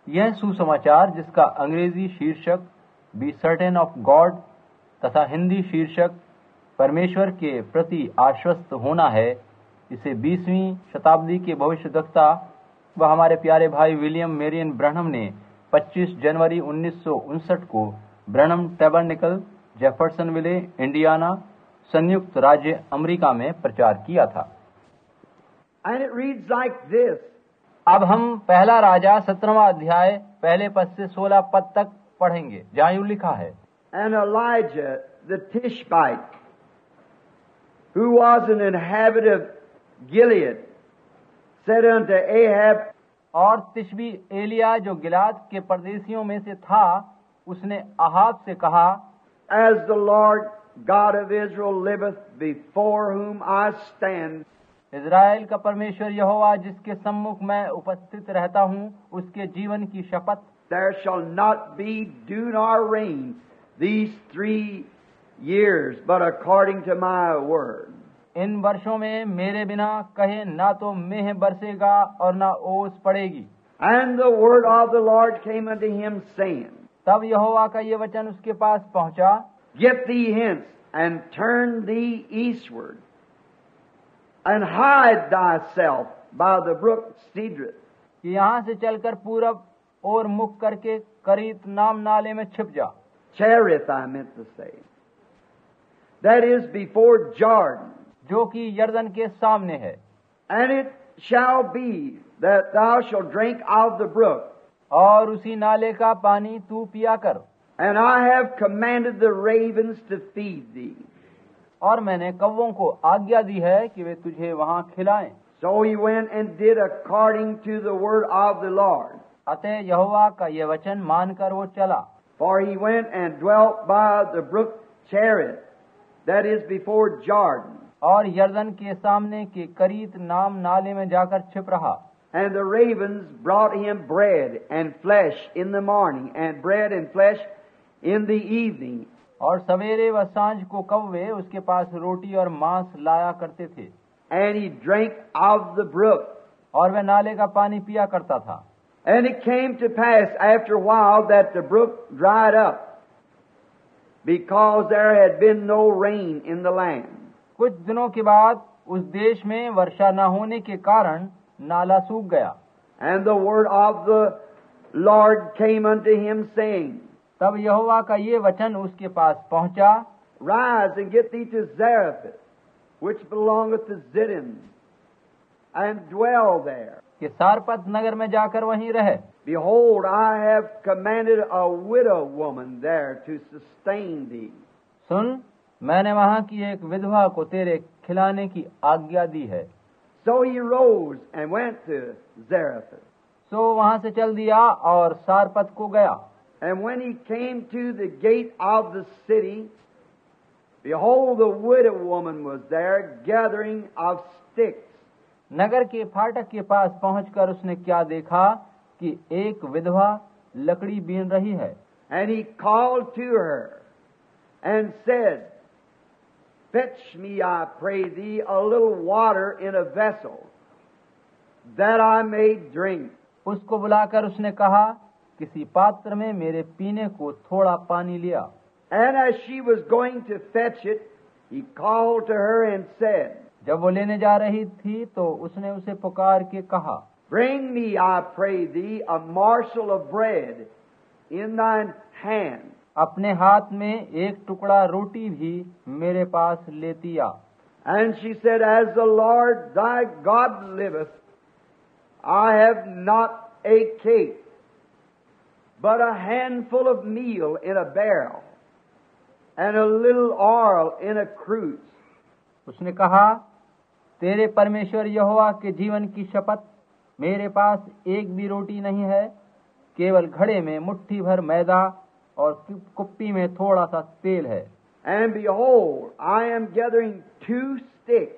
यह सुसमाचार जिसका अंग्रेजी शीर्षक बी सर्टेन ऑफ गॉड तथा हिंदी शीर्षक परमेश्वर के प्रति आश्वस्त होना है, इसे 20वीं शताब्दी के भविष्यद्वक्ता व हमारे प्यारे भाई विलियम मेरियन ब्रनहम ने 25 जनवरी 1959 को ब्रनहम टैबरनेकल, जेफरसनविले, इंडियाना, संयुक्त राज्य अमेरिका में प्रचार किया था। And it reads like this. अब हम पहला राजा 17वां अध्याय पहले पद से 16 पद तक पढ़ेंगे, जहाँ यूं लिखा है, And Elijah the Tishbite, who was an inhabitant of Gilead, said unto Ahab, और तिशबी एलिया जो गिलाद के परदेशियों में से था, उसने अहाब से कहा, As the Lord God of Israel liveth, before whom I stand, Israel का परमेश्वर यहोवा जिसके सम्मुख मैं उपस्थित रहता हूँ, उसके जीवन की शपथ, there shall not be dew nor rain these 3 years, but according to my word. इन वर्षों में मेरे बिना कहे ना तो मेह बरसेगा और ना ओस पड़ेगी। And the word of the Lord came unto him, saying, तब यहोवा का ये वचन उसके पास पहुंचा, Get thee hence, and turn thee eastward, and hide thyself by the brook Cedrith. कि यहाँ से चलकर पूरब और मुख करके करीत नाम नाले में छिप जा। Cherith, I meant to say. That is before Jordan. जो कि यरदन के सामने है। And it shall be that thou shalt drink of the brook. और उसी नाले का पानी तू पिया कर। And I have commanded the ravens to feed thee. और मैंने कौवों को आज्ञा दी है कि वे तुझे वहाँ खिलाएं। So he went and did according to the word of the Lord. अतः यहोवा का ये वचन मानकर वो चला। For he went and dwelt by the brook Cherith, that is before Jordan. और यरदन के सामने के करीत नाम नाले में जाकर छिप रहा। And the ravens brought him bread and flesh in the morning, and bread and flesh in the evening. और सवेरे व सांझ को कौवे उसके पास रोटी और मांस लाया करते थे। And he drank of the brook. और वह नाले का पानी पिया करता था। And it came to pass after a while that the brook dried up, because there had been no rain in the land. कुछ दिनों के बाद उस देश में वर्षा न होने के कारण नाला सूख गया। And the word of the Lord came unto him, saying, तब यहोवा का ये वचन उसके पास पहुंचा, Rise and get thee to Zarephath, which belongeth to Zidon, and dwell there. कि सारपत नगर में जाकर वहीं रहे। Behold, I have commanded a widow woman there to sustain thee. सुन, मैंने वहाँ की एक विधवा को तेरे खिलाने की आज्ञा दी है। So he rose and went to Zarephath. सो वहाँ से चल दिया और सारपत को गया। And when he came to the gate of the city, behold, the widow woman was there gathering of sticks. नगर के फाटक के पास पहुंचकर उसने क्या देखा कि एक विधवा लकड़ी बीन रही है। And he called to her and said, Fetch me, I pray thee, a little water in a vessel, that I may drink. उसको बुलाकर उसने कहा, किसी पात्र में मेरे पीने को थोड़ा पानी लिया। And as she was going to fetch it, he called to her and said, जब वो लेने जा रही थी तो उसने उसे पुकार के कहा, Bring me, I pray thee, a morsel of bread in thine hand. अपने हाथ में एक टुकड़ा रोटी भी मेरे पास लेती आ। And she said, As the Lord thy God liveth, I have not a cake, but a handful of meal in a barrel, and a little oil in a cruse. उसने कहा, तेरे परमेश्वर यहोवा के जीवन की शपथ, मेरे पास एक भी रोटी नहीं है, केवल घड़े में मुट्ठी भर मैदा और कुप्पी में थोड़ा सा तेल है। And behold, I am gathering 2 sticks,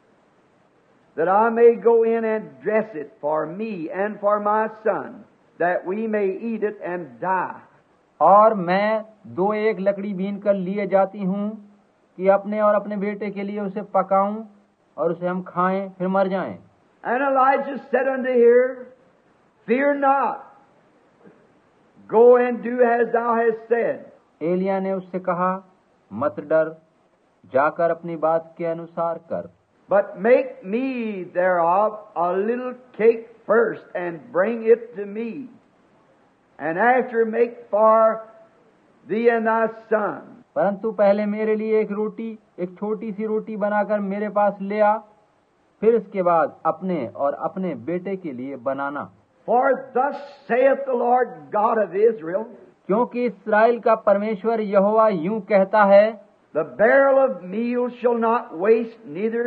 that I may go in and dress it for me and for my son, that we may eat it and die. और मैं 2 लकड़ी बीन कर लिए जाती हूँ कि अपने और अपने बेटे के लिए उसे पकाऊं और उसे हम खाएं फिर मर जाएं। And Elijah said unto her, Fear not, Go and do as thou hast said. Elia ने उससे कहा, मत डर, जाकर अपनी बात के अनुसार कर, But make me thereof a little cake first, and bring it to me. And after make for thee and thy son. परंतु पहले मेरे लिए एक छोटी सी रोटी बनाकर मेरे पास ले आ, फिर इसके बाद अपने और अपने बेटे के लिए बनाना। For thus saith the Lord God of Israel, क्योंकि इस्राएल का परमेश्वर यहोवा यूं कहता है, the barrel of meal shall not waste, neither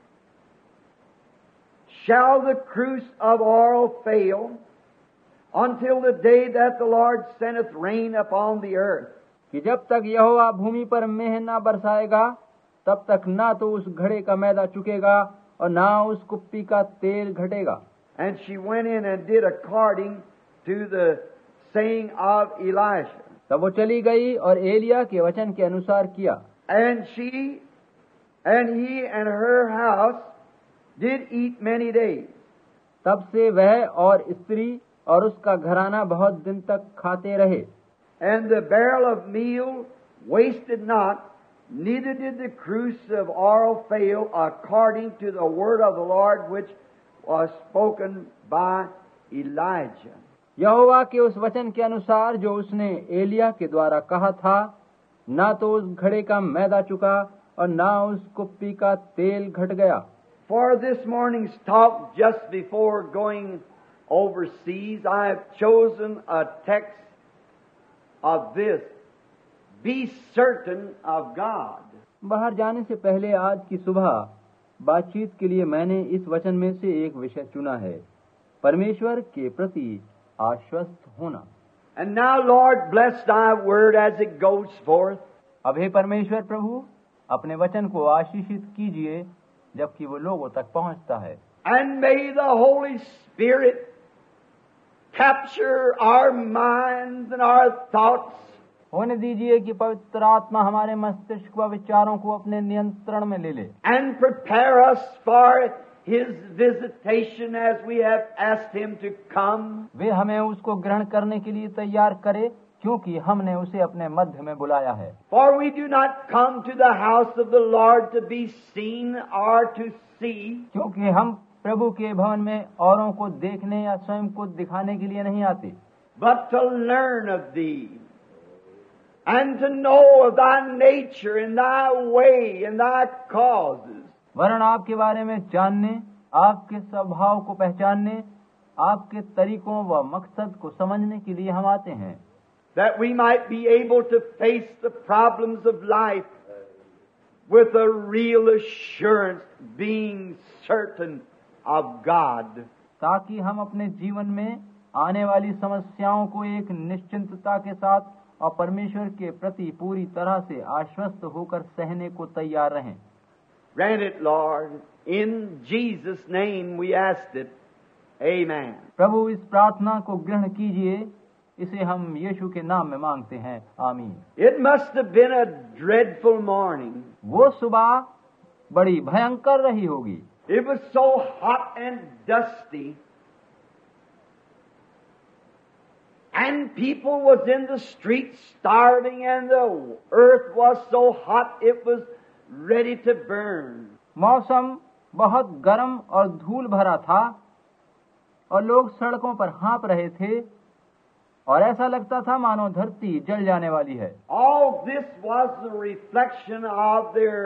shall the cruse of oil fail, until the day that the Lord sendeth rain upon the earth. कि जब तक यहोवा भूमि पर मेंह न बरसाएगा, तब तक ना तो उस घड़े का मैदा चुकेगा और ना उस कुप्पी का तेल घटेगा। And she went in and did according to the saying of Elisha. तब वो चली गई और एलिया के वचन के अनुसार किया। And he and her house did eat many days. तब से वह और स्त्री और उसका घराना बहुत दिन तक खाते रहे। And the barrel of meal wasted not, neither did the cruse of oil fail, according to the word of the Lord which was spoken by Elijah. यहोवा के उस वचन के अनुसार जो उसने एलिया के द्वारा कहा था, ना तो उस घड़े का मैदा चुका और ना उस कुप्पी का तेल घट गया। For this morning's talk, just before going overseas, I have chosen a text of this: be certain of God. बाहर जाने से पहले आज की सुबह बातचीत के लिए मैंने इस वचन में से एक विषय चुना है, परमेश्वर के प्रति आश्वस्त होना। And now, Lord, bless thy word as it goes forth. अब हे परमेश्वर प्रभु, अपने वचन को आशीषित कीजिए जबकि वो लोगों तक पहुंचता है। And may the Holy Spirit capture our minds and our thoughts. होने दीजिए कि पवित्र आत्मा हमारे मस्तिष्क व विचारों को अपने नियंत्रण में ले ले। And prepare us for His visitation as we have asked Him to come. वे हमें उसको ग्रहण करने के लिए तैयार करे, क्योंकि हमने उसे अपने मध्य में बुलाया है। For we do not come to the house of the Lord to be seen or to see. क्योंकि हम प्रभु के भवन में औरों को देखने या स्वयं को दिखाने के लिए नहीं आते, but to learn of Thee, and to know of Thy nature and Thy way and Thy causes. वरन आपके बारे में जानने, आपके स्वभाव को पहचानने, आपके तरीकों व मकसद को समझने के लिए हम आते हैं। That we might be able to face the problems of life with a real assurance, being certain of God. ताकि हम अपने जीवन में आने वाली समस्याओं को एक निश्चिंतता के साथ और परमेश्वर के प्रति पूरी तरह से आश्वस्त होकर सहने को तैयार रहें। Grant it, Lord. In Jesus' name we asked it. Amen. प्रभु इस प्रार्थना को ग्रहण कीजिए, इसे हम यीशु के नाम में मांगते हैं, आमीन। It must have been a dreadful morning. वो सुबह बड़ी भयंकर रही होगी। It was so hot and dusty, and people was in the streets starving, and the earth was so hot it was ready to burn. मौसम बहुत गर्म और धूल भरा था और लोग सड़कों पर हाँप रहे थे और ऐसा लगता था मानो धरती जल जाने वाली है। All this was the reflection of their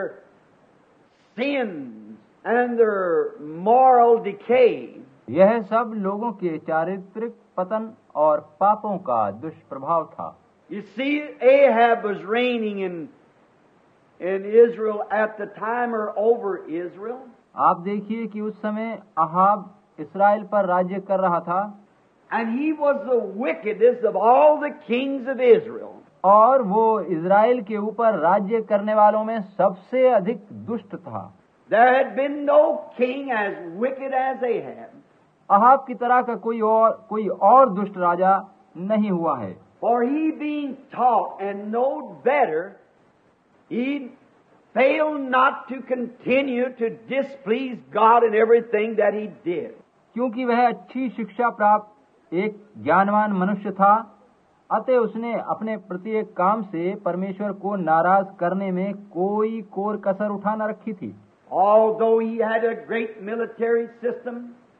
sins and their moral decay. यह सब लोगों के चारित्रिक पतन और पापों का दुष्प्रभाव था। You see, Ahab was reigning in Israel at the time, or over Israel. आप देखिए कि उस समय अहाब इस्राएल पर राज्य कर रहा था, and he was the wickedest of all the kings of Israel. और वो इस्राएल के ऊपर राज्य करने वालों में सबसे अधिक दुष्ट था। There had been no king as wicked as Ahab. Ahab की तरह का कोई और दुष्ट राजा नहीं हुआ है। For he being taught and knowed better, he failed not to continue to displease God in everything that he did. क्योंकि वह अच्छी शिक्षा प्राप्त एक ज्ञानवान मनुष्य था, अतः उसने अपने प्रत्येक काम से परमेश्वर को नाराज करने में कोई कोर कसर उठा न रखी थी। Although he had a great military system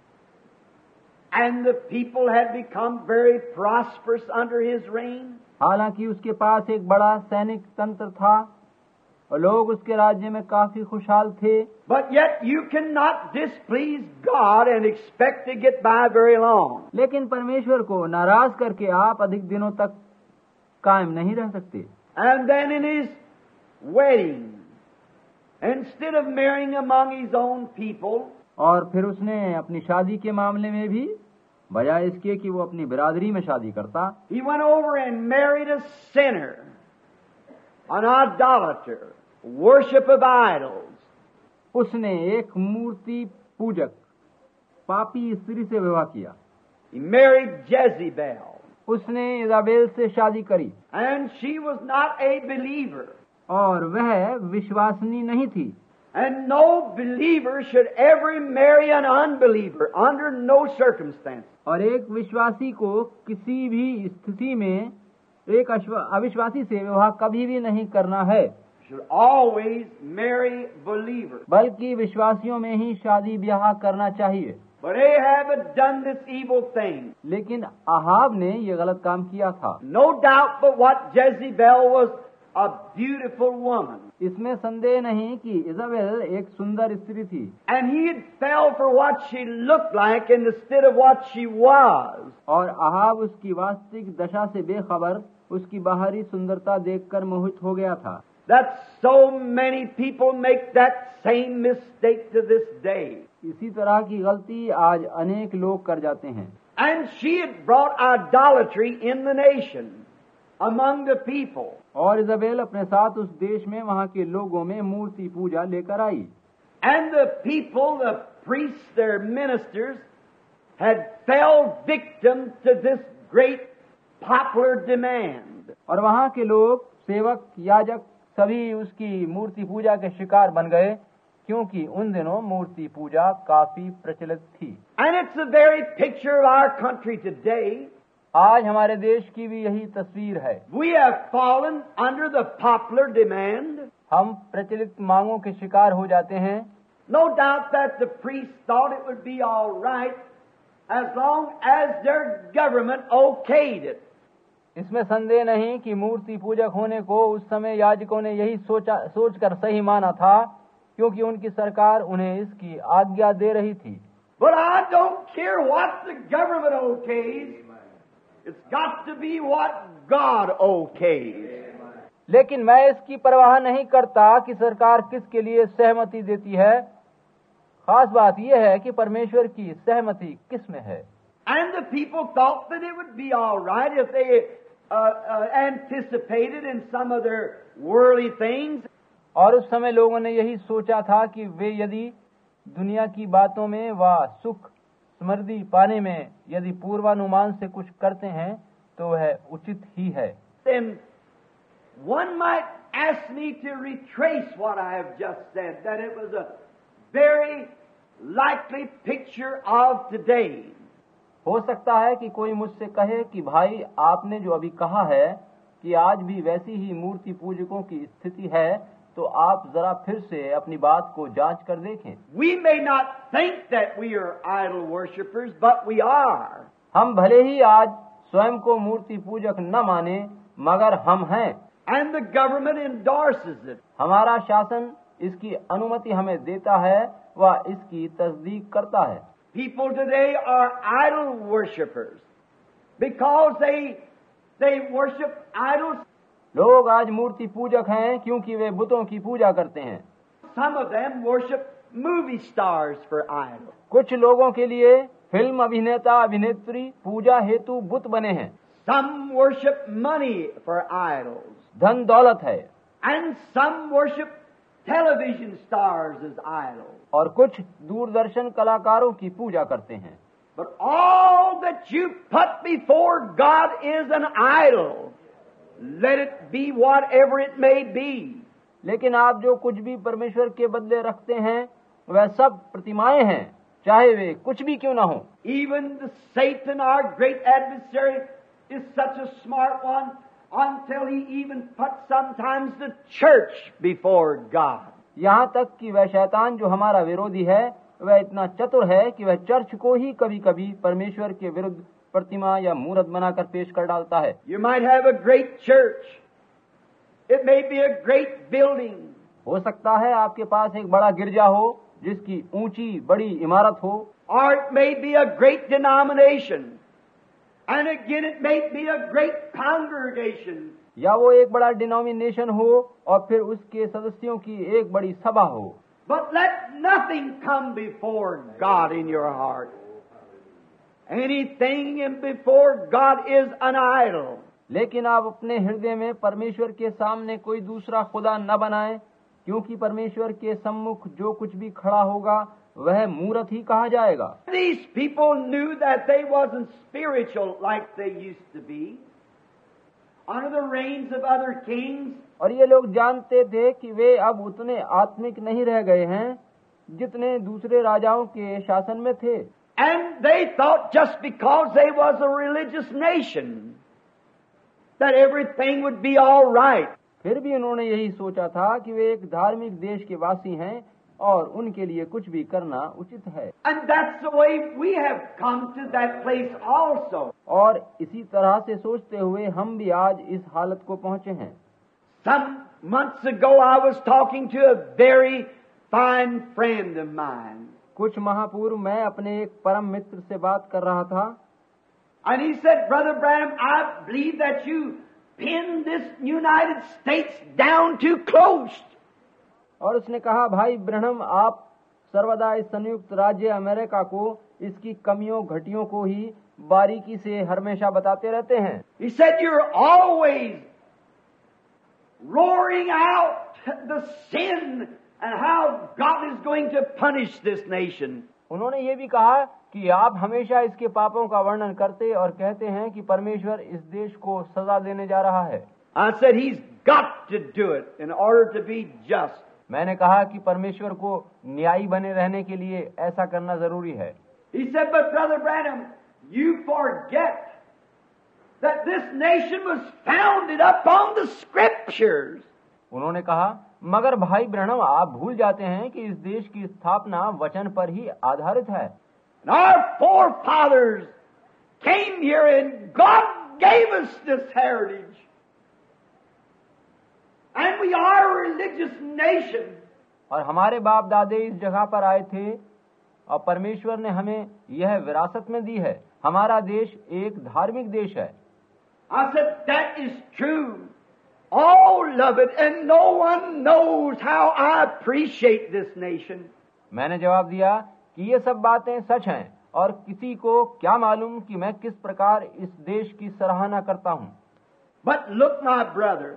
and the people had become very prosperous under his reign, हालांकि उसके पास एक बड़ा सैनिक तंत्र था और लोग उसके राज्य में काफी खुशहाल थे, but yet you cannot displease God and expect to get by very long. लेकिन परमेश्वर को नाराज करके आप अधिक दिनों तक कायम नहीं रह सकते। And then in his wedding, instead of marrying among his own people, और फिर उसने अपनी शादी के मामले में भी बजाय इसके कि वो अपनी बिरादरी में शादी करता, he went over and married a sinner, an idolater, worship of idols. उसने एक मूर्ति पूजक पापी स्त्री से विवाह किया। He married Jezebel, उसने इजाबेल से शादी करी and she was not a believer. और वह विश्वासनी नहीं थी। And no believer should ever marry an unbeliever under no circumstance. और एक विश्वासी को किसी भी स्थिति में एक अविश्वासी से विवाह कभी भी नहीं करना है, Should always marry believers. बल्कि विश्वासियों में ही शादी ब्याह करना चाहिए। But Ahab had done this evil thing. लेकिन अहाब ने ये गलत काम किया था। No doubt but what Jezebel was a beautiful woman. इसमें संदेह नहीं कि इजाबेल एक सुंदर स्त्री थी And he had fell for what she looked like instead of what she was. और अहाब उसकी वास्तविक दशा से बेखबर उसकी बाहरी सुंदरता देखकर मोहित हो गया था। That so many people make that same mistake to this day. इसी तरह की गलती आज अनेक लोग कर जाते हैं। And she had brought idolatry in the nation, among the people. और इजाबेल अपने साथ उस देश में वहाँ के लोगों में मूर्ति पूजा लेकर आई। And the people, the priests, their ministers, had fell victim to this great popular demand. और वहाँ के लोग, सेवक, याजक सभी उसकी मूर्ति पूजा के शिकार बन गए, क्योंकि उन दिनों मूर्ति पूजा काफी प्रचलित थी। And it's the very picture of our country today. आज हमारे देश की भी यही तस्वीर है। We have fallen under the popular demand. हम प्रचलित मांगों के शिकार हो जाते हैं। No doubt that the priests thought it would be all right as long as their government okayed it. इसमें संदेह नहीं कि मूर्ति पूजक होने को उस समय याजकों ने यही सोचकर सही माना था, क्योंकि उनकी सरकार उन्हें इसकी आज्ञा दे रही थी। But I don't care what the government okays. It's got to be what God okays. लेकिन मैं इसकी परवाह नहीं करता कि सरकार किसके लिए सहमति देती है। खास बात यह है कि परमेश्वर की सहमति किस में है। And the people thought that it would be all right if they anticipated in some of their worldly things. और उस समय लोगों ने यही सोचा था कि वे यदि दुनिया की बातों में व सुख समृद्धि पाने में यदि पूर्वानुमान से कुछ करते हैं तो वह उचित ही है। Then one might ask me to retrace what I have just said, that it was a very likely picture of today. हो सकता है कि कोई मुझसे कहे कि भाई आपने जो अभी कहा है कि आज भी वैसी ही मूर्ति पूजकों की स्थिति है, तो आप जरा फिर से अपनी बात को जांच कर देखें। We may not think that we are idol worshippers, but we are. हम भले ही आज स्वयं को मूर्ति पूजक न माने, मगर हम हैं। And the government endorses it. हमारा शासन इसकी अनुमति हमें देता है व इसकी तस्दीक करता है। People today are idol worshippers because they worship idols. लोग आज मूर्ति पूजक हैं क्योंकि वे बुतों की पूजा करते हैं। Some of them worship movie stars for idols. कुछ लोगों के लिए फिल्म अभिनेता अभिनेत्री पूजा हेतु बुत बने हैं। Some worship money for idols. धन दौलत है। And some worship television stars as idols. और कुछ दूरदर्शन कलाकारों की पूजा करते हैं। But all that you put before God is an idol. Let it be whatever it may be. लेकिन आप जो कुछ भी परमेश्वर के बदले रखते हैं वह सब प्रतिमाएं हैं, चाहे वे कुछ भी क्यों ना हो। Even the Satan, our great adversary, is such a smart one until he even puts sometimes the church before God. यहाँ तक कि वह शैतान जो हमारा विरोधी है वह इतना चतुर है कि वह चर्च को ही कभी कभी परमेश्वर के विरुद्ध प्रतिमा या मूर्त बनाकर पेश कर डालता है। You might have a great church. It may be a great building. हो सकता है आपके पास एक बड़ा गिरजा हो जिसकी ऊंची बड़ी इमारत हो, Or it may be a great denomination. And again it may be a great congregation. या वो एक बड़ा डिनोमिनेशन हो और फिर उसके सदस्यों की एक बड़ी सभा हो। But let nothing come before God in your heart. Anything in before God is an idol. लेकिन आप अपने हृदय में परमेश्वर के सामने कोई दूसरा खुदा न बनाएं, क्योंकि परमेश्वर के सम्मुख जो कुछ भी खड़ा होगा वह मूर्त ही कहा जाएगा। These people knew that they wasn't spiritual like they used to be under the reigns of other kings. और ये लोग जानते थे कि वे अब उतने आत्मिक नहीं रह गए हैं जितने दूसरे राजाओं के शासन में थे। And they thought just because they was a religious nation that everything would be all right. फिर भी उन्होंने यही सोचा था कि वे एक धार्मिक देश के वासी हैं और उनके लिए कुछ भी करना उचित है। And that's the way we have come to that place also. और इसी तरह से सोचते हुए हम भी आज इस हालत को पहुंचे हैं। Some months ago I was talking to a very fine friend of mine. कुछ माह पूर्व मैं अपने एक परम मित्र से बात कर रहा था। And he said, Brother Branham, I believe that you pinned this United States down too close. और उसने कहा, भाई ब्रहणम, आप सर्वदा इस संयुक्त राज्य अमेरिका को इसकी कमियों घटियों को ही बारीकी से हमेशा बताते रहते हैं। He said, you're always roaring out the sin and how God is going to punish this nation. उन्होंने ये भी कहा कि आप हमेशा इसके पापों का वर्णन करते और कहते हैं कि परमेश्वर इस देश को सजा देने जा रहा है। I said, he's got to do it in order to be just. मैंने कहा कि परमेश्वर को न्यायी बने रहने के लिए ऐसा करना जरूरी है। He said, but Brother Branham, you forget that this nation was founded upon the Scriptures. उन्होंने कहा, मगर भाई ब्रहणम, आप भूल जाते हैं कि इस देश की स्थापना वचन पर ही आधारित है। And our forefathers came here and God gave us this heritage. And we are a religious nation. और हमारे बाप दादे इस जगह पर आए थे और परमेश्वर ने हमें यह विरासत में दी है। हमारा देश एक धार्मिक देश है। I said, that is true. All of it, and no one knows how I appreciate this nation. मैंने जवाब दिया कि ये सब बातें सच हैं और किसी को क्या मालूम कि मैं किस प्रकार इस देश की सराहना करता हूँ। But look, my brother,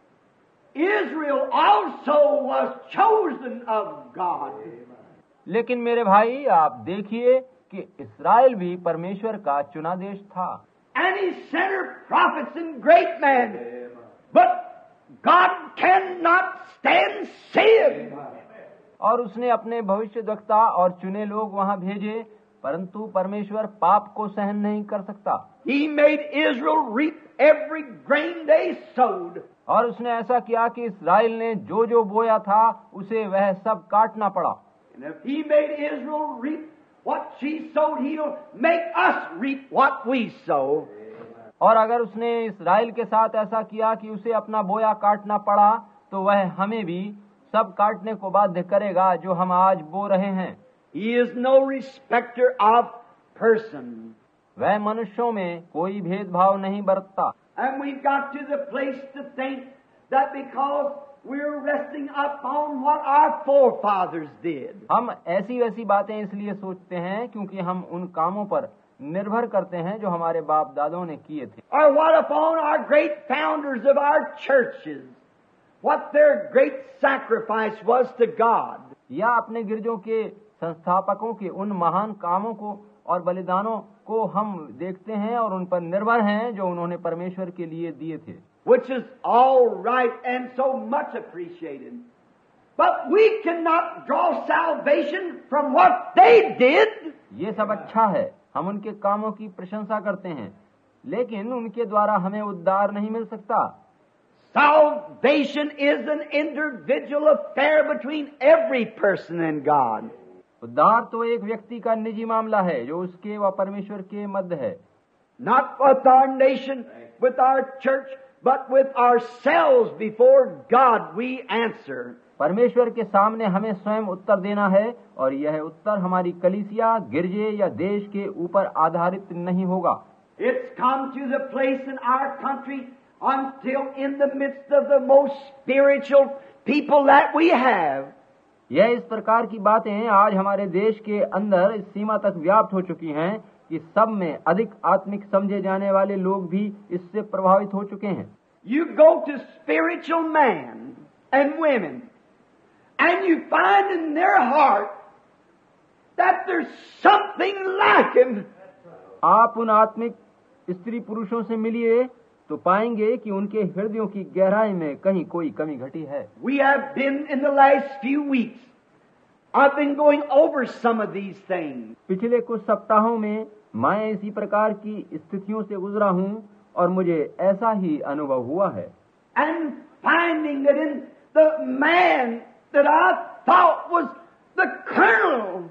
Israel also was chosen of God. लेकिन मेरे भाई, आप देखिए कि इस्राएल भी परमेश्वर का चुना देश था। And he sent her prophets and great men. But God cannot stand sin. और उसने अपने भविष्यद्वक्ता और चुने लोग वहां भेजे, परंतु परमेश्वर पाप को सहन नहीं कर सकता। He made Israel reap every grain they sowed. और उसने ऐसा किया कि इस्राएल ने जो जो बोया था उसे वह सब काटना पड़ा। And if he made Israel reap what she sowed, he'll make us reap what we sow. और अगर उसने इस्राएल के साथ ऐसा किया कि उसे अपना बोया काटना पड़ा, तो वह हमें भी सब काटने को बाध्य करेगा जो हम आज बो रहे हैं। He is no respecter of persons. वह मनुष्यों में कोई भेदभाव नहीं बरतता। And we've got to the place to think that because we're resting upon what our forefathers did. हम ऐसी वैसी बातें इसलिए सोचते हैं क्योंकि हम उन कामों पर निर्भर करते हैं जो हमारे बाप दादों ने किए थे। Or what upon our great founders of our churches, what their great sacrifice was to God. या अपने गिरजों के संस्थापकों के उन महान कामों को और बलिदानों को हम देखते हैं और उन पर निर्भर हैं जो उन्होंने परमेश्वर के लिए दिए थे। Which is all right and so much appreciated. But we cannot draw salvation from what they did. ये सब अच्छा है, हम उनके कामों की प्रशंसा करते हैं, लेकिन उनके द्वारा हमें उद्धार नहीं मिल सकता। Salvation is an individual affair between every person and God. उद्धार तो एक व्यक्ति का निजी मामला है जो उसके व परमेश्वर के मध्य है। Not with our nation, with our church, but with ourselves before God we answer. परमेश्वर के सामने हमें स्वयं उत्तर देना है और यह उत्तर हमारी कलीसिया, गिरजे या देश के ऊपर आधारित नहीं होगा। It's come to the place in our country until in the midst of the most spiritual people that we have. यह इस प्रकार की बातें आज हमारे देश के अंदर इस सीमा तक व्याप्त हो चुकी हैं कि सब में अधिक आत्मिक समझे जाने वाले लोग भी इससे प्रभावित हो चुके हैं। You go to spiritual men and women and you find in their heart that there's something lacking. आप उन आत्मिक स्त्री पुरुषों से मिलिए तो पाएंगे कि उनके हृदयों की गहराई में कहीं कोई कमी घटी है। We have been in the last few weeks. I've been going over some of these things. पिछले कुछ सप्ताहों में मैं इसी प्रकार की स्थितियों से गुजरा हूँ और मुझे ऐसा ही अनुभव हुआ है। And finding that in the man that I thought was the colonel,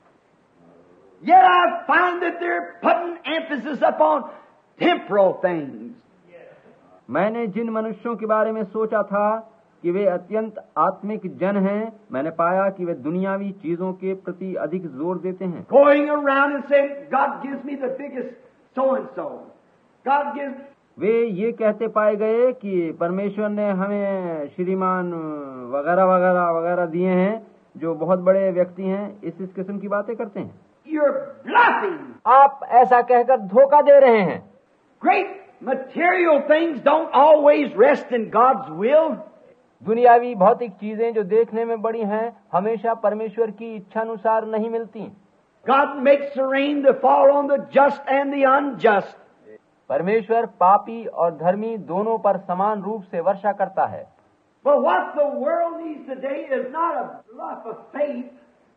yet I find that they're putting emphasis upon temporal things. मैंने जिन मनुष्यों के बारे में सोचा था कि वे अत्यंत आत्मिक जन हैं, मैंने पाया कि वे दुनियावी चीजों के प्रति अधिक जोर देते हैं। Going around and saying, God gives me the biggest so and so. God gives. वे ये कहते पाए गए कि परमेश्वर ने हमें श्रीमान वगैरह वगैरह वगैरह दिए हैं, जो बहुत बड़े व्यक्ति हैं। इस किस्म की बातें करते हैं। You're bluffing. आप ऐसा कहकर धोखा दे रहे हैं। Great material things don't always rest in God's will. दुनियावी भौतिक चीजें जो देखने में बड़ी हैं, हमेशा परमेश्वर की इच्छानुसार नहीं मिलती। God makes the rain to fall on the just and the unjust. परमेश्वर पापी और धर्मी दोनों पर समान रूप से वर्षा करता है। But what the world needs today is not a bluff of faith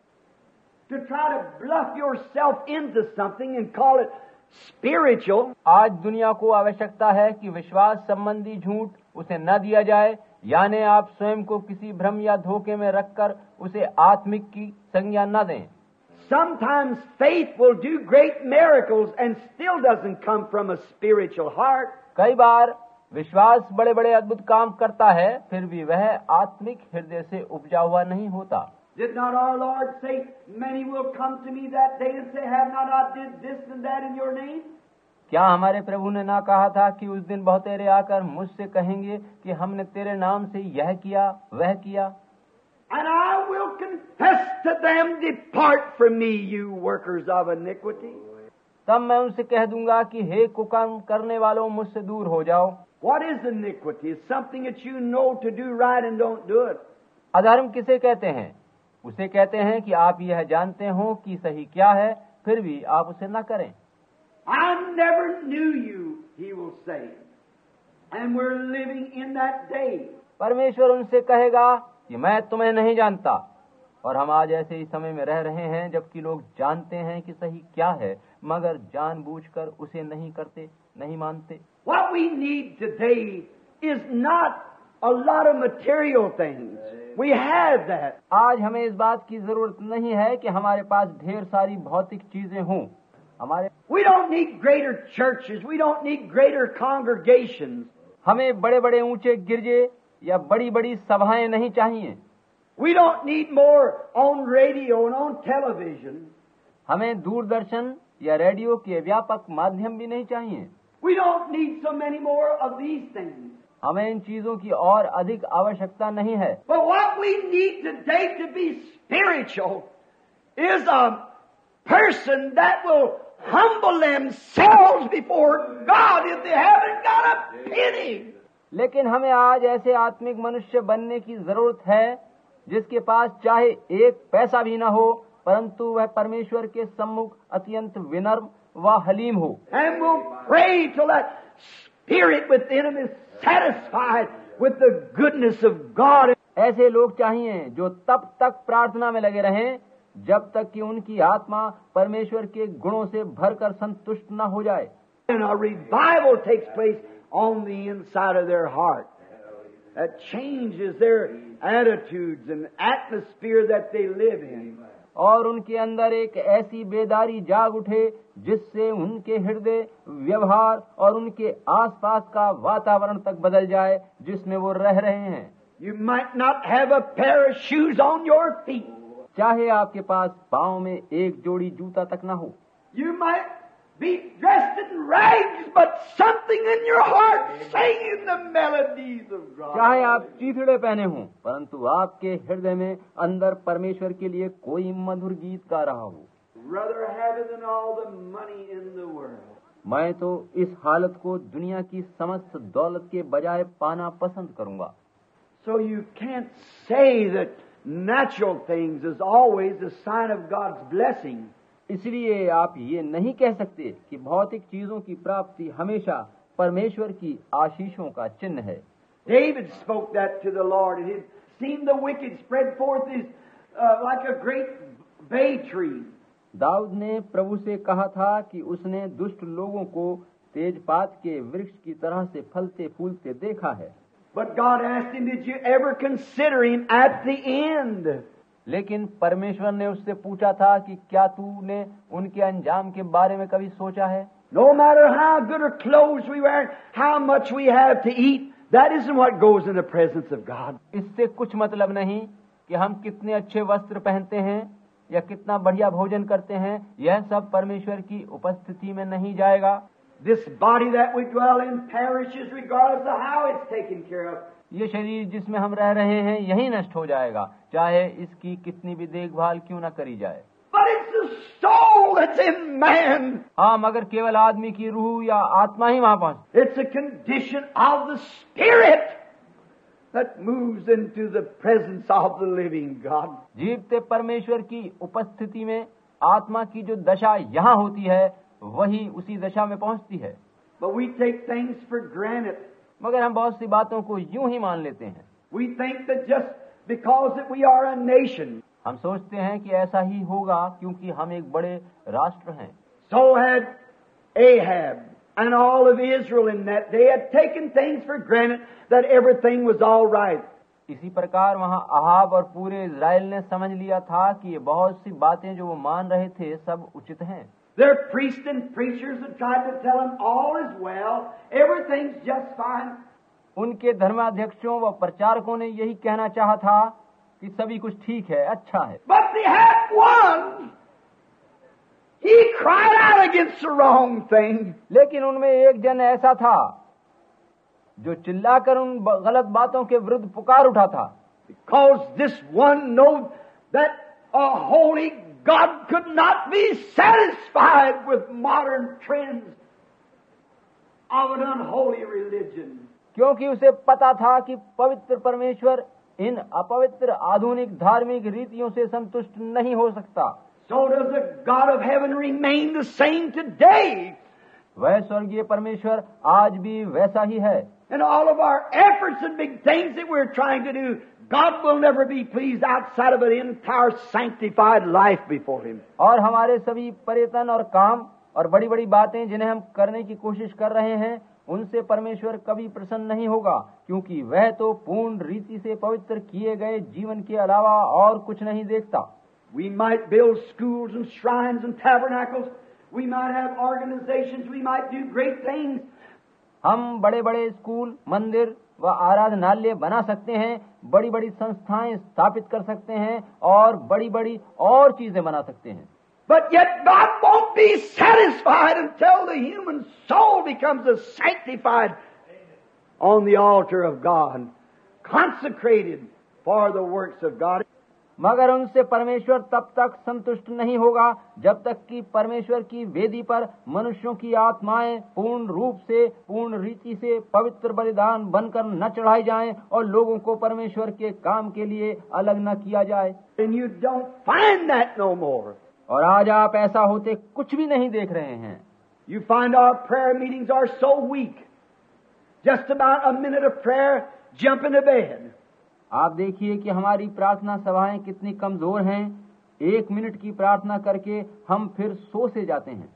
to try to bluff yourself into something and call it spiritual. आज दुनिया को आवश्यकता है कि विश्वास संबंधी झूठ उसे न दिया जाए, यानी आप स्वयं को किसी भ्रम या धोखे में रखकर उसे आत्मिक की संज्ञा न दें। Sometimes faith will do great miracles and still doesn't come from a spiritual heart. कई बार विश्वास बड़े बड़े अद्भुत काम करता है, फिर भी वह आत्मिक हृदय से उपजा हुआ नहीं होता। Did not our Lord say, many will come to me that day and say, have not I did this and that in your name? क्या हमारे प्रभु ने ना कहा था कि उस दिन बहुतेरे आकर मुझसे कहेंगे कि हमने तेरे नाम से यह किया वह किया। And I will confess to them, depart from me, you workers of iniquity. तब मैं उनसे कह दूंगा कि हे कुकर्म करने वालों, मुझसे दूर हो जाओ। What is iniquity? It's something that you know to do right and don't do it. अधर्म किसे कहते हैं? उसे कहते हैं कि आप यह जानते हो कि सही क्या है, फिर भी आप उसे न करें। I never knew you, he will say. And we're living in that day. परमेश्वर उनसे कहेगा कि मैं तुम्हें नहीं जानता, और हम आज ऐसे ही समय में रह रहे हैं जबकि लोग जानते हैं कि सही क्या है, मगर जानबूझकर उसे नहीं करते, नहीं मानते। What we need today is not a lot of material things. We have that. आज हमें इस बात की जरूरत नहीं है कि हमारे पास ढेर सारी भौतिक चीजें हों। We don't need greater churches. We don't need greater congregations. हमें बड़े बड़े ऊंचे गिरजे या बड़ी बड़ी सभाएं नहीं चाहिए। We don't need more on radio and on television. हमें दूरदर्शन या रेडियो के व्यापक माध्यम भी नहीं चाहिए। We don't need so many more of these things. हमें इन चीजों की और अधिक आवश्यकता नहीं है। But what we need today to be spiritual is a person that will humble themselves before God if they haven't got a penny. लेकिन हमें आज ऐसे आत्मिक मनुष्य बनने की जरूरत है जिसके पास चाहे एक पैसा भी न हो, परंतु वह परमेश्वर के सम्मुख अत्यंत विनम्र व हलीम हो। And will pray till that spirit within him is satisfied with the goodness of God. ऐसे लोग चाहिए जो तब तक प्रार्थना में लगे रहें जब तक कि उनकी आत्मा परमेश्वर के गुणों से भरकर संतुष्ट न हो जाए। And a revival takes place on the inside of their heart that changes their attitudes and atmosphere that they live in. और उनके अंदर एक ऐसी बेदारी जाग उठे जिससे उनके हृदय, व्यवहार और उनके आसपास का वातावरण तक बदल जाए जिसमें वो रह रहे हैं। You might not have a pair of shoes on your feet. चाहे आपके पास पाँव में एक जोड़ी जूता तक न हो। You might be dressed in rags, but something in your heart singing the melodies of God. चाहे आप चीथड़े पहने हों, परंतु आपके हृदय में अंदर परमेश्वर के लिए कोई मधुर गीत गा रहा हो। Rather have it than all the money in the world. मैं तो इस हालत को दुनिया की समस्त दौलत के बजाय पाना पसंद करूंगा। So you can't say that natural things is always a sign of God's blessing. इसलिए आप ये नहीं कह सकते कि भौतिक चीजों की प्राप्ति हमेशा परमेश्वर की आशीषों का चिन्ह है। David spoke that to the Lord, and he'd seen the wicked spread forth his, like a great bay tree. Dawood ने प्रभु से कहा था कि उसने दुष्ट लोगों को तेजपात के वृक्ष की तरह से फलते फूलते देखा है। But God asked him, did you ever consider him at the end? लेकिन परमेश्वर ने उससे पूछा था कि क्या तूने उनके अंजाम के बारे में कभी सोचा है? No matter how good or clothes we wear, how much we have to eat, that isn't what goes in the presence of God. इससे कुछ मतलब नहीं कि हम कितने अच्छे वस्त्र पहनते हैं या कितना बढ़िया भोजन करते हैं, यह सब परमेश्वर की उपस्थिति में नहीं जाएगा। This body that we dwell in perishes regardless of how it's taken care of. ये शरीर जिसमें हम रह रहे हैं यही नष्ट हो जाएगा, चाहे इसकी कितनी भी देखभाल क्यों न करी जाए। But it's the soul that's in man. हाँ, मगर केवल आदमी की रूह या आत्मा ही वहाँ पहुँच। It's a condition of the spirit that moves into the presence of the living God. जीवते परमेश्वर की उपस्थिति में आत्मा की जो दशा यहाँ होती है वही उसी दशा में पहुँचती है। But we take things for granted. मगर हम बहुत सी बातों को यूं ही मान लेते हैं। We think that just because that we are a nation. हम सोचते हैं कि ऐसा ही होगा क्योंकि हम एक बड़े राष्ट्र हैं। So had Ahab and all of Israel in that they had taken things for granted that everything was all right. इसी प्रकार वहाँ अहाब और पूरे इज़राइल ने समझ लिया था कि ये बहुत सी बातें जो वो मान रहे थे सब उचित हैं। Their priests and preachers had tried to tell them all is well, everything's just fine. उनके धर्माध्यक्षों व प्रचारकों ने यही कहना चाहा था कि सभी कुछ ठीक है, अच्छा है। But they had one. He cried out against the wrong thing. लेकिन उनमें एक जन ऐसा था जो चिल्लाकर उन गलत बातों के विरुद्ध पुकार उठा था। Because this one knows that a holy God could not be satisfied with modern trends of an unholy religion. क्योंकि उसे पता था कि पवित्र परमेश्वर इन अपवित्र आधुनिक धार्मिक रीतियों से संतुष्ट नहीं हो सकता। So does the God of heaven remain the same today? वह स्वर्गीय परमेश्वर आज भी वैसा ही है। And all of our efforts and big things that we're trying to do, God will never be pleased outside of an entire sanctified life before Him. और हमारे सभी प्रयत्न और काम और बड़ी बड़ी बातें जिन्हें हम करने की कोशिश कर रहे हैं उनसे परमेश्वर कभी प्रसन्न नहीं होगा, क्योंकि वह तो पूर्ण रीति से पवित्र किए गए जीवन के अलावा और कुछ नहीं देखता। We might build schools and shrines and tabernacles. We might have organizations. We might do great things. हम बड़े बड़े स्कूल, मंदिर व आराधनालय बना सकते हैं, बड़ी बड़ी संस्थाएं स्थापित कर सकते हैं और बड़ी बड़ी और चीजें बना सकते हैं। But yet God won't be satisfied until the human soul becomes a sanctified on the altar of God, consecrated for the works of God. मगर उनसे परमेश्वर तब तक संतुष्ट नहीं होगा जब तक कि परमेश्वर की वेदी पर मनुष्यों की आत्माएं पूर्ण रूप से, पूर्ण रीति से पवित्र बलिदान बनकर न चढ़ाई जाएं और लोगों को परमेश्वर के काम के लिए अलग न किया जाए। And you don't find that no more. और आज आप ऐसा होते कुछ भी नहीं देख रहे हैं। You find our prayer meetings are so weak. Just about a minute of prayer, jump into bed. आप देखिए कि हमारी प्रार्थना सभाएं कितनी कमजोर हैं। 1 मिनट की प्रार्थना करके हम फिर सो से जाते हैं।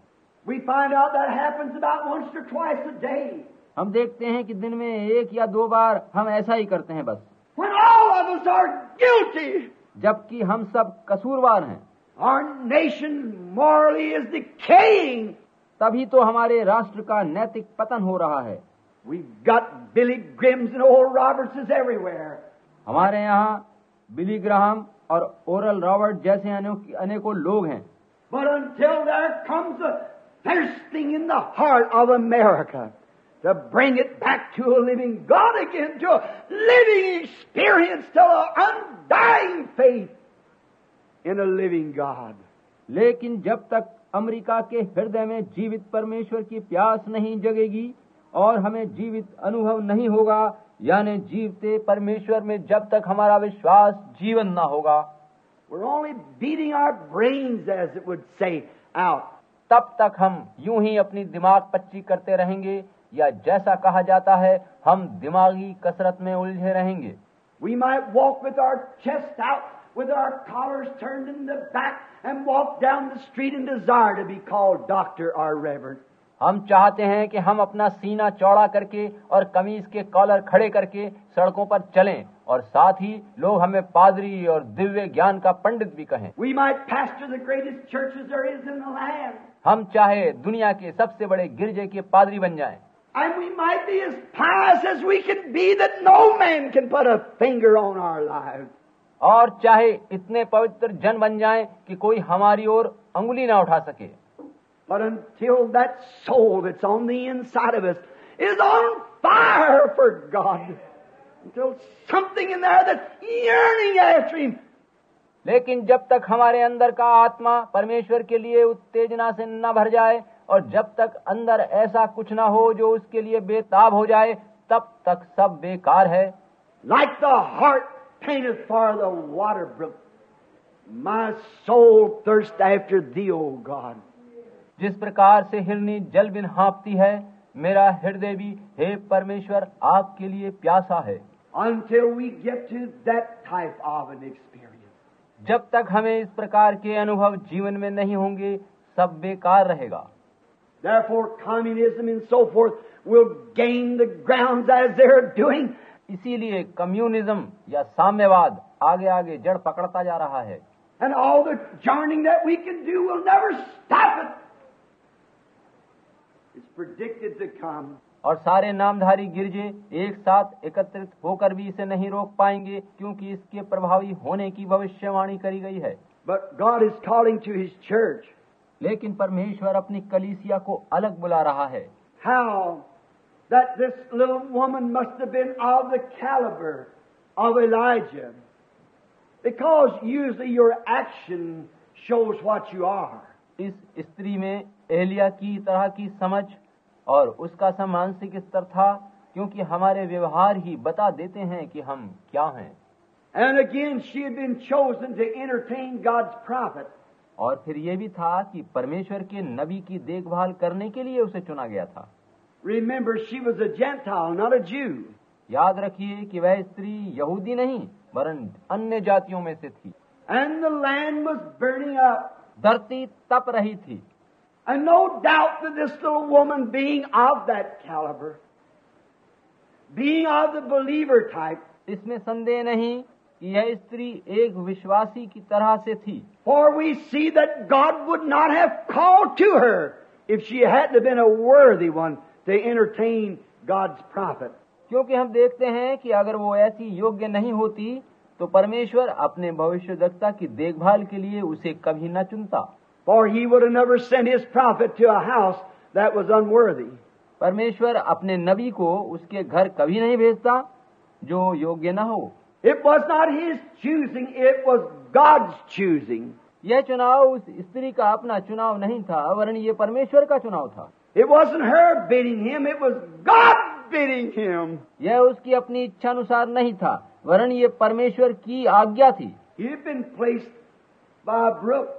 We find out that happens about once or twice a day. हम देखते हैं कि दिन में 1 या 2 बार हम ऐसा ही करते हैं बस, When all of us are guilty. जबकि हम सब कसूरवार हैं। Our nation morally is decaying. तभी तो हमारे राष्ट्र का नैतिक पतन हो रहा है। We've got Billy Grahams and Oral Robertses everywhere. हमारे यहाँ बिली ग्राहम और ओरल रॉबर्ट जैसे अनेकों लोग हैं। But until there comes a thirsting in the heart of America to bring it back to a living God again, to a living experience, to an undying faith in a living God. लेकिन जब तक America के हृदय में जीवित परमेश्वर की प्यास नहीं जगेगी और हमें जीवित अनुभव नहीं होगा, यानी जीवते परमेश्वर में जब तक हमारा विश्वास जीवन ना होगा, we're only beating our brains, as it would say, out. तब तक हम यूं ही अपनी दिमाग पच्ची करते रहेंगे, या जैसा कहा जाता है हम दिमागी कसरत में उलझे रहेंगे। We might walk with our chest out, with our collars turned in the back, and walk down the street and desire to be called doctor or reverend. हम चाहते हैं कि हम अपना सीना चौड़ा करके और कमीज के कॉलर खड़े करके सड़कों पर चलें और साथ ही लोग हमें पादरी और दिव्य ज्ञान का पंडित भी कहें। We might pastor the greatest churches there is in the land. हम चाहे दुनिया के सबसे बड़े गिरजे के पादरी बन जाएं। And we might be as pious as we can be, that no man can put a finger on our lives. और चाहे इतने पवित्र जन बन जाएं कि कोई हमारी ओर अंगुली ना उठा सके। But until that soul that's on the inside of us is on fire for God, until something in there that's yearning after Him. लेकिन जब तक हमारे अंदर का आत्मा परमेश्वर के लिए उत्तेजना से न भर जाए और जब तक अंदर ऐसा कुछ ना हो जो उसके लिए बेताब हो जाए, तब तक सब बेकार है। Like the heart painteth for the water brook, my soul thirsts after Thee, O God. जिस प्रकार से हिरनी जल बिन हाँफती है, मेरा हृदय भी हे परमेश्वर आपके लिए प्यासा है। Until we get to that type of an experience. जब तक हमें इस प्रकार के अनुभव जीवन में नहीं होंगे, सब बेकार रहेगा। Therefore, communism and so forth will gain the grounds as they're doing. इसीलिए कम्युनिज्म या साम्यवाद आगे आगे जड़ पकड़ता जा रहा है। And all the journeying that we can do will never stop it. It's predicted to come. और सारे नामधारी गिरजे एक साथ एकत्रित होकर भी इसे नहीं रोक पाएंगे, क्योंकि इसके प्रभावी होने की भविष्यवाणी करी गई है। But God is calling to His church. लेकिन परमेश्वर अपनी कलीसिया को अलग बुला रहा है। How that this little woman must have been of the caliber of Elijah, because usually your action shows what you are. इस स्त्री में एलिया की तरह की समझ और उसका मानसिक स्तर था, क्योंकि हमारे व्यवहार ही बता देते हैं कि हम क्या हैं। And again, she had been chosen to entertain God's prophet. और फिर ये भी था कि परमेश्वर के नबी की देखभाल करने के लिए उसे चुना गया था। Remember, she was a Gentile, not a Jew. याद रखिए कि वह स्त्री यहूदी नहीं वरन अन्य जातियों में से थी। And the land was burning up. धरती तप रही थी। And no doubt that this little woman, being of that caliber, being of the believer type, इसमें संदेह नहीं कि यह स्त्री एक विश्वासी की तरह से थी। for we see that God would not have called to her if she hadn't been a worthy one to entertain God's prophet. क्योंकि हम देखते हैं कि अगर वो ऐसी योग्य नहीं होती तो परमेश्वर अपने भविष्यद्वक्ता की देखभाल के लिए उसे कभी न चुनता। For He would have never sent His prophet to a house that was unworthy. परमेश्वर अपने नबी को उसके घर कभी नहीं भेजता जो योग्य न हो। It was not His choosing, it was God's choosing. यह चुनाव उस स्त्री का अपना चुनाव नहीं था, वरन ये परमेश्वर का चुनाव था। It wasn't her bidding Him, it was God bidding Him. यह उसकी अपनी इच्छा अनुसार नहीं था, वरन ये परमेश्वर की आज्ञा थी। He had been placed by a brook.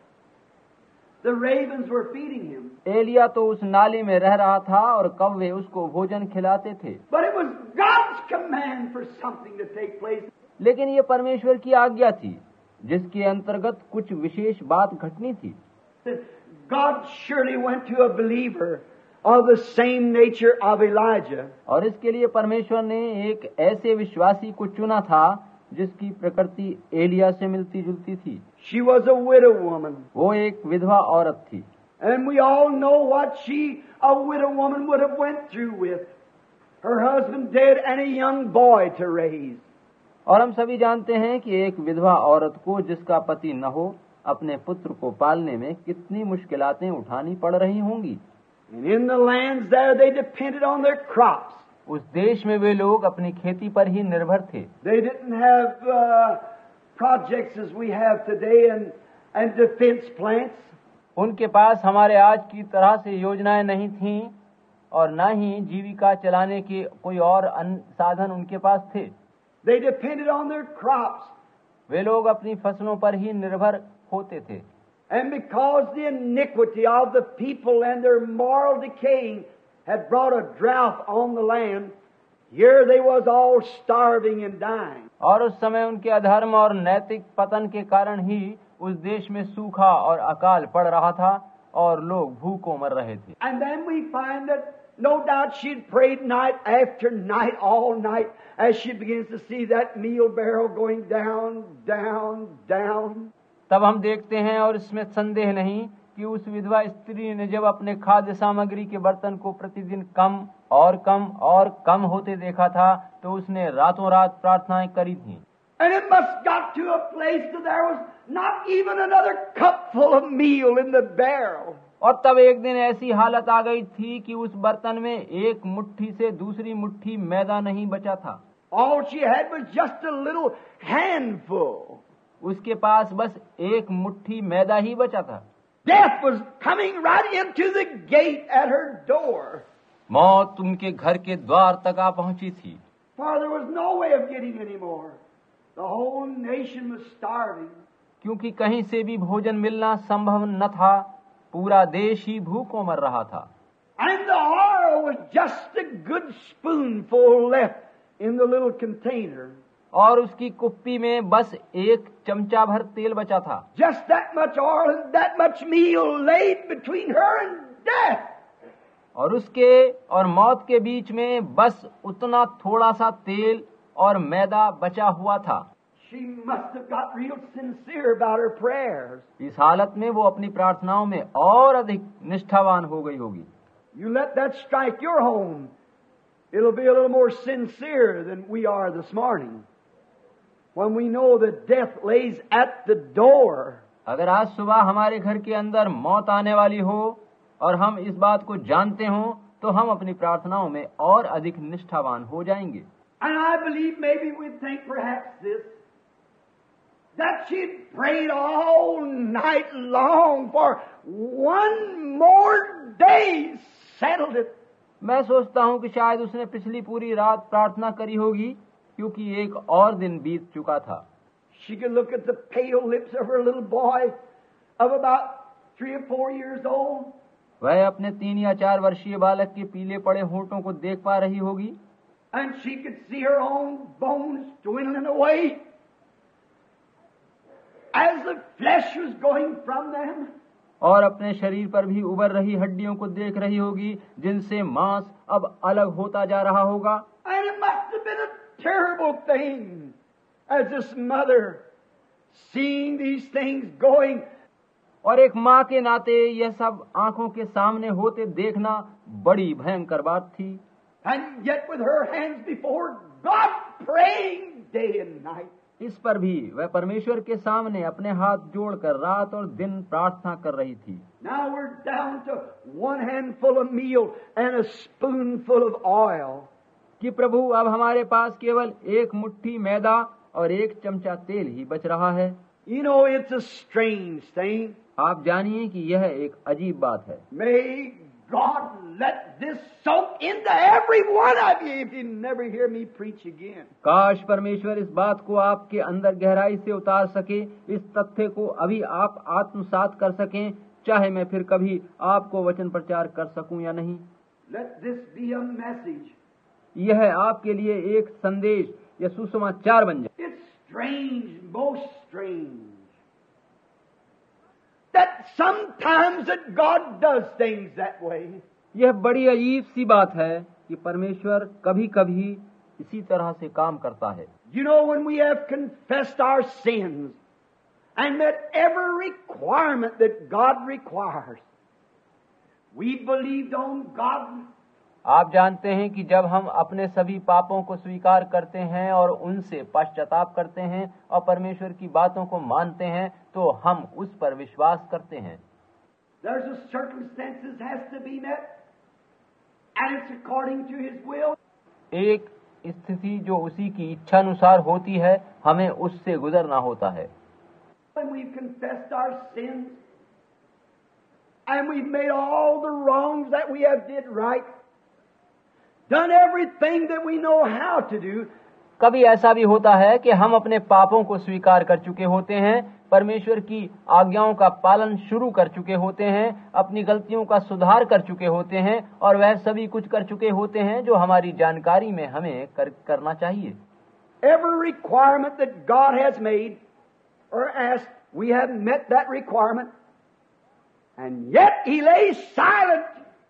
The ravens were feeding him. Elia तो उस नाले में रह रहा था और कौवे उसको भोजन खिलाते थे। But it was God's command for something to take place. लेकिन ये परमेश्वर की आज्ञा थी जिसके अंतर्गत कुछ विशेष बात घटनी थी। God surely went to a believer of the same nature of Elijah. और इसके लिए परमेश्वर ने एक ऐसे विश्वासी को चुना था जिसकी प्रकृति एलिया से मिलती जुलती थी। She was a widow woman. वो एक विधवा औरत थी। And we all know what a widow woman would have went through with her husband dead and a young boy to raise. और हम सभी जानते हैं कि एक विधवा औरत को जिसका पति न हो अपने पुत्र को पालने में कितनी मुश्किलातें उठानी पड़ रही होंगी। And in the lands there they depended on their crops. उस देश में वे लोग अपनी खेती पर ही निर्भर थे। They didn't have projects as we have today and defense plants. उनके पास हमारे आज की तरह से योजनाएं नहीं थीं और न ही जीविका चलाने के कोई और साधन उनके पास थे। They depended on their crops. वे लोग अपनी फसलों पर ही निर्भर होते थे। And because the iniquity of the people and their moral decaying had brought a drought on the land, here they was all starving and dying. और उस समय उनके अधर्म और नैतिक पतन के कारण ही उस देश में सूखा और अकाल पड़ रहा था और लोग भूखों मर रहे थे। And then we find that no doubt she'd prayed night after night, all night, as she begins to see that meal barrel going down, down, down. तब हम देखते हैं और इसमें संदेह नहीं कि उस विधवा स्त्री ने जब अपने खाद्य सामग्री के बर्तन को प्रतिदिन कम और कम और कम होते देखा था तो उसने रातों रात प्रार्थनाएं करी थीं। And it must got to a place that there was not even another cupful of meal in the barrel. और तब एक दिन ऐसी हालत आ गई थी कि उस बर्तन में एक मुट्ठी से दूसरी मुट्ठी मैदा नहीं बचा था। All she had was just a little handful. उसके पास बस एक मुट्ठी मैदा ही बचा था। Death was coming right into the gate at her door. मौत उनके घर के द्वार तक आ पहुंची थी। For there was no way of getting any more. The whole nation was starving. क्योंकि कहीं से भी भोजन मिलना संभव न था, पूरा देश ही भूखों मर रहा था। And the oil was just a good spoonful left in the little container. और उसकी कुप्पी में बस एक चमचा भर तेल बचा था। Just that much oil and that much meal laid between her and death. और उसके और मौत के बीच में बस उतना थोड़ा सा तेल और मैदा बचा हुआ था। She must have got real sincere about her prayers. इस हालत में वो अपनी प्रार्थनाओं में और अधिक निष्ठावान हो गई होगी। You let that strike your home, it'll be a little more sincere than we are this morning. When we know that death lays at the door. अगर आज सुबह हमारे घर के अंदर मौत आने वाली हो और हम इस बात को जानते हो तो हम अपनी प्रार्थनाओं में और अधिक निष्ठावान हो जाएंगे। And I believe maybe we'd think perhaps this, that she'd prayed all night long for one more day, settled it. मैं सोचता हूँ कि शायद उसने पिछली पूरी रात प्रार्थना करी होगी क्योंकि एक और दिन बीत चुका था। She could look at the pale lips of her little boy of about 3 or 4 years old. वह अपने 3 या 4 वर्षीय बालक के पीले पड़े होठों को देख पा रही होगी। And she could see her own bones dwindling away as the flesh was going from them. और अपने शरीर पर भी उभर रही हड्डियों को देख रही होगी जिनसे मांस अब अलग होता जा रहा होगा। And it must have been a terrible thing as this mother seeing these things going. और एक माँ के नाते यह सब आंखों के सामने होते देखना बड़ी भयंकर बात थी। And yet with her hands before God praying day and night. इस पर भी वह परमेश्वर के सामने अपने हाथ जोड़कर रात और दिन प्रार्थना कर रही थी। Now we're down to one handful of meal and a spoonful of oil. कि प्रभु अब हमारे पास केवल एक मुट्ठी मैदा और एक चमचा तेल ही बच रहा है। You know, it's a strange thing. आप जानिए कि यह एक अजीब बात है। May God let this soak into every one of you if you never hear me preach again. काश परमेश्वर इस बात को आपके अंदर गहराई से उतार सके, इस तथ्य को अभी आप आत्मसात कर सकें, चाहे मैं फिर कभी आपको वचन प्रचार कर सकूं या नहीं। Let this be a message. यह आपके लिए एक संदेश या सुसमाचार बन जाए। It's strange, most strange, that sometimes that God does things that way. यह बड़ी अजीब सी बात है कि परमेश्वर कभी कभी इसी तरह से काम करता है. You know, when we have confessed our sins and met every requirement that God requires, we believed on God. आप जानते हैं कि जब हम अपने सभी पापों को स्वीकार करते हैं और उनसे पश्चाताप करते हैं और परमेश्वर की बातों को मानते हैं तो हम उस पर विश्वास करते हैं. There's a circumstances has to be met, and it's according to His will. एक स्थिति जो उसी की इच्छा अनुसार होती है, हमें उससे गुजरना होता है. When we've confessed our sins, and we've made all the wrongs that we have did right, done everything that we know how to do. कभी ऐसा भी होता है कि हम अपने पापों को स्वीकार कर चुके होते हैं, परमेश्वर की आज्ञाओं का पालन शुरू कर चुके होते हैं, अपनी गलतियों का सुधार कर चुके होते हैं और वह सभी कुछ कर चुके होते हैं जो हमारी जानकारी में हमें करना चाहिए. Every requirement that God has made or asked, we have met that requirement, and yet He lays silent.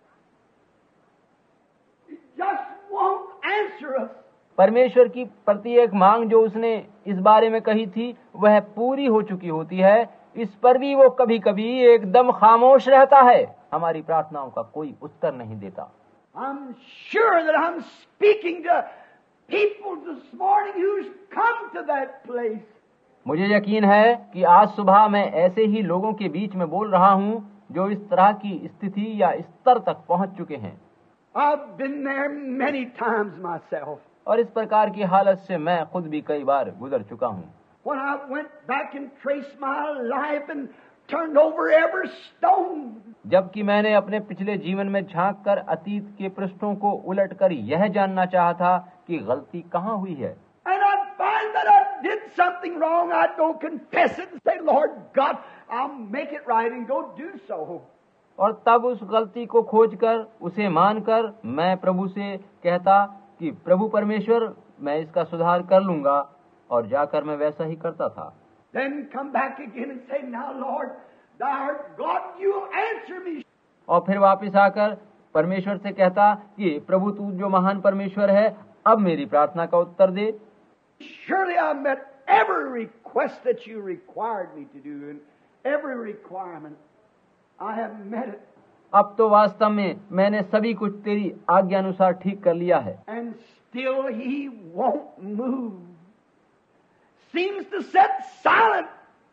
He just won't answer us. परमेश्वर की प्रत्येक मांग जो उसने इस बारे में कही थी वह पूरी हो चुकी होती है, इस पर भी वो कभी कभी एकदम खामोश रहता है, हमारी प्रार्थनाओं का कोई उत्तर नहीं देता. I'm sure that I'm speaking to people this morning who's come to that place. मुझे यकीन है कि आज सुबह मैं ऐसे ही लोगों के बीच में बोल रहा हूँ जो इस तरह की स्थिति या स्तर तक पहुँच चुके हैं. I've been there many times myself. और इस प्रकार की हालत से मैं खुद भी कई बार गुजर चुका हूँ. When I went back and traced my life and turned over every stone. जबकि मैंने अपने पिछले जीवन में झांक कर अतीत के पृष्ठों को उलटकर यह जानना चाहा था कि गलती कहाँ हुई है. And I'd find that I did something wrong. I'd go confess it and say, Lord God, I'll make it right and go do so. और तब उस गलती को खोजकर उसे मानकर मैं प्रभु से कहता कि प्रभु परमेश्वर मैं इसका सुधार कर लूंगा और जाकर मैं वैसा ही करता था. Then come back again and say, now Lord, thou art God, you'll answer me. और फिर वापस आकर परमेश्वर से कहता कि प्रभु तू जो महान परमेश्वर है, अब मेरी प्रार्थना का उत्तर दे. Surely I met every request that you required me to do, and every requirement I have met it. अब तो वास्तव में मैंने सभी कुछ तेरी आज्ञा अनुसार ठीक कर लिया है. And still He won't move. Seems to sit silent.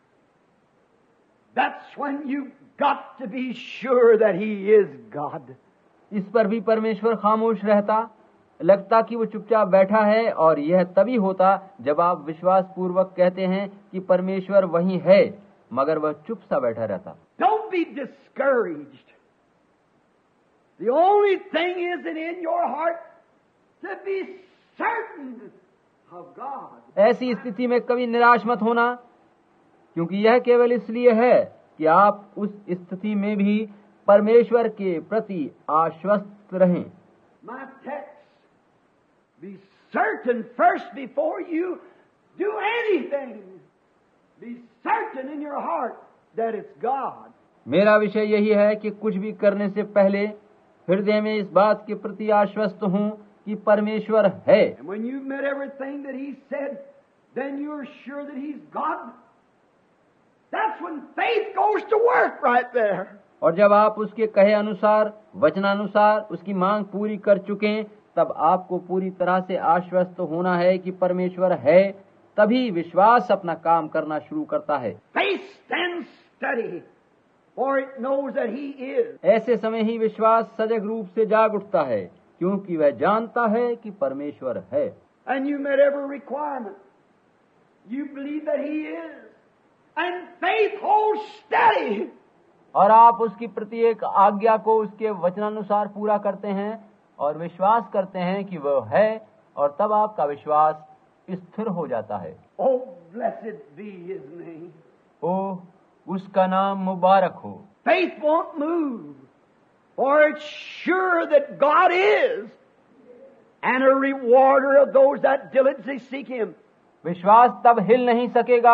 That's when you've got to be sure that He is God. इस पर भी परमेश्वर खामोश रहता, लगता कि वो चुपचाप बैठा है, और यह तभी होता जब आप विश्वास पूर्वक कहते हैं कि परमेश्वर वही है, मगर वह चुप सा बैठा रहता. Don't be discouraged. The only thing is that in your heart to be certain of God. ऐसी स्थिति में कभी निराश मत होना, क्योंकि यह केवल इसलिए है कि आप उस स्थिति में भी परमेश्वर के प्रति आश्वस्त रहें. My text, be certain first before you do anything. Be certain in your heart that it's God. मेरा विषय यही है कि कुछ भी करने से पहले हृदय में इस बात के प्रति आश्वस्त हूँ कि परमेश्वर है. And when you've met everything that He said, then you're sure that He's God. That's when faith goes to work right there. और जब आप उसके कहे अनुसार, वचनानुसार उसकी मांग पूरी कर चुके, तब आपको पूरी तरह से आश्वस्त होना है कि परमेश्वर है. तभी विश्वास अपना काम करना शुरू करता है. Faith stands steady, for it knows that He is. ऐसे समय ही विश्वास सजग रूप से जाग उठता है, क्योंकि वह जानता है कि परमेश्वर है. And you met every requirement. You believe that He is. And faith holds steady. और आप उसकी प्रत्येक आज्ञा को उसके वचनानुसार पूरा करते हैं और विश्वास करते हैं कि वह है, और तब आपका विश्वास स्थिर हो जाता है. Oh, blessed be His name. ओह, उसका नाम मुबारक हो. Faith won't move, for it's sure that God is, and a rewarder of those that diligently seek Him. विश्वास तब हिल नहीं सकेगा,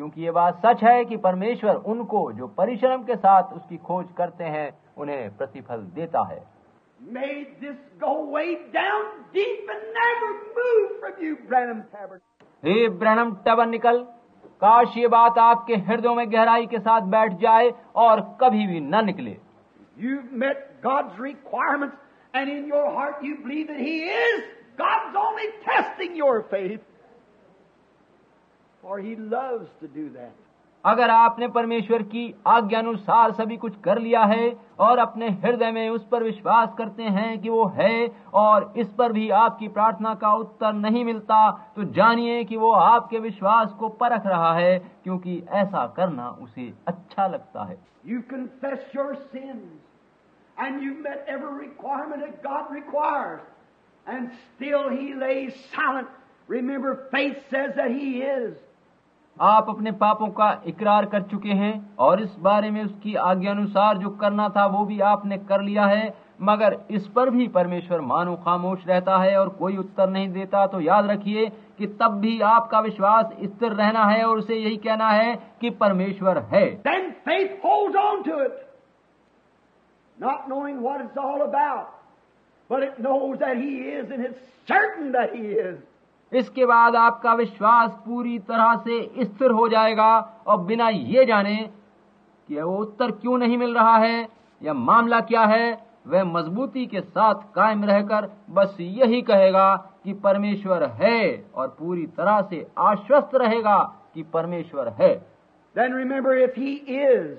क्योंकि ये बात सच है कि परमेश्वर उनको जो परिश्रम के साथ उसकी खोज करते हैं उन्हें प्रतिफल देता है। May this go way down deep and never move from you, Branham Tabernacle. हे ब्रैनम टैबरनेकल, काश ये बात आपके हृदयों में गहराई के साथ बैठ जाए और कभी भी न निकले। You've met God's requirements, and in your heart you believe that He is. God's only testing your faith, for He loves to do that. अगर आपने परमेश्वर की आज्ञा अनुसार सभी कुछ कर लिया है और अपने हृदय में उस पर विश्वास करते हैं कि वो है, और इस पर भी आपकी प्रार्थना का उत्तर नहीं मिलता, तो जानिए कि वो आपके विश्वास को परख रहा है, क्योंकि ऐसा करना उसे अच्छा लगता है। You confess your sins, and you've met every requirement that God requires, and still He lays silent. Remember, faith says that He is. आप अपने पापों का इकरार कर चुके हैं और इस बारे में उसकी आज्ञा अनुसार जो करना था वो भी आपने कर लिया है, मगर इस पर भी परमेश्वर मानो खामोश रहता है और कोई उत्तर नहीं देता। तो याद रखिए कि तब भी आपका विश्वास स्थिर रहना है और उसे यही कहना है कि परमेश्वर है। Then faith holds on to it, not knowing what it's all about, but it knows that He is, and it's certain that He is. इसके बाद आपका विश्वास पूरी तरह से स्थिर हो जाएगा और बिना ये जाने कि वो उत्तर क्यों नहीं मिल रहा है या मामला क्या है, वह मजबूती के साथ कायम रहकर बस यही कहेगा कि परमेश्वर है और पूरी तरह से आश्वस्त रहेगा कि परमेश्वर है। Then remember, if He is,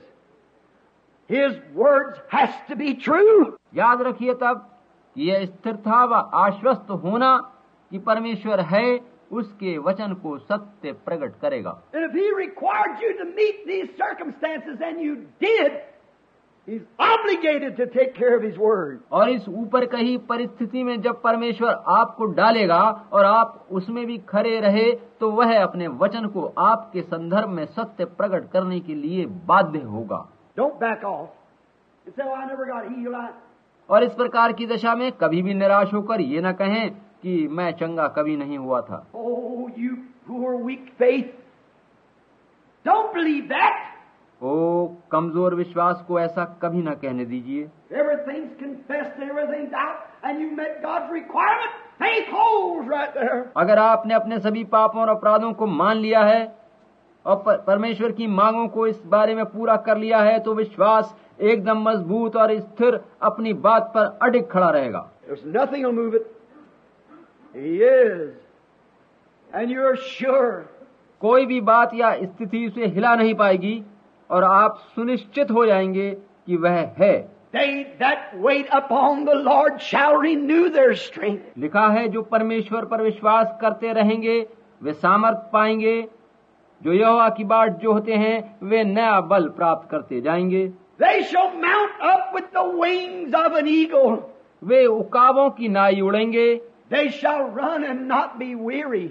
His words has to be true. याद रखिए तब कि यह स्थिरता व आश्वस्त होना कि परमेश्वर है, उसके वचन को सत्य प्रकट करेगा। And if He required you to meet these circumstances and you did, He's obligated to take care of His word. और इस ऊपर कही परिस्थिति में जब परमेश्वर आपको डालेगा और आप उसमें भी खड़े रहे, तो वह अपने वचन को आपके संदर्भ में सत्य प्रकट करने के लिए बाध्य होगा। Don't back off and say, "Oh, I never got healed." और इस प्रकार की दशा में कभी भी निराश होकर ये न कहें कि मैं चंगा कभी नहीं हुआ था। Oh, you poor weak faith. Don't believe that. ओ कमजोर विश्वास को ऐसा कभी न कहने दीजिए। Everything's confessed and everything's out, and you met God's requirement. Faith holds right there. अगर आपने अपने सभी पापों और अपराधों को मान लिया है और परमेश्वर की मांगों को इस बारे में पूरा कर लिया है, तो विश्वास एकदम मजबूत और स्थिर अपनी बात पर अडिग खड़ा रहेगा। There's nothing will move it. He is, and you're sure. कोई भी बात या स्थिति उसे हिला नहीं पाएगी और आप सुनिश्चित हो जाएंगे कि वह है। They that wait upon the Lord shall renew their strength. लिखा है, जो परमेश्वर पर विश्वास करते रहेंगे वे सामर्थ पाएंगे, जो यहोवा की बाट जोहते हैं वे नया बल प्राप्त करते जाएंगे। They shall mount up with the wings of an eagle. वे उकाबों की नाई उड़ेंगे। They shall run and not be weary.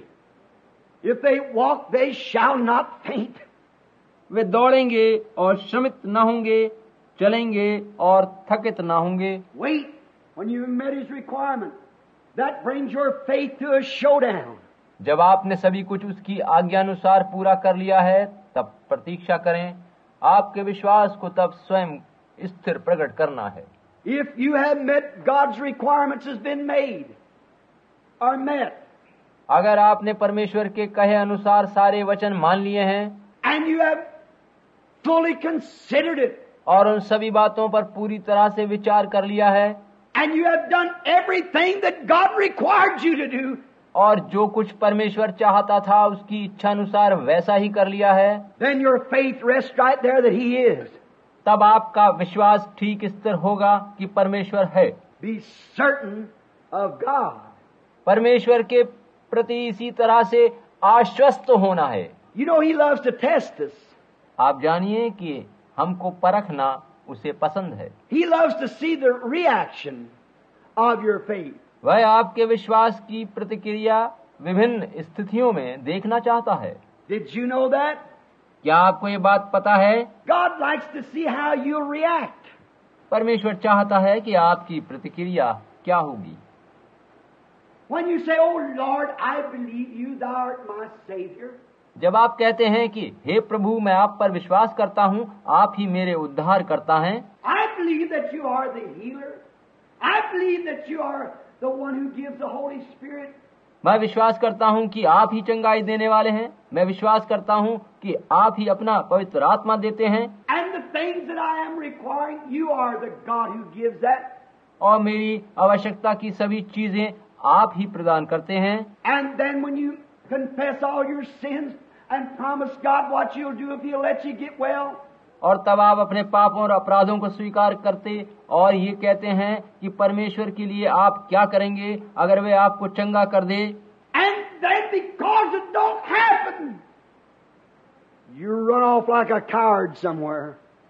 If they walk, they shall not faint. वे दौड़ेंगे और श्रमित न होंगे, चलेंगे और थकित न होंगे। Wait when you've met His requirement. That brings your faith to a showdown. जब आपने सभी कुछ उसकी आज्ञानुसार पूरा कर लिया है, तब प्रतीक्षा करें। आपके विश्वास को तब स्वयं स्थिर प्रकट करना है। If you have met God's requirements has been made or met, अगर आपने परमेश्वर के कहे अनुसार सारे वचन मान लिए हैं and you have fully considered it, और उन सभी बातों पर पूरी तरह से विचार कर लिया है, and you have done everything that God required you to do, और जो कुछ परमेश्वर चाहता था उसकी इच्छा अनुसार वैसा ही कर लिया है, then your faith rests right there that He is. तब आपका विश्वास ठीक स्थिर होगा कि परमेश्वर है। Be certain of God. परमेश्वर के प्रति इसी तरह से आश्वस्त होना है। You know He loves to test us. आप जानिए कि हमको परखना उसे पसंद है। He loves to see the reaction of your faith. वह आपके विश्वास की प्रतिक्रिया विभिन्न स्थितियों में देखना चाहता है। Did you know that? क्या आपको ये बात पता है? God likes to see how you react. परमेश्वर चाहता है कि आपकी प्रतिक्रिया क्या होगी। When you say, "Oh Lord, I believe you, Thou art my Savior," जब आप कहते हैं कि हे प्रभु मैं आप पर विश्वास करता हूँ, आप ही मेरे उद्धार करता हैं, I believe that you are the healer. I believe that you are the one who gives the Holy Spirit. मैं विश्वास करता हूँ कि आप ही चंगाई देने वाले हैं, मैं विश्वास करता हूँ कि आप ही अपना पवित्र आत्मा देते हैं, And the things that I am requiring, you are the God who gives that. और मेरी आवश्यकता की सभी चीजें आप ही प्रदान करते हैं। And then when you confess all your sins and promise God what you'll do if He'll let you get well, और तब आप अपने पापों और अपराधों को स्वीकार करते और ये कहते हैं कि परमेश्वर के लिए आप क्या करेंगे अगर वे आपको चंगा कर दे, and then because it don't happen, you run off like a coward somewhere.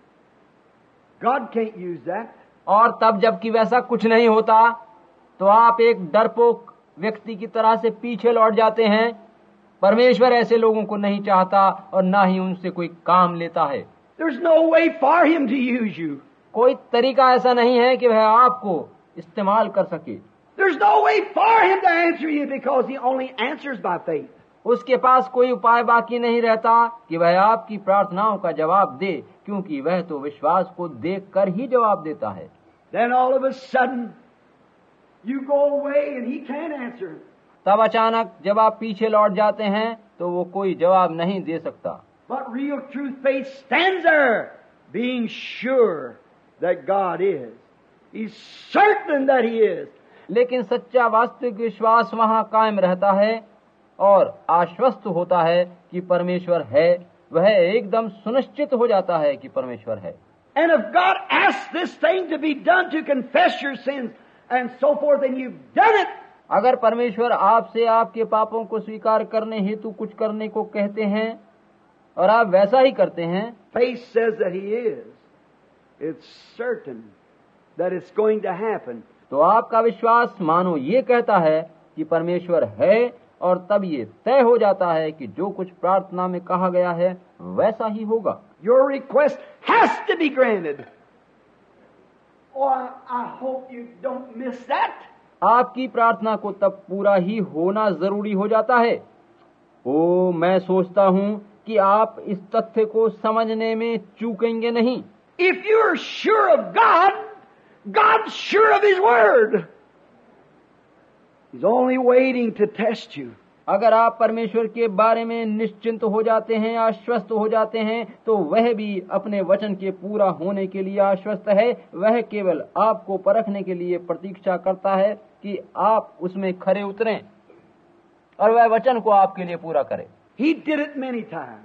God can't use that. और तब जबकि वैसा कुछ नहीं होता तो आप एक डरपोक व्यक्ति की तरह से पीछे लौट जाते हैं। परमेश्वर ऐसे लोगों को नहीं चाहता और ना ही उनसे कोई काम लेता है। There's no way for Him to use you. कोई तरीका ऐसा नहीं है कि वह आपको इस्तेमाल कर सके। There's no way for Him to answer you because He only answers by faith. उसके पास कोई उपाय बाकी नहीं रहता कि वह आपकी प्रार्थनाओं का जवाब दे, क्योंकि वह तो विश्वास को देखकर ही जवाब देता है। Then all of a sudden, you go away and He can't answer. तब अचानक जब आप पीछे लौट जाते हैं तो वो कोई जवाब नहीं दे सकता। But real true faith stands there, being sure that God is. He's certain that He is. लेकिन सच्चा वास्तविक विश्वास वहाँ कायम रहता है और आश्वस्त होता है कि परमेश्वर है। वह एकदम सुनिश्चित हो जाता है कि परमेश्वर है। And if God asks this thing to be done to confess your sins and so forth, and you've done it, अगर परमेश्वर आपसे आपके पापों को स्वीकार करने हेतु कुछ करने को कहते हैं और आप वैसा ही करते हैं, faith says that He is. It's certain that it's going to happen. तो आपका विश्वास मानो ये कहता है कि परमेश्वर है और तब ये तय हो जाता है कि जो कुछ प्रार्थना में कहा गया है वैसा ही होगा। Your request has to be granted. Oh, I hope you don't miss that. आपकी प्रार्थना को तब पूरा ही होना जरूरी हो जाता है। ओ, मैं सोचता हूँ कि आप इस तथ्य को समझने में चूकेंगे नहीं। If you're sure of God, God's sure of His Word. He's only waiting to test you. अगर आप परमेश्वर के बारे में निश्चिंत हो जाते हैं, आश्वस्त हो जाते हैं, तो वह भी अपने वचन के पूरा होने के लिए आश्वस्त है। वह केवल आपको परखने के लिए प्रतीक्षा करता है कि आप उसमें खरे उतरें और वह वचन को आपके लिए पूरा करे। He did it many times.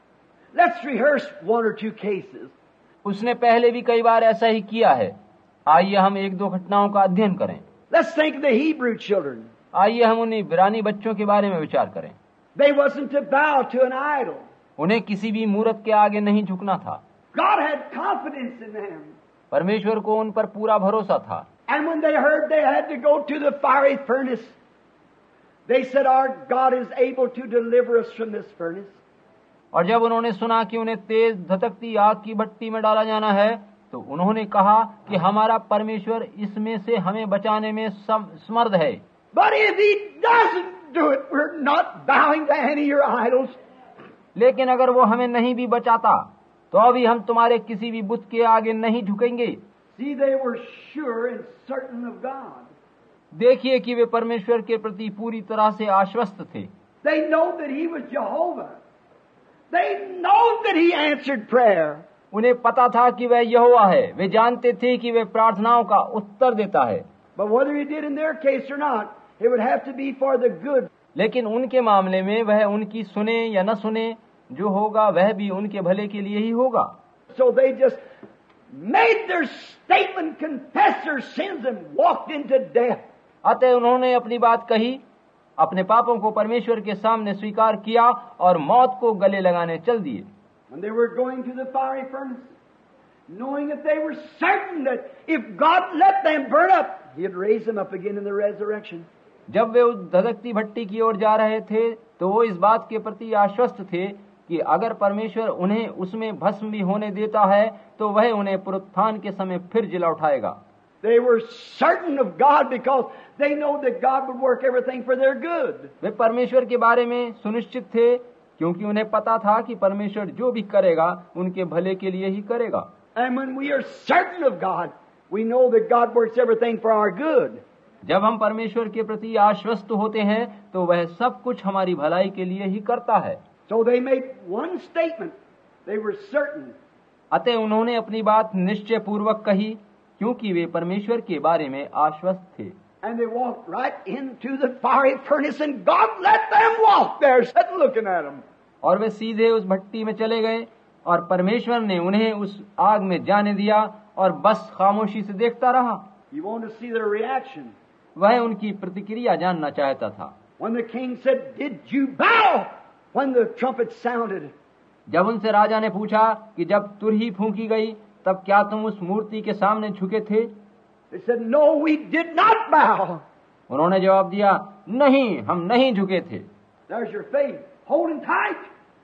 Let's rehearse one or two cases. उसने पहले भी कई बार ऐसा ही किया है। आइए हम एक दो घटनाओं का अध्ययन करें। Let's think of the Hebrew children. आइए हम उन्हीं इब्रानी बच्चों के बारे में विचार करें। They wasn't to bow to an idol. उन्हें किसी भी मूर्त के आगे नहीं झुकना था। God had confidence in them. परमेश्वर को उन पर पूरा भरोसा था। And when they heard they had to go to the fiery furnace, they said, our God is able to deliver us from this furnace. और जब उन्होंने सुना कि उन्हें तेज धधकती आग की भट्टी में डाला जाना है, तो उन्होंने कहा कि हमारा परमेश्वर इसमें से हमें बचाने में समर्थ है। But if He doesn't do it, we're not bowing to any of your idols. लेकिन अगर वो हमें नहीं भी बचाता तो अभी हम तुम्हारे किसी भी बुत के आगे नहीं झुकेंगे। See, they were sure and certain of God. देखिए कि वे परमेश्वर के प्रति पूरी तरह से आश्वस्त थे। They know that He was Jehovah. They know that He answered prayer. उन्हें पता था कि वह यहोवा है। वे जानते थे कि वह प्रार्थनाओं का उत्तर देता है। But whether He did in their case or not, it would have to be for the good. लेकिन उनके मामले में वह उनकी सुने या न सुने, जो होगा वह भी उनके भले के लिए ही होगा। So they just made their statement, confessed their sins, and walked into death. अतः उन्होंने अपनी बात कही, अपने पापों को परमेश्वर के सामने स्वीकार किया और मौत को गले लगाने चल दिए। When they were going to the fiery furnace, knowing that they were certain that if God let them burn up, He'd raise them up again in the resurrection. जब वे उस धधकती भट्टी की ओर जा रहे थे तो वो इस बात के प्रति आश्वस्त थे कि अगर परमेश्वर उन्हें उसमें भस्म भी होने देता है तो वह उन्हें पुनरुत्थान के समय फिर जिला उठाएगा। They were certain of God because they know that God would work everything for their good. वे परमेश्वर के बारे में सुनिश्चित थे क्योंकि उन्हें पता था कि परमेश्वर जो भी करेगा उनके भले के लिए ही करेगा। And when we are certain of God, we know that God works everything for our good. जब हम परमेश्वर के प्रति आश्वस्त होते हैं तो वह सब कुछ हमारी भलाई के लिए ही करता है। So they made one statement. They were certain. अतः उन्होंने अपनी बात निश्चय पूर्वक कही, क्योंकि वे परमेश्वर के बारे में आश्वस्त थे। And they walked right into the fiery furnace, and God let them walk there, sitting looking at them. और वे सीधे उस भट्टी में चले गए और परमेश्वर ने उन्हें उस आग में जाने दिया और बस खामोशी से देखता रहा। You want to see their reaction? वह उनकी प्रतिक्रिया जानना चाहता था। When the king said, "Did you bow when the trumpet sounded?" जब उनसे राजा ने पूछा कि जब तुरही फूंकी गई तब क्या तुम उस मूर्ति के सामने झुके थे? They said, "No, we did not bow." उन्होंने जवाब दिया, नहीं, हम नहीं झुके थे। There's your faith, holding tight.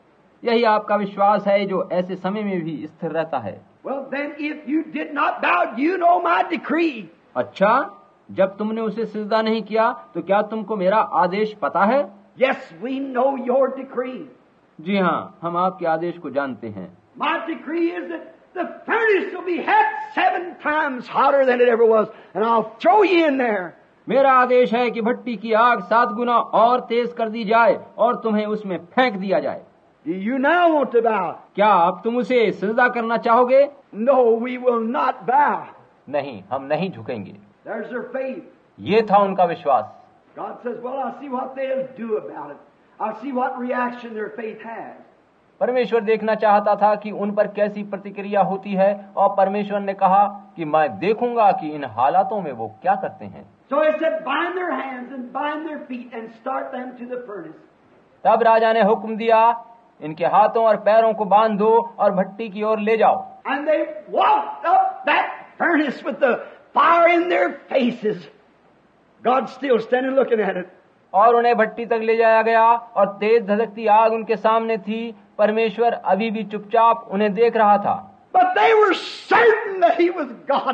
यही आपका विश्वास है जो ऐसे समय में भी स्थिर रहता है। Well, then, if you did not bow, you know my decree. अच्छा, जब तुमने उसे सिजदा नहीं किया तो क्या तुमको मेरा आदेश पता है? Yes, we know your decree. जी हाँ, हम आपके आदेश को जानते हैं। My decree is that the furnace will be hot 7 times hotter than it ever was, and I'll throw you in there. मेरा आदेश है कि भट्टी की आग 7 गुना और तेज कर दी जाए और तुम्हें उसमें फेंक दिया जाए। Do you now want to bow? क्या अब तुम उसे सिजदा करना चाहोगे? No, we will not bow. नहीं, हम नहीं झुकेंगे। There's their faith. ये था उनका विश्वास। God says, well, I'll see what they'll do about it. I'll see what reaction their faith has. परमेश्वर देखना चाहता था कि उन पर कैसी प्रतिक्रिया होती है, और परमेश्वर ने कहा कि मैं देखूंगा कि इन हालातों में वो क्या करते हैं। So he said, bind their hands and bind their feet and start them to the furnace. तब राजा ने हुक्म दिया, इनके हाथों और पैरों को बांध दो और भट्टी की ओर ले जाओ। And they walked up that furnace with the fire in their faces. God still standing looking at it. और उन्हें भट्टी तक ले जाया गया और तेज धधकती आग उनके सामने थी। परमेश्वर अभी भी चुपचाप उन्हें देख रहा था। But they were certain that he was God.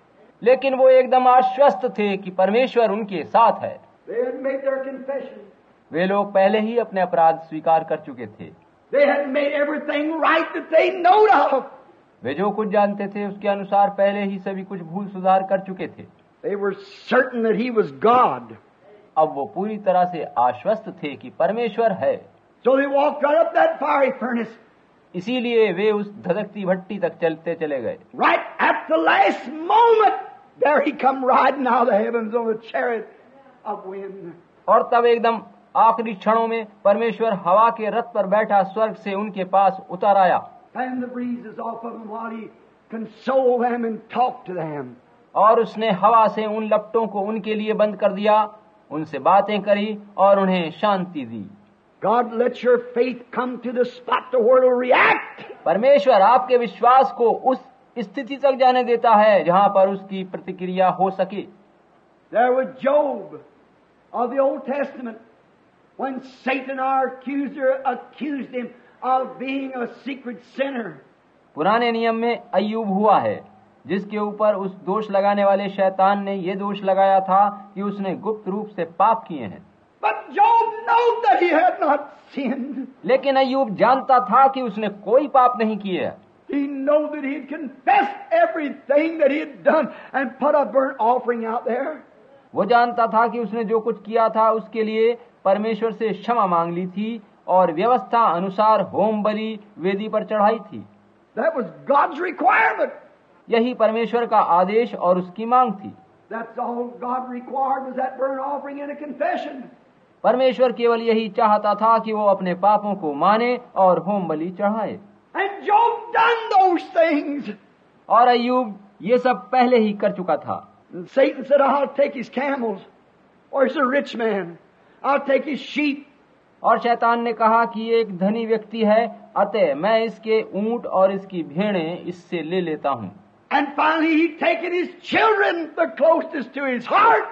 लेकिन वो एकदम आश्वस्त थे कि परमेश्वर उनके साथ है। They had made their confession. वे लोग पहले ही अपने अपराध स्वीकार कर चुके थे। They had made everything right that they knowed of. वे जो कुछ जानते थे उसके अनुसार पहले ही सभी कुछ भूल सुधार कर चुके थे। They were certain that he was God. अब वो पूरी तरह से आश्वस्त थे कि परमेश्वर है। So they walked right up that fiery furnace. इसीलिए वे उस धधकती भट्टी तक चलते चले गए। Right at the last moment, there he come riding out of the heavens on a chariot of wind. और तब एकदम आखिरी क्षणों में परमेश्वर हवा के रथ पर बैठा स्वर्ग से उनके पास उतर आया। And the breezes off of them while he consoled them and talked to them. और उसने हवा से उन लपटों को उनके लिए बंद कर दिया, उनसे बातें करी और उन्हें शांति दी। God let your faith come to the spot to where it'll react. परमेश्वर आपके विश्वास को उस स्थिति तक जाने देता है जहां पर उसकी प्रतिक्रिया हो सके। There was Job of the Old Testament when Satan, our accuser, accused him of being a secret sinner. पुराने नियम में अय्यूब हुआ है, जिसके ऊपर उस दोष लगाने वाले शैतान ने ये दोष लगाया था कि उसने गुप्त रूप से पाप किए हैं। But Job knew that he had not sinned. लेकिन अय्यूब जानता था कि उसने कोई पाप नहीं किए। He knew that he had confessed everything that he had done and put a burnt offering out there. वो जानता था कि उसने जो कुछ किया था उसके लिए परमेश्वर से क्षमा मांग ली थी और व्यवस्था अनुसार होम बलि वेदी पर चढ़ाई थी। That was God's requirement. यही परमेश्वर का आदेश और उसकी मांग थी। That's all God required was that burnt offering and a confession. परमेश्वर केवल यही चाहता था कि वो अपने पापों को माने और होम बलि चढ़ाए। And Job done those things. और अय्यूब ये सब पहले ही कर चुका था। And Satan said, I'll take his camels. Or he's a rich man. I'll take his sheep. और शैतान ने कहा कि एक धनी व्यक्ति है, अतः मैं इसके ऊंट और इसकी भेड़ें इससे ले लेता हूँ। And finally he'd taken his children, the closest to his heart.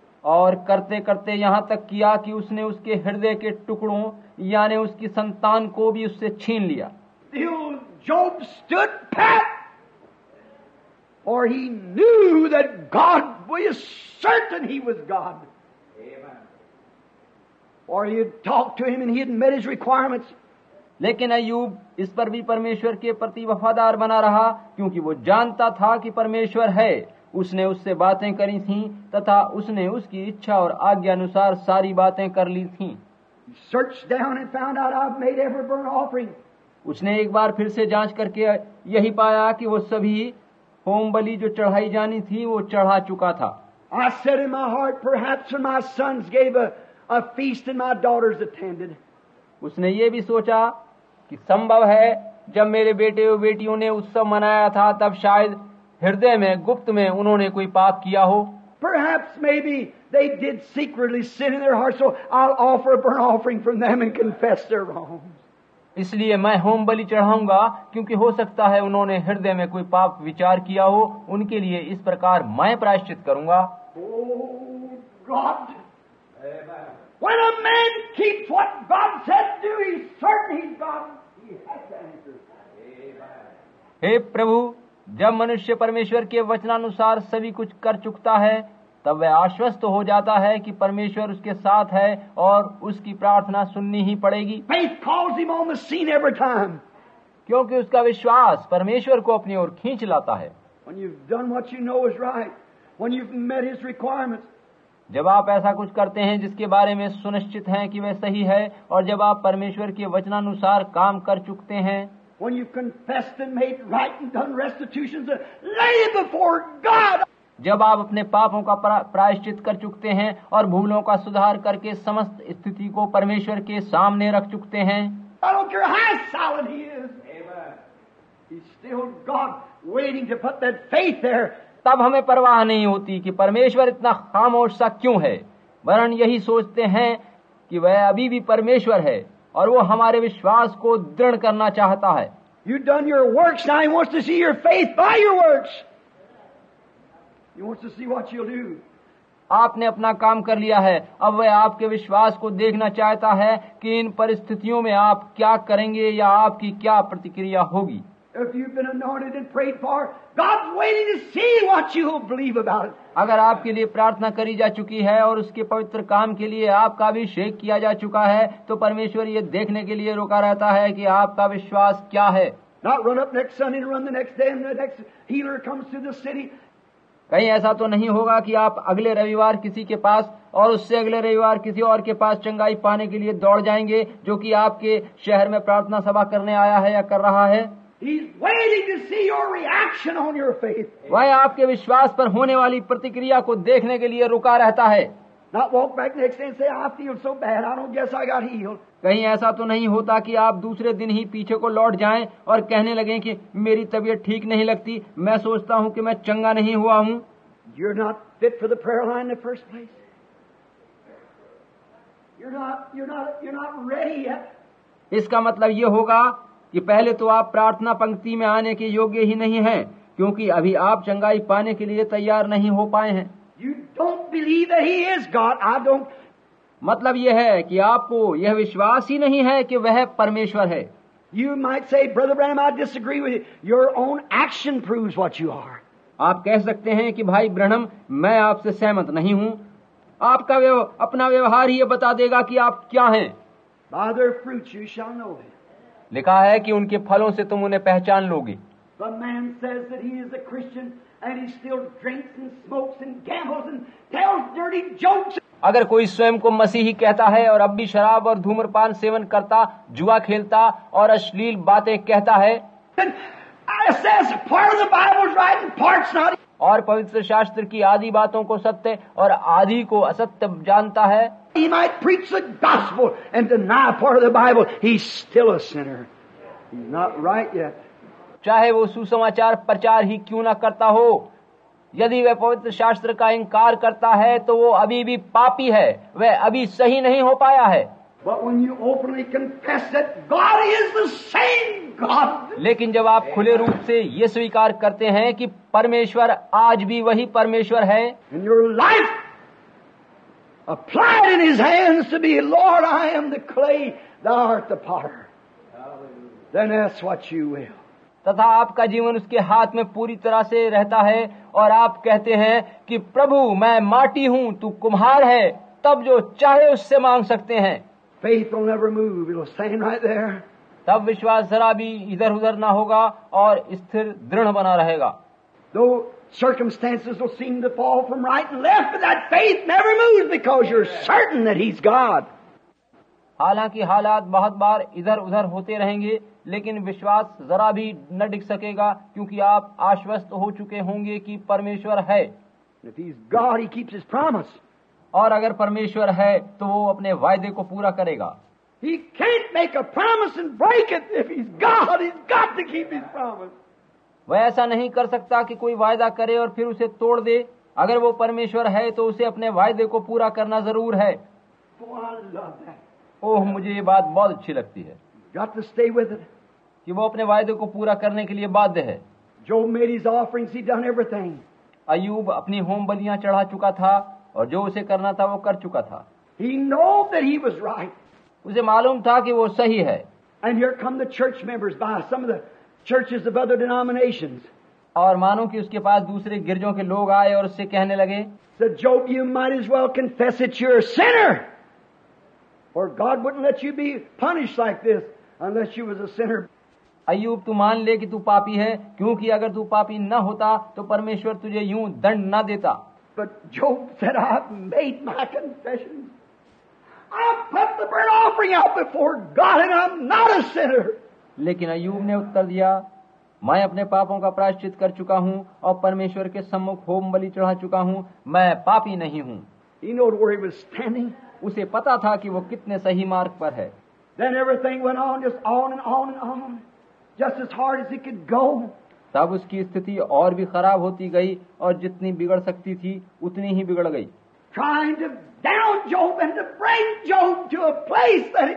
और करते करते यहाँ तक किया कि उसने उसके हृदय के टुकड़ों यानी उसकी संतान को भी उससे छीन लिया। Still Job stood pat. For he knew that God was certain he was God. Amen. Or he had talked to him and he had met his requirements. लेकिन अय्यूब इस पर भी परमेश्वर के प्रति वफादार बना रहा, क्योंकि वो जानता था कि परमेश्वर है। उसने उससे बातें करी थीं तथा उसने उसकी इच्छा और आज्ञा अनुसार सारी बातें कर ली थीं। उसने एक बार फिर से जांच करके यही पाया कि वो सभी होम बलि जो चढ़ाई जानी थी वो चढ़ा चुका था। I said in my heart, perhaps when my sons gave a feast and my daughters attended. उसने ये भी सोचा कि संभव है जब मेरे बेटे और बेटियों ने उत्सव मनाया था तब शायद हृदय में गुप्त में उन्होंने कोई पाप किया हो। Perhaps maybe they did secretly sin in their heart, so I'll offer a burnt offering from them and confess their wrongs. इसलिए मैं होम बलि चढ़ाऊंगा, क्योंकि हो सकता है उन्होंने हृदय में कोई पाप विचार किया हो। उनके लिए इस प्रकार मैं प्रायश्चित करूंगा। Oh God! When a man keeps what God said to do, he's certain he's God. He has to answer. हे प्रभु, जब मनुष्य परमेश्वर के वचनानुसार सभी कुछ कर चुकता है, तब वह आश्वस्त हो जाता है कि परमेश्वर उसके साथ है और उसकी प्रार्थना सुननी ही पड़ेगी। Faith calls him on the scene every time. क्योंकि उसका विश्वास परमेश्वर को अपनी ओर खींच लाता है। When you've done what you know is right, when you've met his requirements. जब आप ऐसा कुछ करते हैं जिसके बारे में सुनिश्चित हैं कि वह सही है, और जब आप परमेश्वर के वचनानुसार काम कर चुकते हैं, when you've confessed and made right and done restitutions and laid it before God. जब आप अपने पापों का प्रायश्चित कर चुकते हैं और भूलों का सुधार करके समस्त स्थिति को परमेश्वर के सामने रख चुकते हैं, I don't care how solid he is. Amen. He's still God waiting to put that faith there. तब हमें परवाह नहीं होती कि परमेश्वर इतना खामोश सा क्यों है, वरन यही सोचते हैं कि वह अभी भी परमेश्वर है और वो हमारे विश्वास को दृढ़ करना चाहता है। You've done your works, now he wants to see your faith by your works. He wants to see what you'll do. आपने अपना काम कर लिया है, अब वह आपके विश्वास को देखना चाहता है कि इन परिस्थितियों में आप क्या करेंगे या आपकी क्या प्रतिक्रिया होगी। If you've been anointed and prayed for, God's waiting to see what you'll believe about it. अगर आपके लिए प्रार्थना करी जा चुकी है और उसके पवित्र काम के लिए आपका अभिषेक किया जा चुका है, तो परमेश्वर ये देखने के लिए रुका रहता है कि आपका विश्वास क्या है। Not run up next Sunday and run the next day and the next healer comes to the city. कहीं ऐसा तो नहीं होगा कि आप अगले रविवार किसी के पास और उससे अगले रविवार किसी और के पास चंगाई पाने के लिए दौड़ जाएंगे, जो कि आपके शहर में प्रार्थना सभा करने आया है या कर रहा है। He's waiting to see your reaction on your faith. वह आपके विश्वास पर होने वाली प्रतिक्रिया को देखने के लिए रुका रहता है। Not walk back next day and say, I feel so bad, I don't guess I got healed. कहीं ऐसा तो नहीं होता कि आप दूसरे दिन ही पीछे को लौट जाएं और कहने लगें कि मेरी तबीयत ठीक नहीं लगती, मैं सोचता हूं कि मैं चंगा नहीं हुआ हूं। You're not fit for the prayer line in the first place. You're not ready yet. इसका मतलब ये होगा कि पहले तो आप प्रार्थना पंक्ति में आने के योग्य ही नहीं हैं, क्योंकि अभी आप चंगाई पाने के लिए तैयार नहीं हो पाए हैं। You don't believe that he is God. I don't. मतलब यह है कि आपको यह विश्वास ही नहीं है कि वह परमेश्वर है। You might say, Brother Branham, I disagree with you. Your own action proves what you are. आप कह सकते हैं कि भाई ब्रहणम, मैं आपसे सहमत नहीं हूं। आपका अपना व्यवहार ही ये बता देगा कि आप क्या हैं। By their fruits you shall know it. लिखा है कि उनके फलों से तुम उन्हें पहचान लोगे। The man says that he is a Christian and he still drinks and smokes and gambles and tells dirty jokes. अगर कोई स्वयं को मसीही कहता है और अब भी शराब और धूम्रपान सेवन करता, जुआ खेलता और अश्लील बातें कहता है, says part of the Bible is right and part's not. और पवित्र शास्त्र की आधी बातों को सत्य और आधी को असत्य जानता है, He might preach the gospel and deny part of the Bible. He's still a sinner. He's not right yet. चाहे वो सुसमाचार प्रचार ही क्यों न करता हो, यदि वह पवित्र शास्त्र का इनकार करता है तो वो अभी भी पापी है, वह अभी सही नहीं हो पाया है। But when you openly confess that God is the same God. लेकिन जब आप खुले रूप से ये स्वीकार करते हैं कि परमेश्वर आज भी वही परमेश्वर है, In your life, applied in His hands to be, Lord, I am the clay, Thou art the potter. Then that's what you will. तथा आपका जीवन उसके हाथ में पूरी तरह से रहता है और आप कहते हैं कि प्रभु मैं माटी हूँ, तू कुम्हार है, तब जो चाहे उससे मांग सकते हैं। Faith will never move. It'll stand right there. तब विश्वास जरा भी इधर उधर ना होगा और स्थिर दृढ़ बना रहेगा। Though circumstances will seem to fall from right and left, but that faith never moves because you're certain that He's God. हालांकि हालात बहुत बार इधर उधर होते रहेंगे, लेकिन विश्वास जरा भी न डिग सकेगा क्योंकि आप आश्वस्त हो चुके होंगे कि परमेश्वर है। If He's God, He keeps His promise. और अगर परमेश्वर है तो वो अपने वायदे को पूरा करेगा। He can't make a promise and break it. If He's God, He's got to keep His promise. वह ऐसा नहीं कर सकता कि कोई वायदा करे और फिर उसे तोड़ दे। अगर वो परमेश्वर है तो उसे अपने वायदे को पूरा करना जरूर है। Oh, I love that. ओह, मुझे ये बात बहुत अच्छी लगती है Got to stay with it. कि वो अपने वायदे को पूरा करने के लिए बाध्य है। Job made his offerings. He done everything. अय्यूब अपनी होम बलियां चढ़ा चुका था और जो उसे करना था वो कर चुका था। He knew that he was right. उसे मालूम था कि वो सही है। And here come the church members by some of the churches of other denominations. और मानो कि उसके पास दूसरे गिरजों के लोग आए और उससे कहने लगे, Said, Job, you might as well confess that you're a sinner. For God wouldn't let you be punished like this unless you was a sinner. अय्यूब, तू मान ले कि तू पापी है, क्योंकि अगर तू पापी न होता तो परमेश्वर तुझे यूं दंड न देता। But Job said, I've made my confession. I've put the burnt offering out before God and I'm not a sinner. लेकिन अय्यूब ने उत्तर दिया, मैं अपने पापों का प्रायश्चित कर चुका हूँ और परमेश्वर के सम्मुख होम बलि चढ़ा चुका हूँ, मैं पापी नहीं हूँ। He knew where he was standing. उसे पता था कि वो कितने सही मार्ग पर है। Then everything went on, just on and on and on, just as hard as it could go. तब उसकी स्थिति और भी खराब होती गई और जितनी बिगड़ सकती थी उतनी ही बिगड़ गई। Trying to down Job and to bring Job to a place that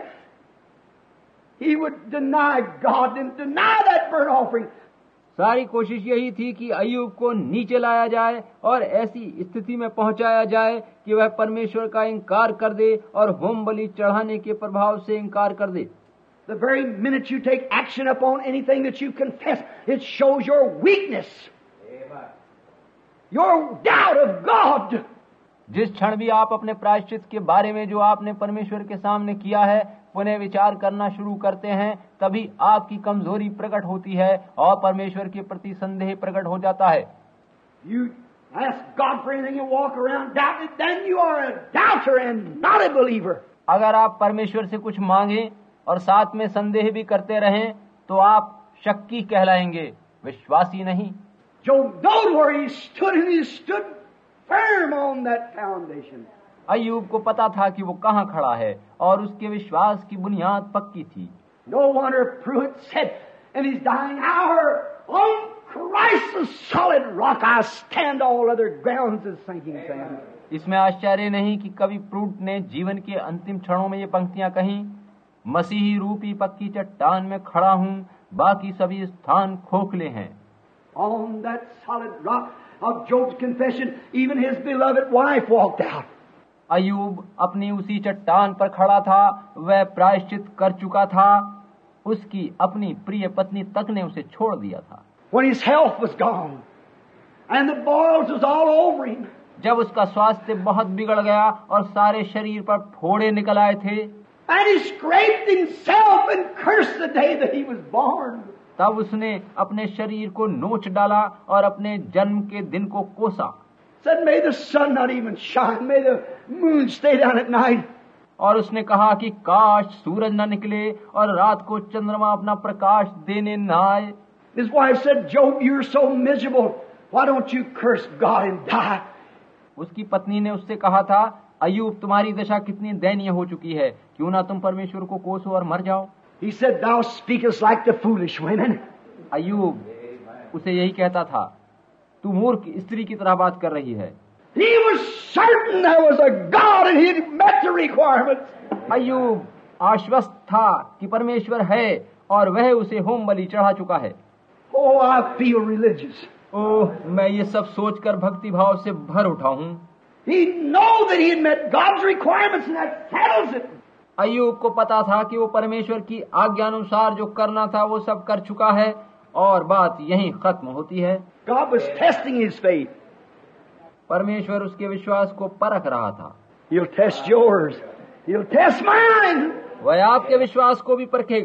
he would deny God and deny that burnt offering. सारी कोशिश यही थी कि अय्यूब को नीचे लाया जाए और ऐसी स्थिति में पहुंचाया जाए कि वह परमेश्वर का इंकार कर दे और होम बलि चढ़ाने के प्रभाव से इंकार कर दे। The very minute you take action upon anything that you confess, it shows your weakness, your doubt of God. जिस क्षण भी आप अपने प्रायश्चित के बारे में जो आपने परमेश्वर के सामने किया है पुनः विचार करना शुरू करते हैं, तभी आपकी कमजोरी प्रकट होती है और परमेश्वर के प्रति संदेह प्रकट हो जाता है। You ask God for anything and walk around doubting, then you are a doubter and not a believer. अगर आप परमेश्वर से कुछ मांगे और साथ में संदेह भी करते रहें तो आप शक्की कहलाएंगे, विश्वासी नहीं। Job knowed where he stood and he stood firm on that foundation. अय्यूब को पता था कि वो कहाँ खड़ा है और उसके विश्वास की बुनियाद पक्की थी। No wonder Pruitt said in his dying hour, on Christ the solid rock I stand, all other grounds is sinking sand. इसमें आश्चर्य नहीं कि कवि प्रूट ने जीवन के अंतिम क्षणों में ये पंक्तियां कहीं, मसीही रूपी पक्की चट्टान में खड़ा हूँ, बाकी सभी स्थान खोखले हैं। On that solid rock of Job's confession, even his beloved wife walked out. अय्यूब अपनी उसी चट्टान पर खड़ा था, वह प्रायश्चित कर चुका था, उसकी अपनी प्रिय पत्नी तक ने उसे छोड़ दिया था। When his health was gone and the boils was all over him. जब उसका स्वास्थ्य बहुत बिगड़ गया और सारे शरीर पर फोड़े निकल आए थे, And he scraped himself and cursed the day that he was born. तब उसने अपने शरीर को नोच डाला और अपने जन्म के दिन को कोसा। Said, may the sun not even shine, may the moon stay down at night. और उसने कहा कि काश सूरज न निकले और रात को चंद्रमा अपना प्रकाश देने न आए। His wife said, Job, you're so miserable. Why don't you curse God and die? उसकी पत्नी ने उससे कहा था, अय्यूब तुम्हारी दशा कितनी दयनीय हो चुकी है, क्यों ना तुम परमेश्वर को कोसो और मर जाओ। He said, thou speakest like the foolish women. अय्यूब उसे यही कहता था, तू मूर्ख स्त्री की तरह बात कर रही है। He was certain there was a God and he'd met the requirements. अय्यूब आश्वस्त था कि परमेश्वर है और वह उसे होम बलि चढ़ा चुका है। Oh, I feel religious. ओह, मैं ये सब सोचकर भक्ति भाव से भर उठा हूँ। He know that he had met God's requirements and that settles it. अय्यूब को पता था कि वो परमेश्वर की आज्ञा अनुसार जो करना था वो सब कर चुका है और बात यहीं खत्म होती है। God was testing his faith. परमेश्वर उसके विश्वास को परख रहा था। He'll test yours. He'll test mine. वह आपके विश्वास को भी परखेगा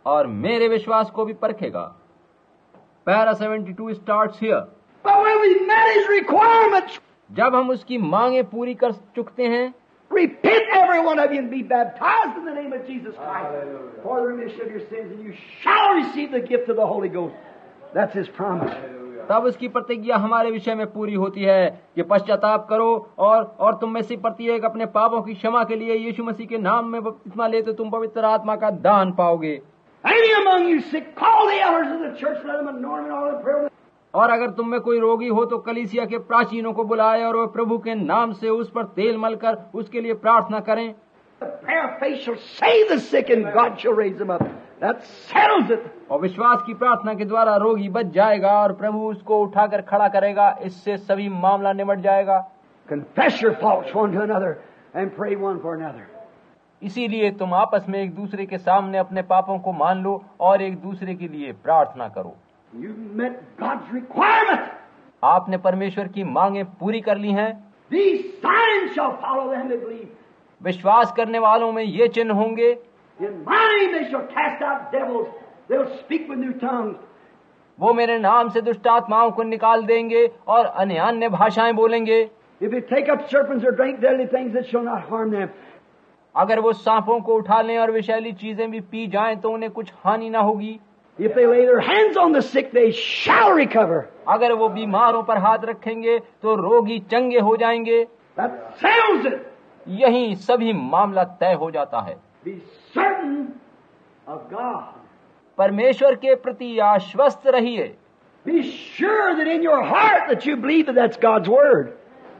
और मेरे विश्वास को भी परखेगा। Para 72 starts here. But when we met his requirements, जब हम उसकी मांगे पूरी कर चुकते हैं, repent every one of you and be baptized in the name of Jesus Christ for the remission of your sins, and you shall receive the gift of the Holy Ghost. That's his promise. तब उसकी प्रतिज्ञा हमारे विषय में पूरी होती है कि पश्चाताप करो और तुम में से प्रत्येक अपने पापों की क्षमा के लिए यीशु मसीह के नाम में बपतिस्मा ले तो तुम पवित्र आत्मा का दान पाओगे। Any among you sick, call the elders of the church, let them anoint him all in prayer. और अगर तुम में कोई रोगी हो तो कलीसिया के प्राचीनों को बुलाए और वे प्रभु के नाम से उस पर तेल मलकर उसके लिए प्रार्थना करें। The prayer of faith shall save the sick, and God shall raise them up. That settles it. और विश्वास की प्रार्थना के द्वारा रोगी बच जाएगा और प्रभु उसको उठाकर खड़ा करेगा। इससे सभी मामला निमट जाएगा। Confess your faults one to another and pray one for another. इसीलिए तुम आपस में एक दूसरे के सामने अपने पापों को मान लो और एक दूसरे के लिए प्रार्थना करो। You met God's requirement. आपने परमेश्वर की मांगे पूरी कर ली हैं। These signs shall follow them that believe. विश्वास करने वालों में ये चिन्ह होंगे। In my name they shall cast out devils. They'll speak with new tongues. वो मेरे नाम से दुष्ट आत्माओं को निकाल देंगे और अन्य भाषाएं बोलेंगे। If they take up serpents or drink deadly things, it shall not harm them. अगर वो सांपों को उठा लें और विषैली चीजें भी पी जाएं तो उन्हें कुछ हानि ना होगी। If they lay their hands on the sick, they shall recover. अगर वो बीमारों पर हाथ रखेंगे तो रोगी चंगे हो जाएंगे। That settles it. यही सभी मामला तय हो जाता है। Be certain of God. परमेश्वर के प्रति आश्वस्त रहिए। Be sure that in your heart that you believe that that's God's word.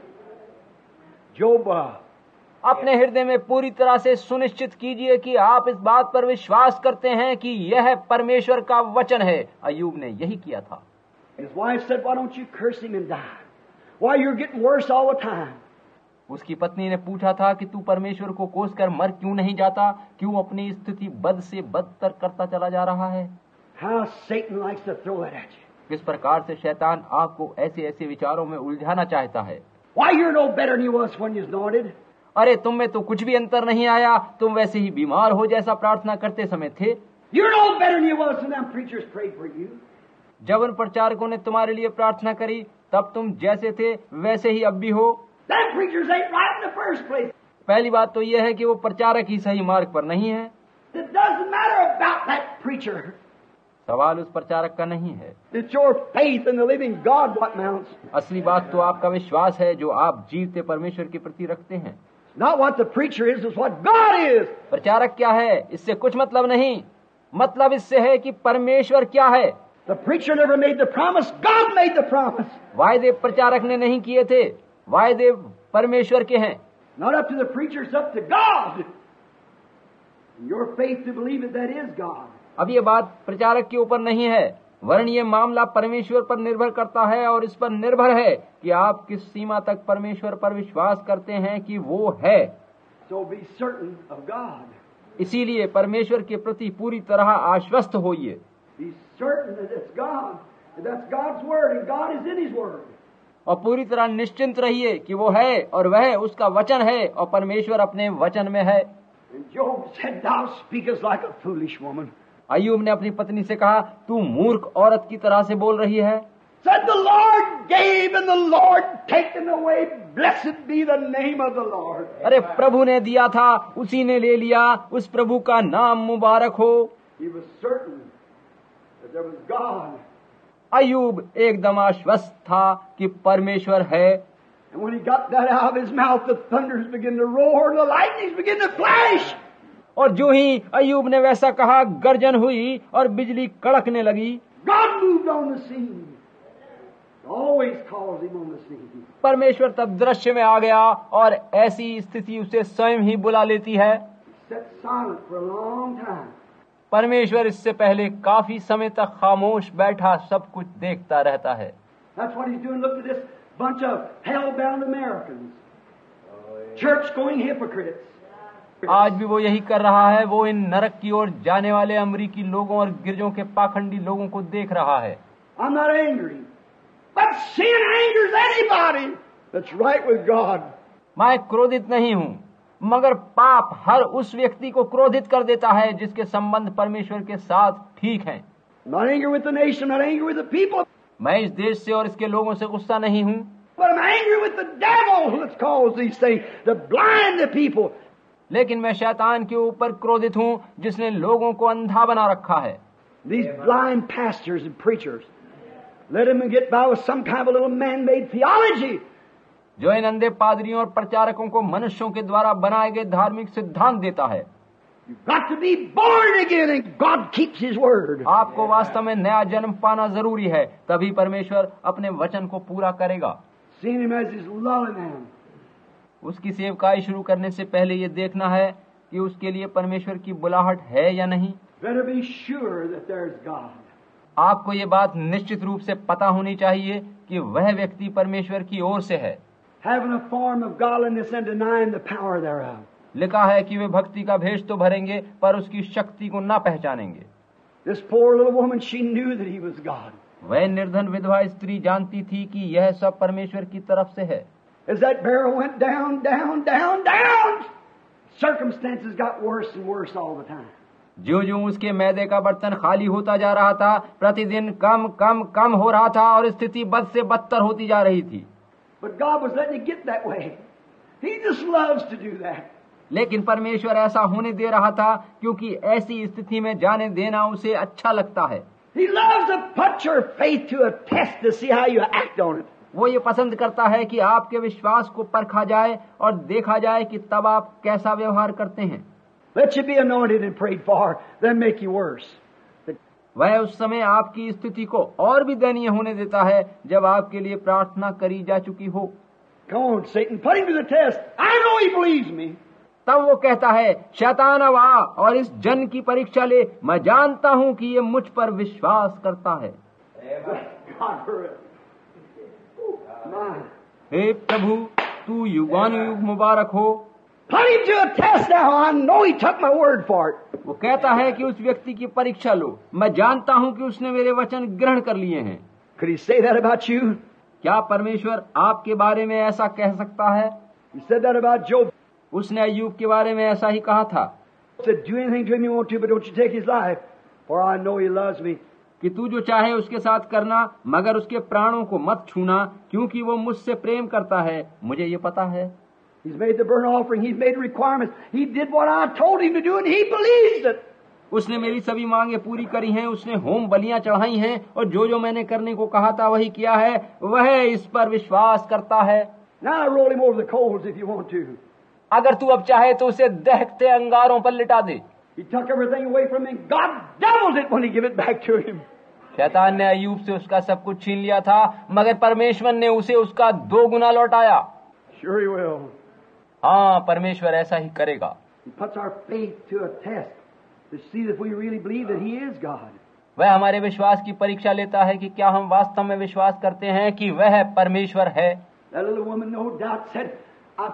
Job, अपने हृदय में पूरी तरह से सुनिश्चित कीजिए कि आप इस बात पर विश्वास करते हैं कि यह परमेश्वर का वचन है। अय्यूब ने यही किया था। his wife said, "Why don't you curse him and die? Why you're getting worse all the time?" उसकी पत्नी ने पूछा था कि तू परमेश्वर को कोस कर मर क्यों नहीं जाता, क्यों अपनी स्थिति बद से बदतर करता चला जा रहा है। How Satan likes to throw that at you. किस प्रकार से शैतान आपको ऐसे ऐसे विचारों में उलझाना चाहता है। Why you're no better than you was when you was anointed. अरे तुम में तो कुछ भी अंतर नहीं आया, तुम वैसे ही बीमार हो जैसा प्रार्थना करते समय थे। You're no better than you was when them preachers prayed for you. जब उन प्रचारकों ने तुम्हारे लिए प्रार्थना करी तब तुम जैसे थे वैसे ही अब भी हो। Them preachers ain't right in the first place. पहली बात तो यह है कि वो प्रचारक ही सही मार्ग पर नहीं है। It doesn't matter about that preacher. सवाल उस प्रचारक का नहीं है। It's your faith in the living God what mounts. असली बात तो आपका विश्वास है जो आप जीवते परमेश्वर के प्रति रखते हैं। Not what the preacher is what God is. प्रचारक क्या है इससे कुछ मतलब नहीं, मतलब इससे है कि परमेश्वर क्या है। The preacher never made the promise. God made the promise. वायदे प्रचारक ने नहीं किए थे, वायदे परमेश्वर के हैं। Not up to the preacher, it's up to God. Your faith to believe that is God. अब ये बात प्रचारक के ऊपर नहीं है, वरन ये मामला परमेश्वर पर निर्भर करता है और इस पर निर्भर है कि आप किस सीमा तक परमेश्वर पर विश्वास करते हैं कि वो है। So be certain of God. इसीलिए परमेश्वर के प्रति पूरी तरह आश्वस्त होइए। Be certain that it's God. That that's God's word and God is in his word. और पूरी तरह निश्चिंत रहिए कि वो है और वह उसका वचन है और परमेश्वर अपने वचन में है। And Job said, "Thou speakest like a foolish woman." अय्यूब ने अपनी पत्नी से कहा, तू मूर्ख औरत की तरह से बोल रही है। Said the Lord gave and the Lord taken away. Blessed be the name of the Lord. अरे प्रभु ने दिया था उसी ने ले लिया, उस प्रभु का नाम मुबारक हो। He was certain that there was God. अय्यूब एकदम आश्वस्त था कि परमेश्वर है। And when he got that out of his mouth, the thunders began to roar, the lightnings began to flash. और जो ही अय्यूब ने वैसा कहा, गर्जन हुई और बिजली कड़कने लगी। God moved on the scene. Always calls him on the scene. परमेश्वर तब दृश्य में आ गया और ऐसी स्थिति उसे स्वयं ही बुला लेती है। He sat silent for a long time. परमेश्वर इससे पहले काफी समय तक खामोश बैठा सब कुछ देखता रहता है। That's what he's doing. Look at this bunch of hell-bound Americans. Church-going hypocrites. आज भी वो यही कर रहा है। वो इन नरक की ओर जाने वाले अमरीकी लोगों और गिरजों के पाखंडी लोगों को देख रहा है। I'm not angry. But sin angers anybody that's right with God. मैं क्रोधित नहीं हूँ, मगर पाप हर उस व्यक्ति को क्रोधित कर देता है जिसके संबंध परमेश्वर के साथ ठीक हैं। I'm not angry with the nation, I'm not angry with the people, मैं इस देश से और इसके लोगों से गुस्सा नहीं हूँ, but I'm angry with the devil that's caused these things to blind the people. लेकिन मैं शैतान के ऊपर क्रोधित हूँ जिसने लोगों को अंधा बना रखा है। These blind pastors and preachers, let them get by with some kind of a little man-made theology. जो इन अंधे पादरियों और प्रचारकों को मनुष्यों के द्वारा बनाए गए धार्मिक सिद्धांत देता है। You've got to be born again and God keeps His word. आपको वास्तव में नया जन्म पाना जरूरी है, तभी परमेश्वर अपने वचन को पूरा करेगा। Seeing Him as His loving man. उसकी सेवकाई शुरू करने से पहले ये देखना है कि उसके लिए परमेश्वर की बुलाहट है या नहीं। Better be sure that there's God. आपको ये बात निश्चित रूप से पता होनी चाहिए कि वह व्यक्ति परमेश्वर की ओर से है। Having a form of godliness and denying the power thereof. लिखा है कि वे भक्ति का भेष तो भरेंगे पर उसकी शक्ति को न पहचानेंगे। This poor little woman, she knew that He was God. वह निर्धन विधवा स्त्री जानती थी कि यह सब परमेश्वर की तरफ से है। As that barrel went down, down, down, down, circumstances got worse and worse all the time. ज्यों-ज्यों उसके मैदे का बर्तन खाली होता जा रहा था, प्रतिदिन कम कम कम हो रहा था और स्थिति बद से बदतर होती जा रही थी। But God was letting it get that way. He just loves to do that. लेकिन परमेश्वर ऐसा होने दे रहा था क्योंकि ऐसी स्थिति में जाने देना उसे अच्छा लगता है। He loves to put your faith to a test to see how you act on it. वो ये पसंद करता है कि आपके विश्वास को परखा जाए और देखा जाए कि तब आप कैसा व्यवहार करते हैं। Let you be anointed and prayed for, then make you worse. वह उस समय आपकी स्थिति को और भी दयनीय होने देता है जब आपके लिए प्रार्थना करी जा चुकी हो। Come on, Satan, put him to the test. I know he believes me. तब वो कहता है, शैतान अब आ और इस जन की परीक्षा ले, मैं जानता हूँ कि ये मुझ पर विश्वास करता है। God for it. My. हे प्रभु, तू युगानुयुग मुबारक हो। Put him to a test now. I know he took my word for it. वो कहता है कि उस व्यक्ति की परीक्षा लो, मैं जानता हूँ कि उसने मेरे वचन ग्रहण कर लिए हैं। Could he say that about you? क्या परमेश्वर आपके बारे में ऐसा कह सकता है? He said that about Job. उसने अय्यूब के बारे में ऐसा ही कहा था। He said, do anything to him you want to, but don't you take his life, for I know he loves me. कि तू जो चाहे उसके साथ करना, मगर उसके प्राणों को मत छूना, क्योंकि वो मुझसे प्रेम करता है, मुझे ये पता है। He's made the burnt offering. He's made requirements. He did what I told him to do, and he believes it. उसने मेरी सभी मांगे पूरी करी हैं, उसने होम बलियां चढ़ाई हैं और जो मैंने करने को कहा था वही किया है, वह इस पर विश्वास करता है। Now roll him over the coals if you want to. अगर तू अब चाहे तो उसे दहकते अंगारों पर लिटा दे। He took everything away from him. God doubled it when he gave it back to him. शैतान ने अय्यूब से उसका सब कुछ छीन लिया था, मगर परमेश्वर ने उसे उसका 2 गुना लौटाया। Sure he will. हाँ, परमेश्वर ऐसा ही करेगा। He puts our faith to a test to see if we really believe that he is God. वह हमारे विश्वास की परीक्षा लेता है कि क्या हम वास्तव में विश्वास करते हैं कि वह परमेश्वर है। That little woman no doubt said, I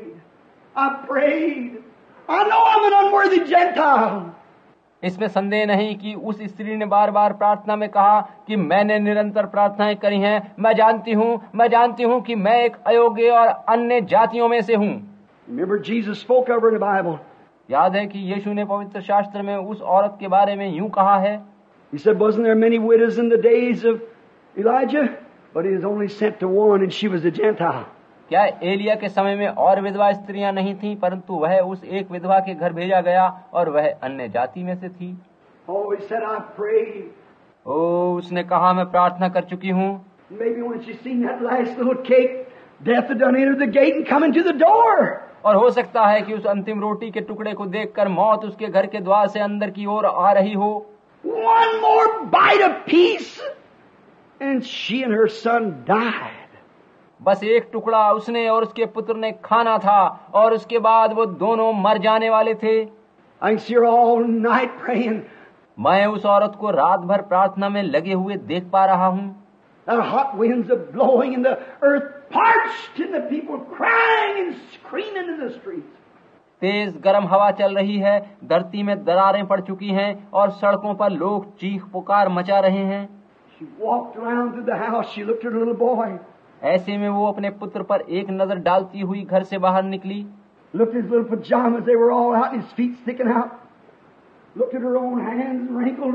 prayed. I know I'm an unworthy Gentile. इसमें संदेह नहीं कि उस स्त्री ने बार बार प्रार्थना में कहा कि मैंने निरंतर प्रार्थनाएं करी हैं, मैं जानती हूँ कि मैं एक अयोग्य और अन्य जातियों में से हूँ। Remember Jesus spoke of her in the Bible. याद है कि यीशु ने पवित्र शास्त्र में उस औरत के बारे में यूं कहा है। He said, wasn't there many widows in the days of Elijah? But he was only sent to one, and she was a Gentile. क्या एलिया के समय में और विधवा स्त्रियां नहीं थीं, परंतु वह उस एक विधवा के घर भेजा गया और वह अन्य जाति में से थी। Oh, he said, I prayed. उसने कहा मैं प्रार्थना कर चुकी हूँ। Maybe when she seen that last little cake, death had done entered the gate and come into the door. और हो सकता है कि उस अंतिम रोटी के टुकड़े को देखकर मौत उसके घर के द्वार से अंदर की ओर आ रही हो। One more bite of peace, and she and her son died. बस एक टुकड़ा उसने और उसके पुत्र ने खाना था और उसके बाद वो दोनों मर जाने वाले थे। I can see her all night praying. मैं उस औरत को रात भर प्रार्थना में लगे हुए देख पा रहा हूँ। The hot winds are blowing and the earth parched and the people crying and screaming in the streets. तेज गर्म हवा चल रही है, धरती में दरारें पड़ चुकी हैं और सड़कों पर लोग चीख पुकार मचा रहे हैं। She walked around through the house. She looked at her little boy. ऐसे में वो अपने पुत्र पर एक नजर डालती हुई घर से बाहर निकली। Looked at his little pajamas, they were all out, and his feet sticking out. Looked at her own hands wrinkled.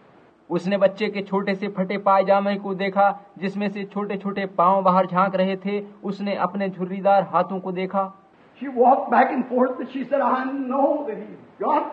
उसने बच्चे के छोटे से फटे पायजामे को देखा जिसमें से छोटे छोटे पांव बाहर झांक रहे थे। उसने अपने झुर्रीदार हाथों को देखा। She walked back and forth, but she said, I know that he's God.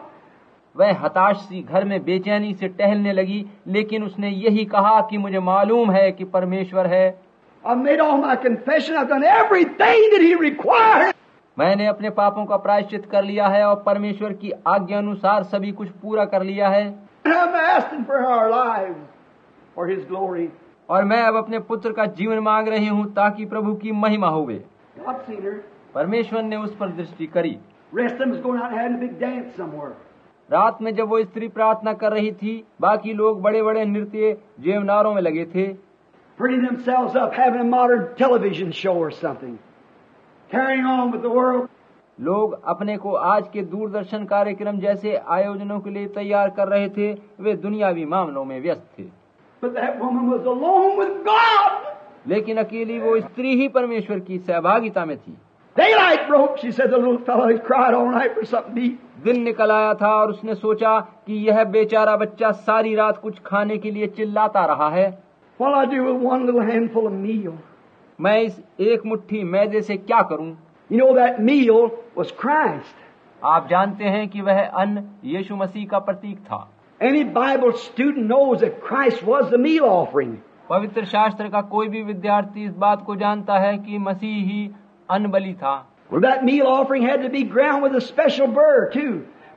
वह हताश सी घर में बेचैनी से टहलने लगी, लेकिन उसने यही कहा कि मुझे मालूम है कि परमेश्वर है। I've made all my confession. I've done everything that he required. मैंने अपने पापों का प्रायश्चित कर लिया है और परमेश्वर की आज्ञा अनुसार सभी कुछ पूरा कर लिया है। I'm asking for our lives, for his glory. और मैं अब अपने पुत्र का जीवन मांग रही हूँ ताकि प्रभु की महिमा होवे। God seen her. परमेश्वर ने उस पर दृष्टि करी। Rest of them was going out and having a big dance somewhere. रात में जब वो स्त्री प्रार्थना कर रही थी, बाकी लोग बड़े बड़े नृत्य जेवनारों में लगे थे। Prettying themselves up, having a modern television show or something. Carrying on with the world. लोग अपने को आज के दूरदर्शन कार्यक्रम जैसे आयोजनों के लिए तैयार कर रहे थे। वे दुनियावी मामलों में व्यस्त थे। But that woman was alone with God. लेकिन अकेली वो स्त्री ही परमेश्वर की सहभागिता में थी। Daylight broke. She said the little fellow he cried all night for something to eat. दिन निकल आया था और उसने सोचा कि यह बेचारा बच्चा सारी रात कुछ खाने के लिए चिल्लाता रहा है। What I do with one little handful of meal? मैं इस एक मुट्ठी मैदे से क्या करूं? You know that meal was Christ. आप जानते हैं कि वह अन्न यीशु मसीह का प्रतीक था। Any Bible student knows that Christ was the meal offering. पवित्र शास्त्र का कोई भी विद्यार्थी इस बात को जानता है कि मसीह ही अन्न बलि था। Well, that meal offering had to be ground with a special burr too.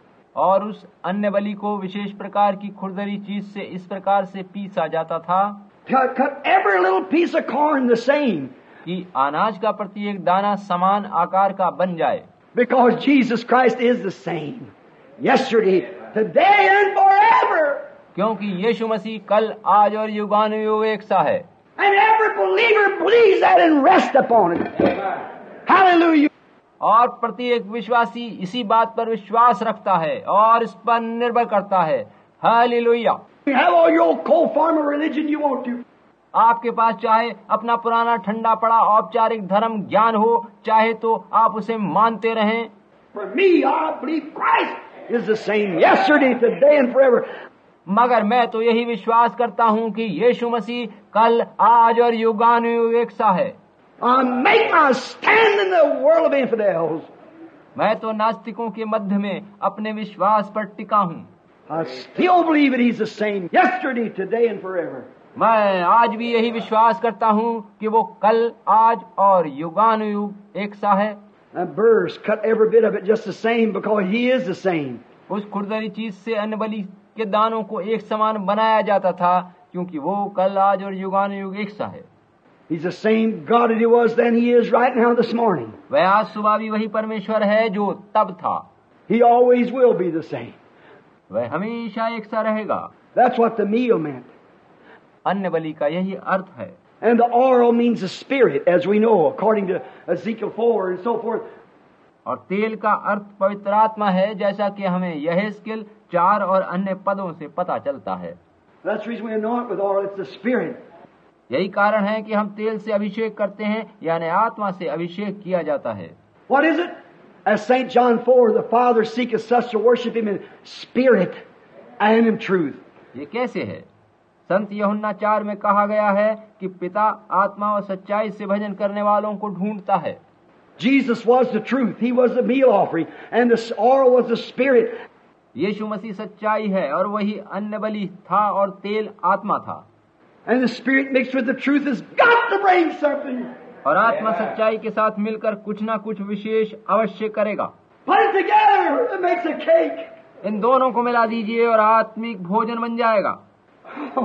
और उस अन्न बलि को विशेष प्रकार की खुरदरी चीज से इस प्रकार से पीसा जाता था Cut every little piece of corn the same. कि अनाज का प्रत्येक दाना समान आकार का बन जाए। Because Jesus Christ is the same. Yesterday, today and forever. क्योंकि यीशु मसीह कल, आज और युगानुयुग एक सा है। And every believer believes that and rests upon it. Hallelujah. और प्रत्येक विश्वासी इसी बात पर विश्वास रखता है और इस पर निर्भर करता है। Hallelujah. You have all your old cold farmer religion you want to. आपके पास चाहे अपना पुराना ठंडा पड़ा औपचारिक धर्म ज्ञान हो, चाहे तो आप उसे मानते रहें। For me, I believe Christ is the same yesterday, today and forever. मगर मैं तो यही विश्वास करता हूँ कि यीशु मसीह कल, आज और युगानुयुग एक सा है। I make my stand in the world of infidels. मैं तो नास्तिकों के मध्य में अपने विश्वास पर टिका हूँ। I still believe that He's the same yesterday, today and forever. मैं आज भी यही विश्वास करता हूँ कि वो कल, आज और युगानुयुग एक सा है। That burrs cut every bit of it just the same because He is the same. उस खुरदरी चीज से अन्न बलि के दानों को एक समान बनाया जाता था क्योंकि वो कल, आज और युगानुयुग एक सा है। He's the same God that He was then, He is right now this morning. वह आज सुबह भी वही परमेश्वर है जो तब था। He always will be the same. वह हमेशा एक सा रहेगा। That's what the meal meant. अन्न बलि का यही अर्थ है। And the oil means the spirit, as we know, according to Ezekiel 4 and so forth. और तेल का अर्थ पवित्र आत्मा है, जैसा कि हमें यहेजकेल 4 और अन्य पदों से पता चलता है। That's the reason we anoint with oil. It's the spirit. यही कारण है कि हम तेल से अभिषेक करते हैं, यानी आत्मा से अभिषेक किया जाता है। What is it? As St. John 4, the Father seeketh such to worship Him in spirit and in truth. ये कैसे है? संत यूहन्ना 4 में कहा गया है कि पिता आत्मा और सच्चाई से भजन करने वालों को ढूंढता है। Jesus was the truth. He was the meal offering. And the oil was the spirit. यीशु मसीह सच्चाई है और वही अन्न बलि था और तेल आत्मा था। And the spirit mixed with the truth has got to bring something. और आत्मा सच्चाई के साथ मिलकर कुछ ना कुछ विशेष अवश्य करेगा। Put it together. It makes a cake. इन दोनों को मिला दीजिए और आत्मिक भोजन बन जाएगा। Oh,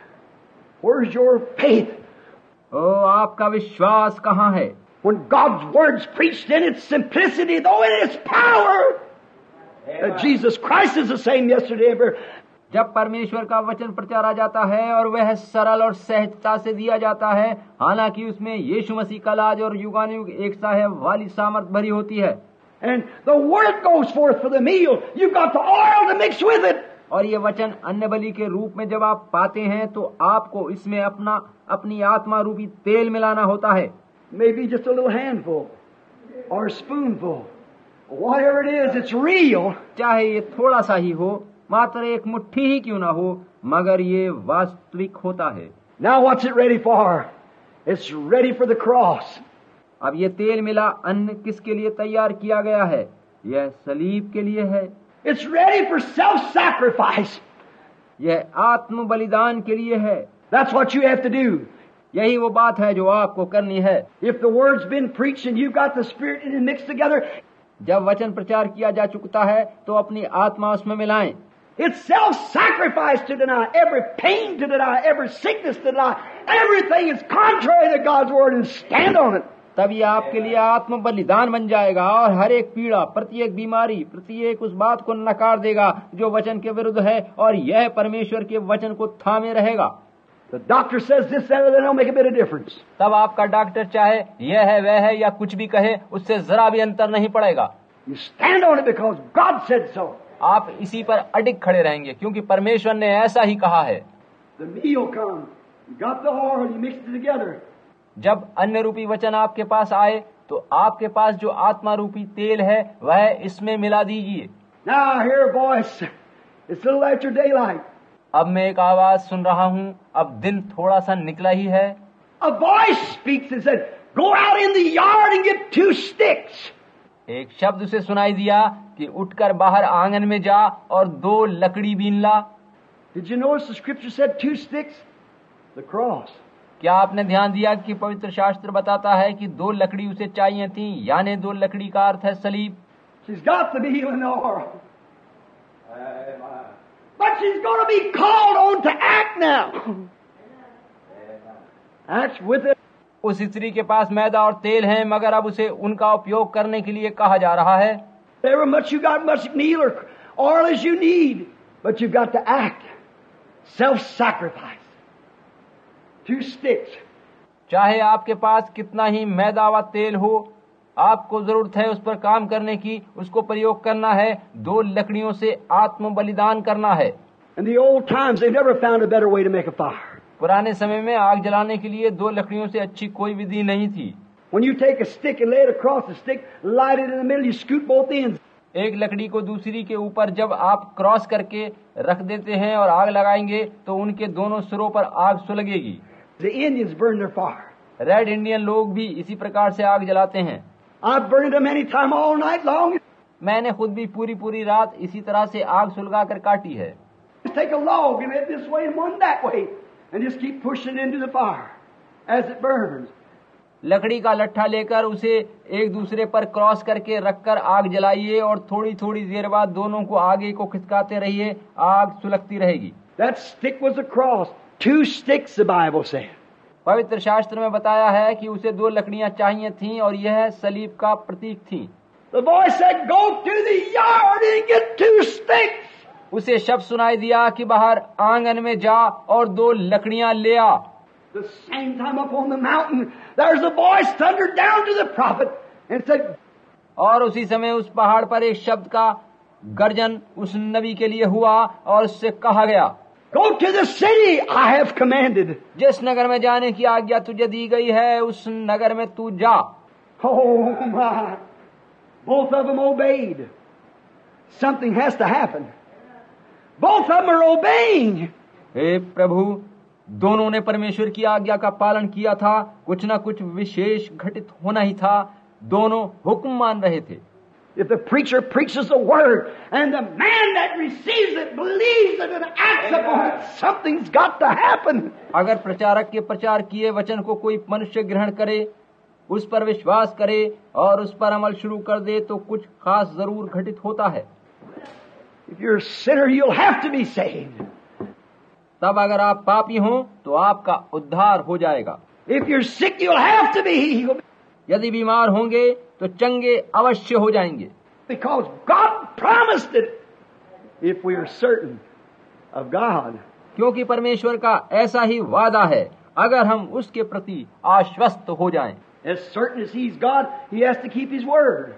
where's your faith? ओ, आपका विश्वास कहाँ है? When God's word's preached in its simplicity, though in its power, that Jesus Christ is the same yesterday and forever. जब परमेश्वर का वचन प्रचारा जाता है और वह सरल और सहजता से दिया जाता है, हालांकि उसमें यीशु मसीह कल, आज और युगानुयुग एक सा है वाली सामर्थ भरी होती है। And the word goes forth for the meal. You've got the oil to mix with it. और ये वचन अन्न बलि के रूप में जब आप पाते हैं तो आपको इसमें अपनी आत्मा रूपी तेल मिलाना होता है। Maybe just a little handful or a spoonful. Whatever it is, it's real. चाहे ये थोड़ा सा ही हो, मात्र एक मुट्ठी ही क्यों ना हो, मगर ये वास्तविक होता है। Now what's it ready for? It's ready for the cross. अब ये तेल मिला अन्न किसके लिए तैयार किया गया है? यह सलीब के लिए है। It's ready for self-sacrifice. यह आत्म बलिदान के लिए है। That's what you have to do. यही वो बात है जो आपको करनी है। If the word's been preached and you've got the Spirit in it mixed together, जब वचन प्रचार किया जा चुका है तो अपनी आत्मा उसमें मिलाएं। it's self-sacrifice to deny, every pain to deny, every sickness to deny, everything is contrary to God's word and stand on it. तब ये आपके लिए आत्म बलिदान बन जाएगा और हर एक पीड़ा, प्रत्येक बीमारी, प्रत्येक उस बात को नकार देगा जो वचन के विरुद्ध है और यह परमेश्वर के वचन को थामे रहेगा। The doctor says this, that, or that don't make a bit of difference. तब आपका डॉक्टर चाहे यह है वह है या कुछ भी कहे, उससे जरा भी अंतर नहीं पड़ेगा। You stand on it because God said so. आप इसी पर अडिग खड़े रहेंगे क्योंकि परमेश्वर ने ऐसा ही कहा है। The meal comes. You got the oil, you mix it together. जब अन्य रूपी वचन आपके पास आए तो आपके पास जो आत्मा रूपी तेल है वह इसमें मिला दीजिए। Now I hear a voice. It's a little after daylight. अब मैं एक आवाज सुन रहा हूँ, अब दिन थोड़ा सा निकला ही है। A voice speaks and said, "Go out in the yard and get 2 sticks." एक शब्द उसे सुनाई दिया कि उठकर बाहर आंगन में जा और 2 लकड़ी बीन ला। Did you notice the scripture said 2 sticks? The cross. क्या आपने ध्यान दिया कि पवित्र शास्त्र बताता है कि 2 लकड़ी उसे चाहिए थी, यानी 2 लकड़ी का अर्थ है सलीब। She's got the meal and the oil. But she's going to be called on to act now. Act with it. उस स्त्री के पास मैदा और तेल है, मगर अब उसे उनका उपयोग करने के लिए कहा जा रहा है। However much you got, much meal or oil as you need, but you've got to act. Self-sacrifice. 2 sticks. चाहे आपके पास कितना ही मैदा व तेल हो, आपको जरूरत है उस पर काम करने की, उसको प्रयोग करना है। 2 लकड़ियों से आत्म बलिदान करना है। In the old times, they never found a better way to make a fire. पुराने समय में आग जलाने के लिए 2 लकड़ियों से अच्छी कोई विधि नहीं थी। When you take a stick and lay it across the stick, light it in the middle, you scoot both ends. एक लकड़ी को दूसरी के ऊपर जब आप क्रॉस करके रख देते हैं और आग लगाएंगे तो उनके दोनों सिरों पर आग सुलगेगी। The Indians burn their fire. Red Indian लोग भी इसी प्रकार से आग जलाते हैं। I've burned them any time all night long. मैंने खुद भी पूरी रात इसी तरह से आग सुलगा कर काटी है। Just take a log and it this way and one that way, and just keep pushing it into the fire as it burns. लकड़ी का लट्ठा लेकर उसे एक दूसरे पर क्रॉस करके रखकर आग जलाइए और थोड़ी देर बाद दोनों को आगे को खिसकाते रहिए, आग सुलगती रहेगी। That stick was a cross. 2 sticks, the Bible said. पवित्र शास्त्र में बताया है कि उसे 2 लकड़ियां चाहिए थीं और यह सलीब का प्रतीक थी। The voice said, "Go to the yard and get 2 sticks." उसे शब्द सुनाई दिया कि बाहर आंगन में जा और 2 लकड़ियां ले आ। The same time up on the mountain, there's a voice thundered down to the prophet and said, और उसी समय उस पहाड़ पर एक शब्द का गर्जन उस नबी के लिए हुआ और उससे कहा गया, "Go to the city I have commanded." जिस नगर में जाने की आज्ञा तुझे दी गई है उस नगर में तू जा। Oh my! Both of them obeyed. Something has to happen. Both of them are obeying. हे प्रभु, दोनों ने परमेश्वर की आज्ञा का पालन किया था, कुछ न कुछ विशेष घटित होना ही था। दोनों हुक्म मान रहे थे। If the preacher preaches the word and the man that receives it believes it and acts upon it, something's got to happen. अगर प्रचारक के प्रचार किए वचन को कोई मनुष्य ग्रहण करे, उस पर विश्वास करे और उस पर अमल शुरू कर दे तो कुछ खास जरूर घटित होता है। If you're a sinner, you'll have to be saved. तब अगर आप पापी हों तो आपका उद्धार हो जाएगा। If you're sick, you'll have to be healed. यदि बीमार होंगे तो चंगे अवश्य हो जाएंगे। Because God promised it. If we are certain of God. क्योंकि परमेश्वर का ऐसा ही वादा है, अगर हम उसके प्रति आश्वस्त हो जाएं। As certain as He's God, He has to keep His word.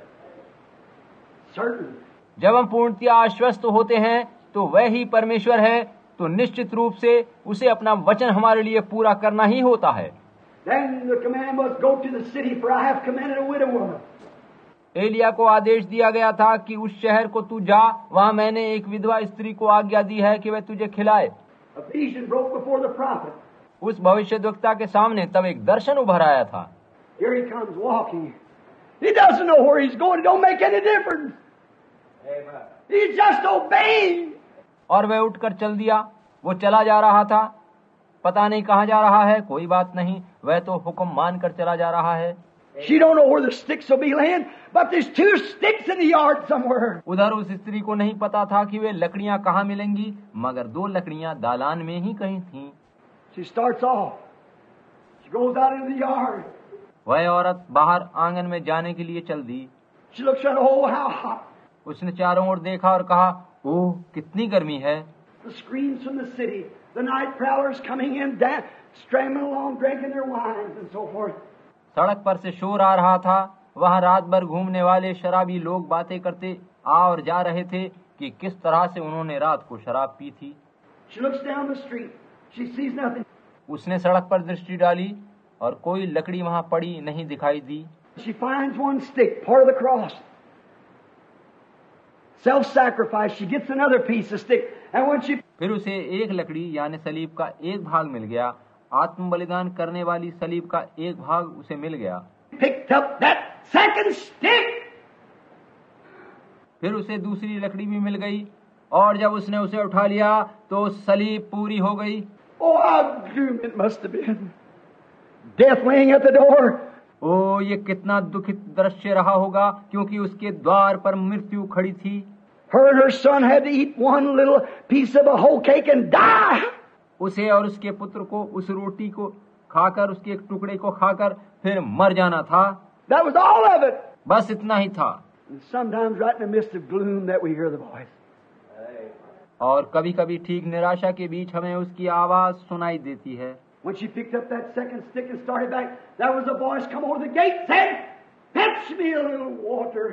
Certain. जब हम पूर्णतया आश्वस्त होते हैं तो वह ही परमेश्वर है, तो निश्चित रूप से उसे अपना वचन हमारे लिए पूरा करना ही होता है। Then the command was, "Go to the city, for I have commanded a widow woman." Elia को आदेश दिया गया था कि उस शहर को तू जा, वहां मैंने एक विधवा स्त्री को आज्ञा दी है कि वह तुझे खिलाए। A vision broke before the prophet. उस भविष्यद्वक्ता के सामने तब एक दर्शन उभर आया था। Here he comes walking. He doesn't know where he's going. It don't make any difference. Amen. He's just obeying. और वह उठकर चल दिया। वो चला जा रहा था, पता नहीं कहाँ जा रहा है, कोई बात नहीं, वह तो हुक्म मानकर चला जा रहा है। She don't know where the sticks will be laying, but there's 2 sticks in the yard somewhere. उधर उस स्त्री को नहीं पता था कि वे लकड़ियां कहाँ मिलेंगी, मगर 2 लकड़ियां दालान में ही कहीं थीं। She starts off. She goes out into the yard. वह औरत बाहर आंगन में जाने के लिए चल दी। She looks around. Oh, how hot! उसने चारों ओर देखा और कहा, ओह कितनी गर्मी है। The screams from the city. The night prowlers coming in, strambling along, drinking their wines and so forth. सड़क पर से शोर आ रहा था। वहां रात भर घूमने वाले शराबी लोग बातें करते आ और जा रहे थे कि किस तरह से उन्होंने रात को शराब पी थी। She looks down the street. She sees nothing. उसने सड़क पर दृष्टि डाली और कोई लकड़ी वहां पड़ी नहीं दिखाई दी। She finds one stick, part of the cross. Self-sacrifice. She gets another piece of stick, and when she फिर उसे एक लकड़ी यानी सलीब का एक भाग मिल गया। आत्म बलिदान करने वाली सलीब का एक भाग उसे मिल गया। picked up that second stick, फिर उसे दूसरी लकड़ी भी मिल गई और जब उसने उसे उठा लिया तो सलीब पूरी हो गई। oh, how gloom it must have been. Death laying at the door. ओ ये कितना दुखित दृश्य रहा होगा, क्योंकि उसके द्वार पर मृत्यु खड़ी थी। Her and her son had to eat one little piece of a whole cake and die. उसे और उसके पुत्र को उस रोटी को खाकर, उसके एक टुकड़े को खाकर फिर मर जाना था। That was all of it. बस इतना ही था। And sometimes right in the midst of gloom that we hear the voice. और कभी कभी ठीक निराशा के बीच हमें उसकी आवाज सुनाई देती है। When she picked up that second stick and started back, there was a voice come over the gate said, fetch me a little water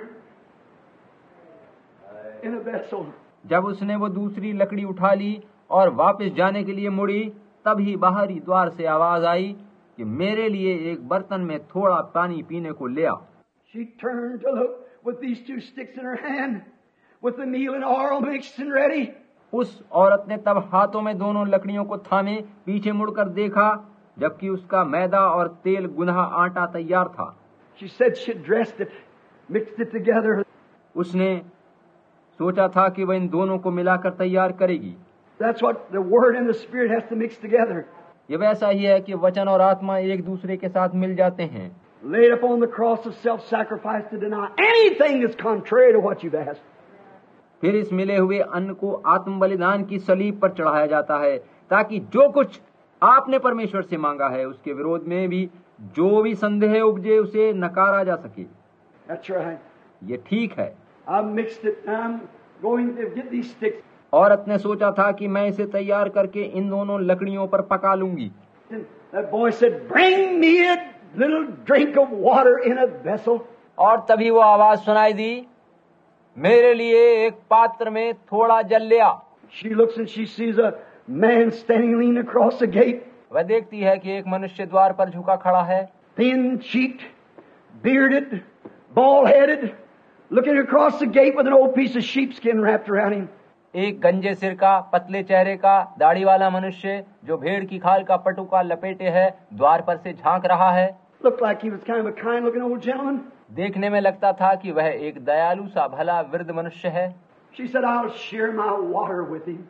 in a vessel. जब उसने वो दूसरी लकड़ी उठा ली और वापस जाने के लिए मुड़ी, तभी बाहरी द्वार से आवाज आई कि मेरे लिए एक बर्तन में थोड़ा पानी पीने को ले आ। She turned to look with these 2 sticks in her hand, with the meal and oil mixed and ready. उस औरत ने तब हाथों में दोनों लकड़ियों को थामे पीछे मुड़कर देखा, जबकि उसका मैदा और तेल गुना आटा तैयार था। She said she dressed it, mixed it together. उसने सोचा था कि वह इन दोनों को मिलाकर तैयार करेगी। That's what the Word and the Spirit has to mix together. ये वैसा ही है कि वचन और आत्मा एक दूसरे के साथ मिल जाते हैं। Laid upon the cross of self-sacrifice to deny anything that's contrary to what you've asked. फिर इस मिले हुए अन्न को आत्म बलिदान की सलीब पर चढ़ाया जाता है, ताकि जो कुछ आपने परमेश्वर से मांगा है उसके विरोध में भी जो भी संदेह उपजे उसे नकारा जा सके। That's right. ये ठीक है। I've mixed it. I'm going to get these sticks. औरत ने सोचा था कि मैं इसे तैयार करके इन दोनों लकड़ियों पर पका लूंगी। And that boy said, bring me a little drink of water in a vessel. और तभी वो आवाज सुनाई दी, मेरे लिए एक पात्र में थोड़ा जल ले आ। She looks and she sees a man standing leaning across the gate. वह देखती है कि एक मनुष्य द्वार पर झुका खड़ा है, thin-cheeked, bearded, bald-headed, looking across the gate with an old piece of sheepskin wrapped around him. एक गंजे सिर का, पतले चेहरे का, दाढ़ी वाला मनुष्य जो भेड़ की खाल का पटुका लपेटे है, द्वार पर से झांक रहा है। Looked like he was kind of a kind-looking old gentleman. देखने में लगता था कि वह एक दयालु सा भला वृद्ध मनुष्य है। She said, I'll share my water with him.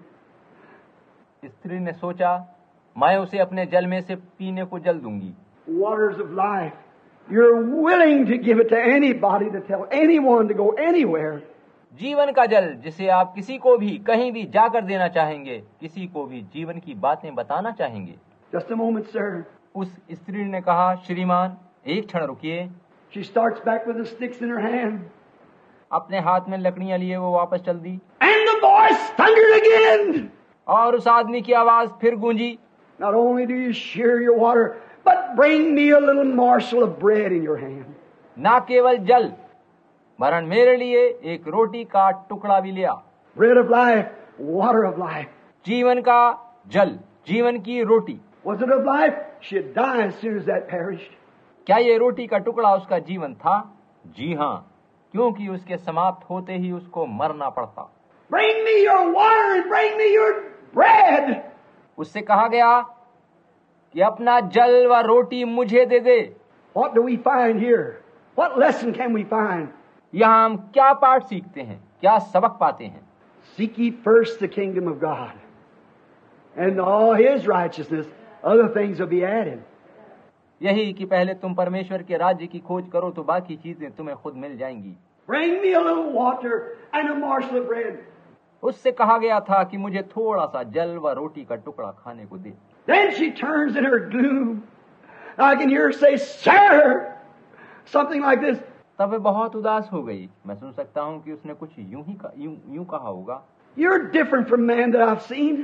स्त्री ने सोचा, मैं उसे अपने जल में से पीने को जल दूंगी। Waters of life. You're willing to give it to anybody, to tell anyone to go anywhere. जीवन का जल जिसे आप किसी को भी कहीं भी जाकर देना चाहेंगे, किसी को भी जीवन की बातें बताना चाहेंगे। Just a moment, sir. उस स्त्री ने कहा, श्रीमान एक क्षण रुकिए। She starts back with the sticks in her hand. अपने हाथ में लकड़ियां लिए वो वापस चल दी। And the voice thundered again. और उस आदमी की आवाज फिर गूंजी, Not only do you share your water, but bring me a little morsel of bread in your hand. ना केवल जल, वरन मेरे लिए एक रोटी का टुकड़ा भी लिया। Bread of life, water of life. जीवन का जल, जीवन की रोटी। Was it of life? She'd die as soon as that perished. क्या ये रोटी का टुकड़ा उसका जीवन था? जी हाँ, क्योंकि उसके समाप्त होते ही उसको मरना पड़ता। Bring me your water and bring me your bread. उससे कहा गया कि अपना जल व रोटी मुझे दे दे। What do we find here? What lesson can we find? यहाँ हम क्या पाठ सीखते हैं, क्या सबक पाते हैं? Seek ye first the kingdom of God, and all His righteousness, other things will be added. यही कि पहले तुम परमेश्वर के राज्य की खोज करो तो बाकी चीजें तुम्हें खुद मिल जाएंगी। Bring me a little water and a morsel of bread. उससे कहा गया था कि मुझे थोड़ा सा जल व रोटी का टुकड़ा खाने को दे। Then she turns in her gloom. I can hear her say, "Sir," something like this. तब वे बहुत उदास हो गई। मैं सुन सकता हूँ कि उसने कुछ यूं कहा होगा, You're different from man that I've seen.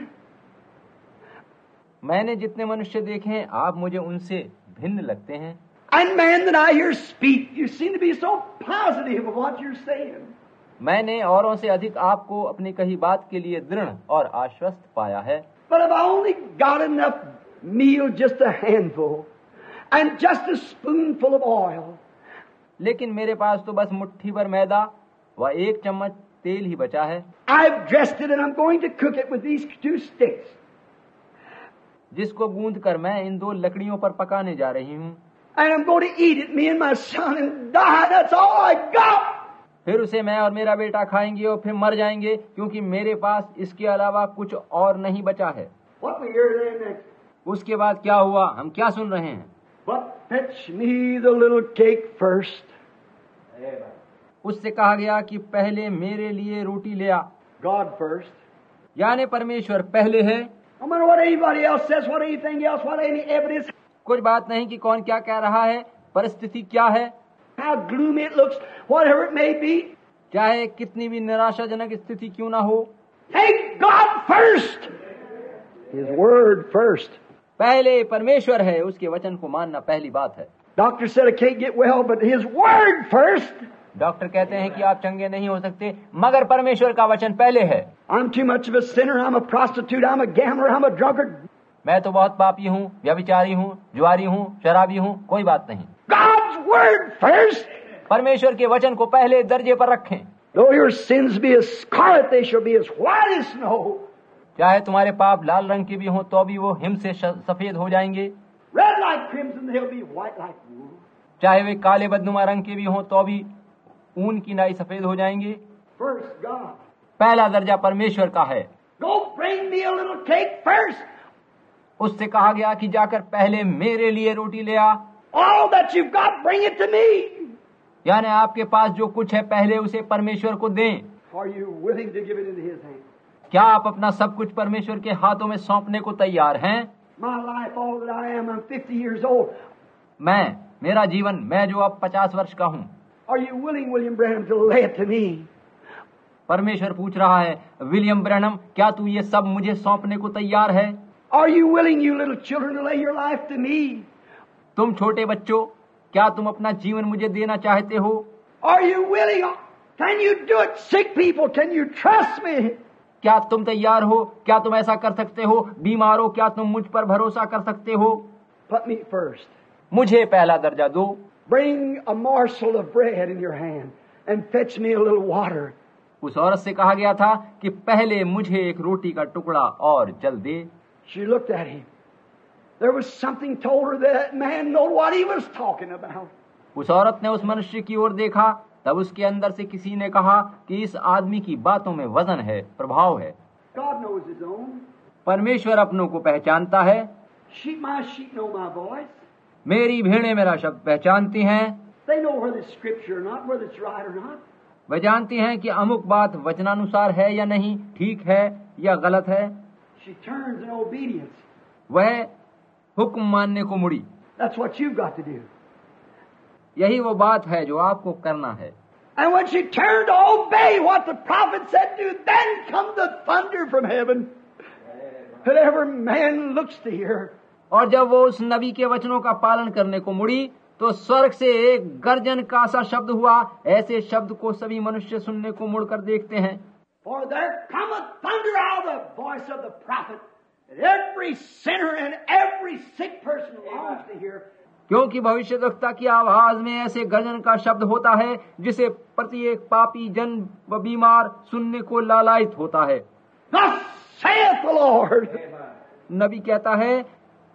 मैंने जितने मनुष्य देखे हैं आप मुझे उनसे भिन्न लगते हैं। And man that I hear speak, you seem to be so positive of what you're saying. मैंने औरों से अधिक आपको अपनी कही बात के लिए दृढ़ और आश्वस्त पाया है। But if I only got enough meal, just a handful, and just a spoonful of oil. लेकिन मेरे पास तो बस मुट्ठी भर मैदा व 1 चम्मच तेल ही बचा है। I've dressed it and I'm going to cook it with these 2 sticks. जिसको गूंद कर मैं इन 2 लकड़ियों पर पकाने जा रही हूँ। And I'm going to eat it, me and my son, and die. That's all I got. फिर उसे मैं और मेरा बेटा खाएंगे और फिर मर जाएंगे, क्योंकि मेरे पास इसके अलावा कुछ और नहीं बचा है। What we hear then next? उसके बाद क्या हुआ, हम क्या सुन रहे हैं? But fetch me the little cake first. उससे कहा गया कि पहले मेरे लिए रोटी ले आ। God first. यानी परमेश्वर पहले है। No matter what anybody else says, what anything else, what any evidence, कुछ बात नहीं कि कौन क्या कह रहा है, परिस्थिति क्या है, how gloomy it looks, whatever it may be. चाहे कितनी भी निराशाजनक स्थिति क्यों ना हो, Take God first. His word first. पहले परमेश्वर है, उसके वचन को मानना पहली बात है। Doctor said I can't get well, but His word first. Doctor कहते हैं कि आप चंगे नहीं हो सकते, मगर परमेश्वर का वचन पहले है। I'm too much of a sinner. I'm a prostitute. I'm a gambler. I'm a drunkard. मैं तो बहुत पापी हूँ, व्यभिचारी हूँ, जुआरी हूँ, शराबी हूँ, कोई बात नहीं। God's word first. परमेश्वर के वचन को पहले दर्जे पर रखें। Though your sins be as scarlet, they shall be as white as snow. चाहे तुम्हारे पाप लाल रंग के भी हों तो भी वो हिम से सफेद हो जाएंगे। Red like crimson, they'll be white like wool. चाहे वे काले बदनुमा रंग के भी हों तो भी ऊन की नाई सफेद हो जाएंगे। First God. पहला दर्जा परमेश्वर का है। Go bring me a little cake first. उससे कहा गया कि जाकर पहले मेरे लिए रोटी ले आ। All that you've got, bring it to me. यानी आपके पास जो कुछ है पहले उसे परमेश्वर को दें। Are you willing to give it into His hands? क्या आप अपना सब कुछ परमेश्वर के हाथों में सौंपने को तैयार हैं? My life, all that I am, I'm 50 years old. मेरा जीवन, मैं जो अब 50 वर्ष का हूँ। Are you willing, William Branham, to lay it to me? परमेश्वर पूछ रहा है, विलियम ब्रैनम, क्या तू ये सब मुझे सौंपने को तैयार है? Are you willing, you little children, to lay your life to me? तुम छोटे बच्चों, क्या तुम अपना जीवन मुझे देना चाहते हो? Are you willing? Can you do it? Sick people, can you trust me? क्या तुम तैयार हो? क्या तुम ऐसा कर सकते हो? बीमार हो, क्या तुम मुझ पर भरोसा कर सकते हो? Put me first. मुझे पहला दर्जा दो। Bring a morsel of bread in your hand and fetch me a little water. उस औरत से कहा गया था कि पहले मुझे एक रोटी का टुकड़ा और जल दे। She looked at him. There was something told her that man knew what he was talking about. उस औरत ने उस मनुष्य की ओर देखा, तब उसके अंदर से किसी ने कहा कि इस आदमी की बातों में वजन है, प्रभाव है। God knows His own. परमेश्वर अपनों को पहचानता है। My sheep know my voice. मेरी भेड़ें मेरा शब्द पहचानती हैं। They know whether it's scripture or not, whether it's right or not. वे जानती हैं कि अमुक बात वचनानुसार है या नहीं, ठीक है या गलत है। She turns in obedience. वह हुक्म मानने को मुड़ी। That's what you've got to do. यही वो बात है जो आपको करना है। And when she turned to obey what the prophet said to, then come the thunder from heaven that every man looks to hear. और जब वो उस नबी के वचनों का पालन करने को मुड़ी तो स्वर्ग से एक गर्जन का सा शब्द हुआ। ऐसे शब्द को सभी मनुष्य सुनने को मुड़कर देखते हैं। For there cometh thunder out of the voice of the prophet that every sinner and every sick person longs to hear. क्योंकि भविष्यद्वक्ता की आवाज में ऐसे गर्जन का शब्द होता है जिसे प्रत्येक पापी जन व बीमार सुनने को लालायित होता है। Thus saith the Lord. नबी कहता है,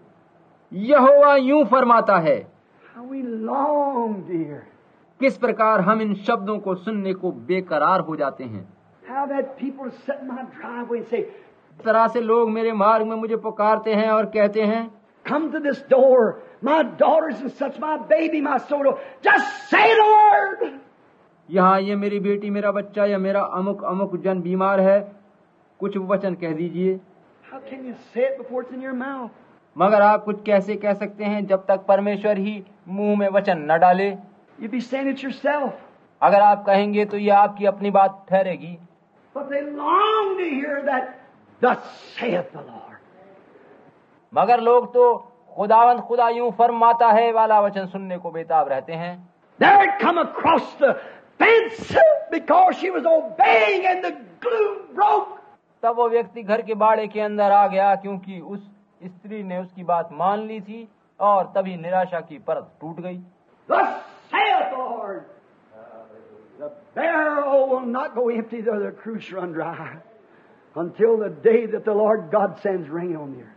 यहोवा यूं फरमाता है। How we long, dear. किस प्रकार हम इन शब्दों को सुनने को बेकरार हो जाते हैं। How that people sit in my driveway and say, इस तरह से लोग मेरे मार्ग में मुझे पुकारते हैं और कहते हैं, come to this door, my daughters and such, my baby, my soul, just say the word. यहाँ ये मेरी बेटी, मेरा बच्चा या मेरा अमुक अमुक जन बीमार है, कुछ वचन कह दीजिए। How can you say it before it's in your mouth? मगर आप कुछ कैसे कह सकते हैं जब तक परमेश्वर ही मुंह में वचन न डाले। You'd be saying it yourself. अगर आप कहेंगे तो ये आपकी अपनी बात ठहरेगी। But they long to hear that, thus saith the Lord. मगर लोग तो खुदावंद खुदा यूं फरमाता है वाला वचन सुनने को बेताब रहते हैं। There it come across the fence because she was obeying and the glue broke. तब वो व्यक्ति घर के बाड़े के अंदर आ गया क्योंकि उस स्त्री ने उसकी बात मान ली थी और तभी निराशा की परत टूट गई। Thus saith the Lord. The barrel will not go empty, though the cruse run dry, until the day that the Lord God sends rain on the earth.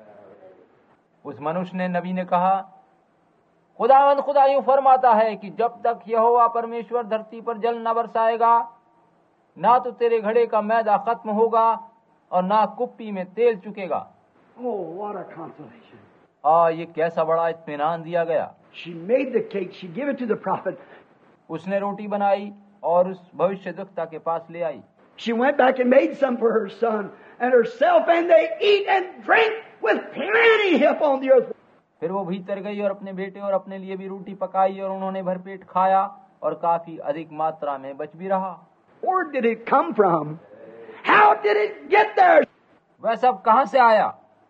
उस मनुष्य ने, नबी ने कहा, खुदावंद खुदा यूं फरमाता है कि जब तक यहोवा परमेश्वर धरती पर जल न बरसाएगा, ना तो तेरे घड़े का मैदा खत्म होगा और ना कुप्पी में तेल चुकेगा। Oh, what a consolation. ये कैसा बड़ा इत्मीनान दिया गया। She made the cake, she gave it to the prophet. उसने रोटी बनाई और उस भविष्यद्वक्ता के पास ले आई। She went back and made some for her son and herself, and they eat and drink with plenty upon the earth. फिर वो भीतर गई और अपने बेटे और अपने लिए भी रोटी पकाई और उन्होंने भरपेट खाया और काफी अधिक मात्रा में बच भी रहा। Where did it come from? How did it get there? वह सब कहां से आया?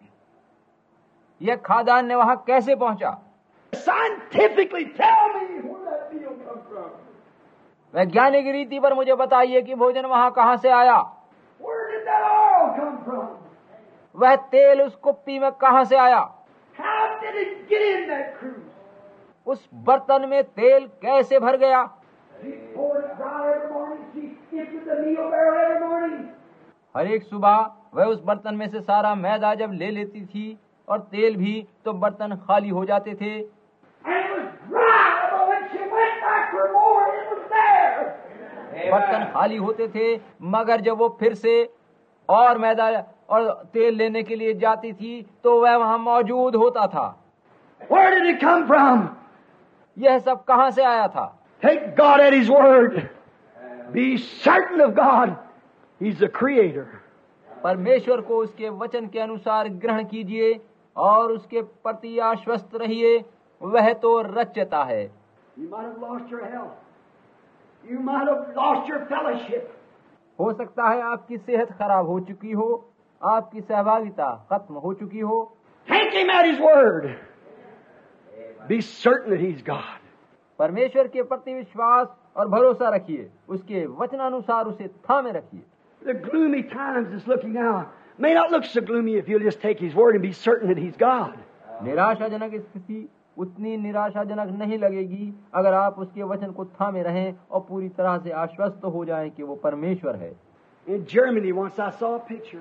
यह खाद्यान्न वहां कैसे पहुंचा? Scientifically tell me where that meal come from. वैज्ञानिक रीति पर मुझे बताइए कि भोजन वहां कहां से आया? Where did that oil come from? वह तेल उस कुप्पी में कहां से आया? How did it get in that cruse? उस बर्तन में तेल कैसे भर गया? She poured it dry every morning. She emptied the meal barrel every morning. हर एक सुबह वह उस बर्तन में से सारा मैदा जब ले लेती थी और तेल भी, तो बर्तन खाली हो जाते थे। And it was dry, but when she went back for more, it was there. बर्तन खाली होते थे, मगर जब वो फिर से और मैदा और तेल लेने के लिए जाती थी तो वह वहां मौजूद होता था। Where did it come from? यह सब कहां से आया था? Take God at His word. Be certain of God. He's the Creator. परमेश्वर को उसके वचन के अनुसार ग्रहण कीजिए और उसके प्रति आश्वस्त रहिए, वह तो रचयिता है। You might have lost your health. You might have lost your fellowship. हो सकता है आपकी सेहत खराब हो चुकी हो, आपकी सहभागिता खत्म हो चुकी हो। Take Him at His word. Be certain that He's God. परमेश्वर के प्रति विश्वास और भरोसा रखिए, उसके वचनानुसार उसे थामे रखिए। The gloomy times that's looking now may not look so gloomy if you'll just take His word and be certain that He's God. निराशाजनक स्थिति उतनी निराशाजनक नहीं लगेगी अगर आप उसके वचन को थामे रहें और पूरी तरह से आश्वस्त हो जाएं कि वो परमेश्वर है। In Germany, once I saw a picture,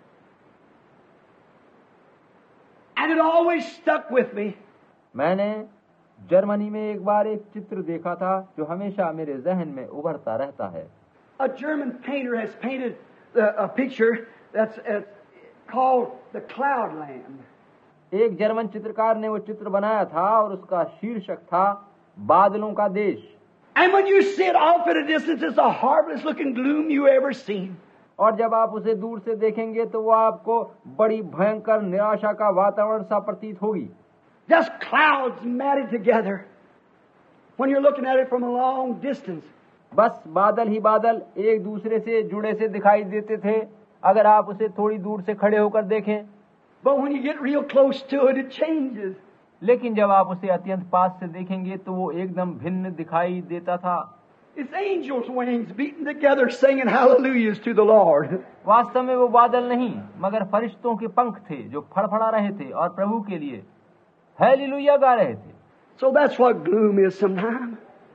and it always stuck with me. मैंने जर्मनी में एक बार एक चित्र देखा था जो हमेशा मेरे जहन में उभरता रहता है। A German painter has painted a picture that's called the Cloudland. एक जर्मन चित्रकार ने वो चित्र बनाया था और उसका शीर्षक था बादलों का देश। And when you see it off at a distance, it's the hardest looking gloom you ever seen. और जब आप उसे दूर से देखेंगे तो वो आपको बड़ी भयंकर निराशा का वातावरण सा प्रतीत होगी। Just clouds matted together. When you're looking at it from a long distance. बस बादल ही बादल एक दूसरे से जुड़े से दिखाई देते थे अगर आप उसे थोड़ी दूर से खड़े होकर देखें। But when you get real close to it, it changes. लेकिन जब आप उसे अत्यंत पास से देखेंगे तो वो एकदम भिन्न दिखाई देता था। It's angels' wings beating together, singing hallelujahs to the Lord. वास्तव में वो बादल नहीं मगर फरिश्तों के पंख थे जो फड़फड़ा रहे थे और प्रभु के लिए हालेलुया गा रहे थे। So that's what gloom is sometimes.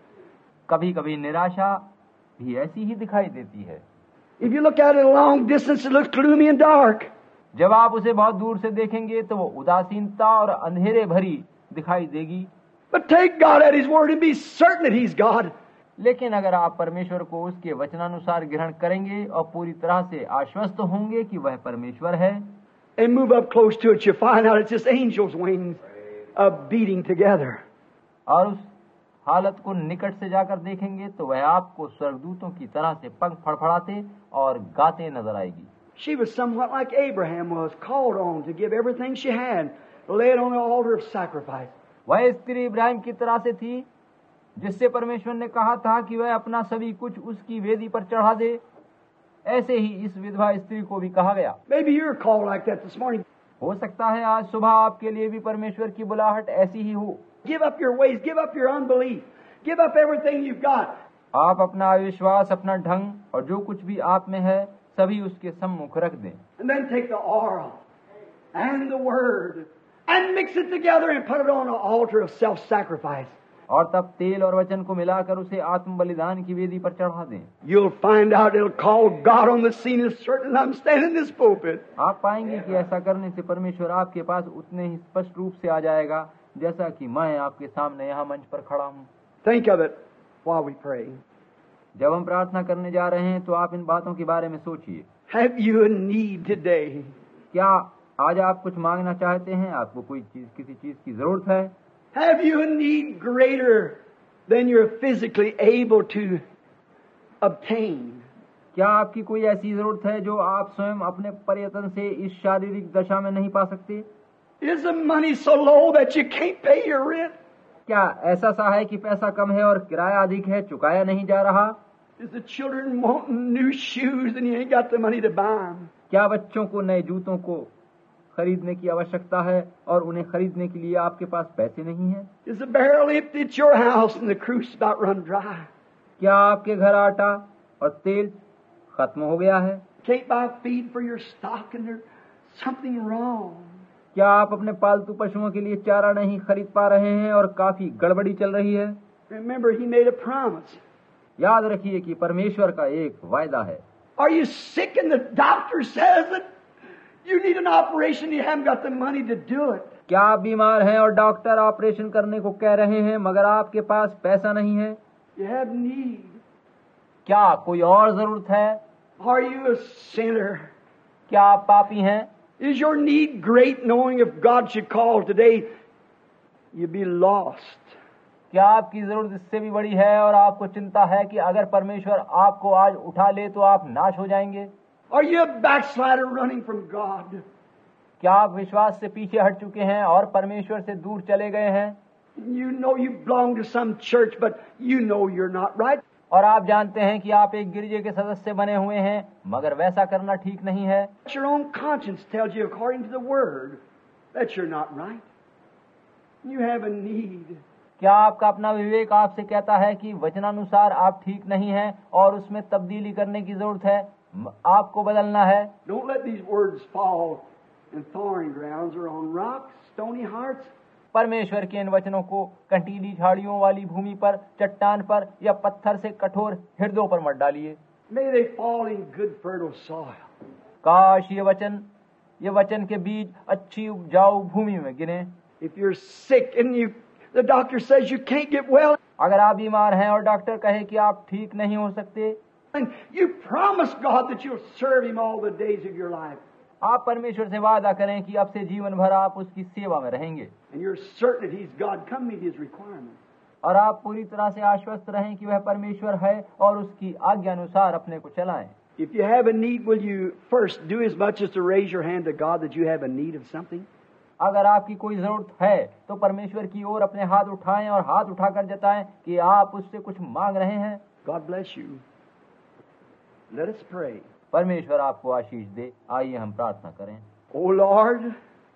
कभी कभी निराशा भी ऐसी ही दिखाई देती है। If you look at it a long distance, it looks gloomy and dark. जब आप उसे बहुत दूर से देखेंगे तो वो उदासीनता और अंधेरे भरी दिखाई देगी। But take God at His word and be certain that He's God. लेकिन अगर आप परमेश्वर को उसके वचनानुसार ग्रहण करेंगे और पूरी तरह से आश्वस्त होंगे कि वह परमेश्वर है, And move up close to it, you find out it's just angels' wings beating together. और उस हालत को निकट से जाकर देखेंगे तो वह आपको स्वर्गदूतों की तरह से पंख फड़फड़ाते और गाते नजर आएगी। She was somewhat like Abraham was, called on to give everything she had, lay it on the altar of sacrifice. वह स्त्री इब्राहिम की तरह से थी जिससे परमेश्वर ने कहा था कि वह अपना सभी कुछ उसकी वेदी पर चढ़ा दे। ऐसे ही इस विधवा स्त्री को भी कहा गया। Maybe you're called like that this morning. हो सकता है आज सुबह आपके लिए भी परमेश्वर की बुलाहट ऐसी ही हो। Give up your ways, give up your unbelief, give up everything you've got. आप अपना अविश्वास, अपना ढंग और जो कुछ भी आप में है सभी उसके सम्मुख रख दें। And then take the oil and the word and mix it together and put it on an altar of self-sacrifice. और तब तेल और वचन को मिलाकर उसे आत्म बलिदान की वेदी पर चढ़ा दें। You'll find out it'll call God on the scene as certain I'm standing in this pulpit. आप पाएंगे कि ऐसा करने से परमेश्वर आपके पास उतने ही स्पष्ट रूप से आ जाएगा जैसा कि मैं आपके सामने यहाँ मंच पर खड़ा हूँ। Think of it while we pray. जब हम प्रार्थना करने जा रहे हैं तो आप इन बातों के बारे में सोचिए। Have you a need today? क्या आज आप कुछ मांगना चाहते हैं? आपको कोई चीज, किसी चीज की जरूरत है? Have you a need greater than you're physically able to obtain? क्या आपकी कोई ऐसी जरूरत है जो आप स्वयं अपने प्रयत्न से इस शारीरिक दशा में नहीं पा सकते? Is the money so low that you can't pay your rent? क्या ऐसा सा है कि पैसा कम है और किराया अधिक है, चुकाया नहीं जा रहा? Is the children wanting new shoes and you ain't got the money to buy them? क्या बच्चों को नए जूतों को खरीदने की आवश्यकता है और उन्हें खरीदने के लिए आपके पास पैसे नहीं हैं? Is the barrel empty at your house and the cruise about run dry? क्या आपके घर आटा और तेल खत्म हो गया है? Can't buy feed for your stock and there's something wrong. क्या आप अपने पालतू पशुओं के लिए चारा नहीं खरीद पा रहे हैं और काफी गड़बड़ी चल रही है? Remember, He made a promise. याद रखिए कि परमेश्वर का एक वायदा है। Are you sick and the doctor says that you need an operation, you haven't got the money to do it? क्या आप बीमार हैं और डॉक्टर ऑपरेशन करने को कह रहे हैं मगर आपके पास पैसा नहीं है? You have need. क्या कोई और जरूरत है? Are you a sinner? क्या आप पापी हैं? Is your need great knowing if God should call today, you'd be lost? क्या आपकी जरूरत इससे भी बड़ी है और आपको चिंता है कि अगर परमेश्वर आपको आज उठा ले तो आप नाश हो जाएंगे? Are you a backslider running from God? क्या आप विश्वास से पीछे हट चुके हैं और परमेश्वर से दूर चले गए हैं? You know you belong to some church, but you know you're not right. और आप जानते हैं कि आप एक गिरजे के सदस्य बने हुए हैं मगर वैसा करना ठीक नहीं है। Your own conscience tells you according to the word that you're not right. You have a need. क्या आपका अपना विवेक आपसे कहता है कि वचनानुसार आप ठीक नहीं हैं और उसमें तब्दीली करने की जरूरत है, आपको बदलना है? Don't let these words fall in thorny grounds or on rocks, stony hearts. परमेश्वर के इन वचनों को कंटीली झाड़ियों वाली भूमि पर, चट्टान पर या पत्थर से कठोर हृदयों पर मत डालिए। May they fall in good fertile soil. काश ये वचन के बीज अच्छी उपजाऊ भूमि में गिरे। If you're sick and the doctor says you can't get well, अगर आप बीमार हैं और डॉक्टर कहे कि आप ठीक नहीं हो सकते, and you promise God that you'll serve Him all the days of your life, आप परमेश्वर से वादा करें कि अब से जीवन भर आप उसकी सेवा में रहेंगे and you're certain that He's God, come meet His requirements. और आप पूरी तरह से आश्वस्त रहें कि वह परमेश्वर है और उसकी आज्ञा अनुसार अपने को चलाएं। If you have a need, will you first do as much as to raise your hand to God that you have a need of something? अगर आपकी कोई जरूरत है तो परमेश्वर की ओर अपने हाथ उठाएं और हाथ उठाकर जताएं कि आप उससे कुछ मांग रहे हैं। God bless you. Let us pray. परमेश्वर आपको आशीष दे। आइए हम प्रार्थना करें। Oh Lord,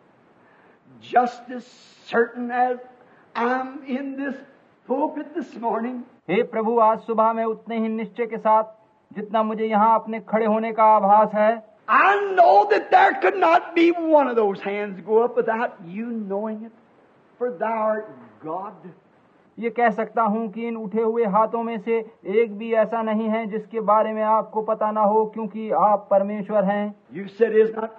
just as certain as I'm in this pulpit this morning, हे प्रभु, आज सुबह में उतने ही निश्चय के साथ जितना मुझे यहाँ अपने खड़े होने का आभास है, I know that there could not be one of those hands go up without you knowing it. For thou art God? ये कह सकता हूँ कि इन उठे हुए हाथों में से एक भी ऐसा नहीं है जिसके बारे में आपको पता ना हो, क्योंकि आप परमेश्वर हैं। You said, is not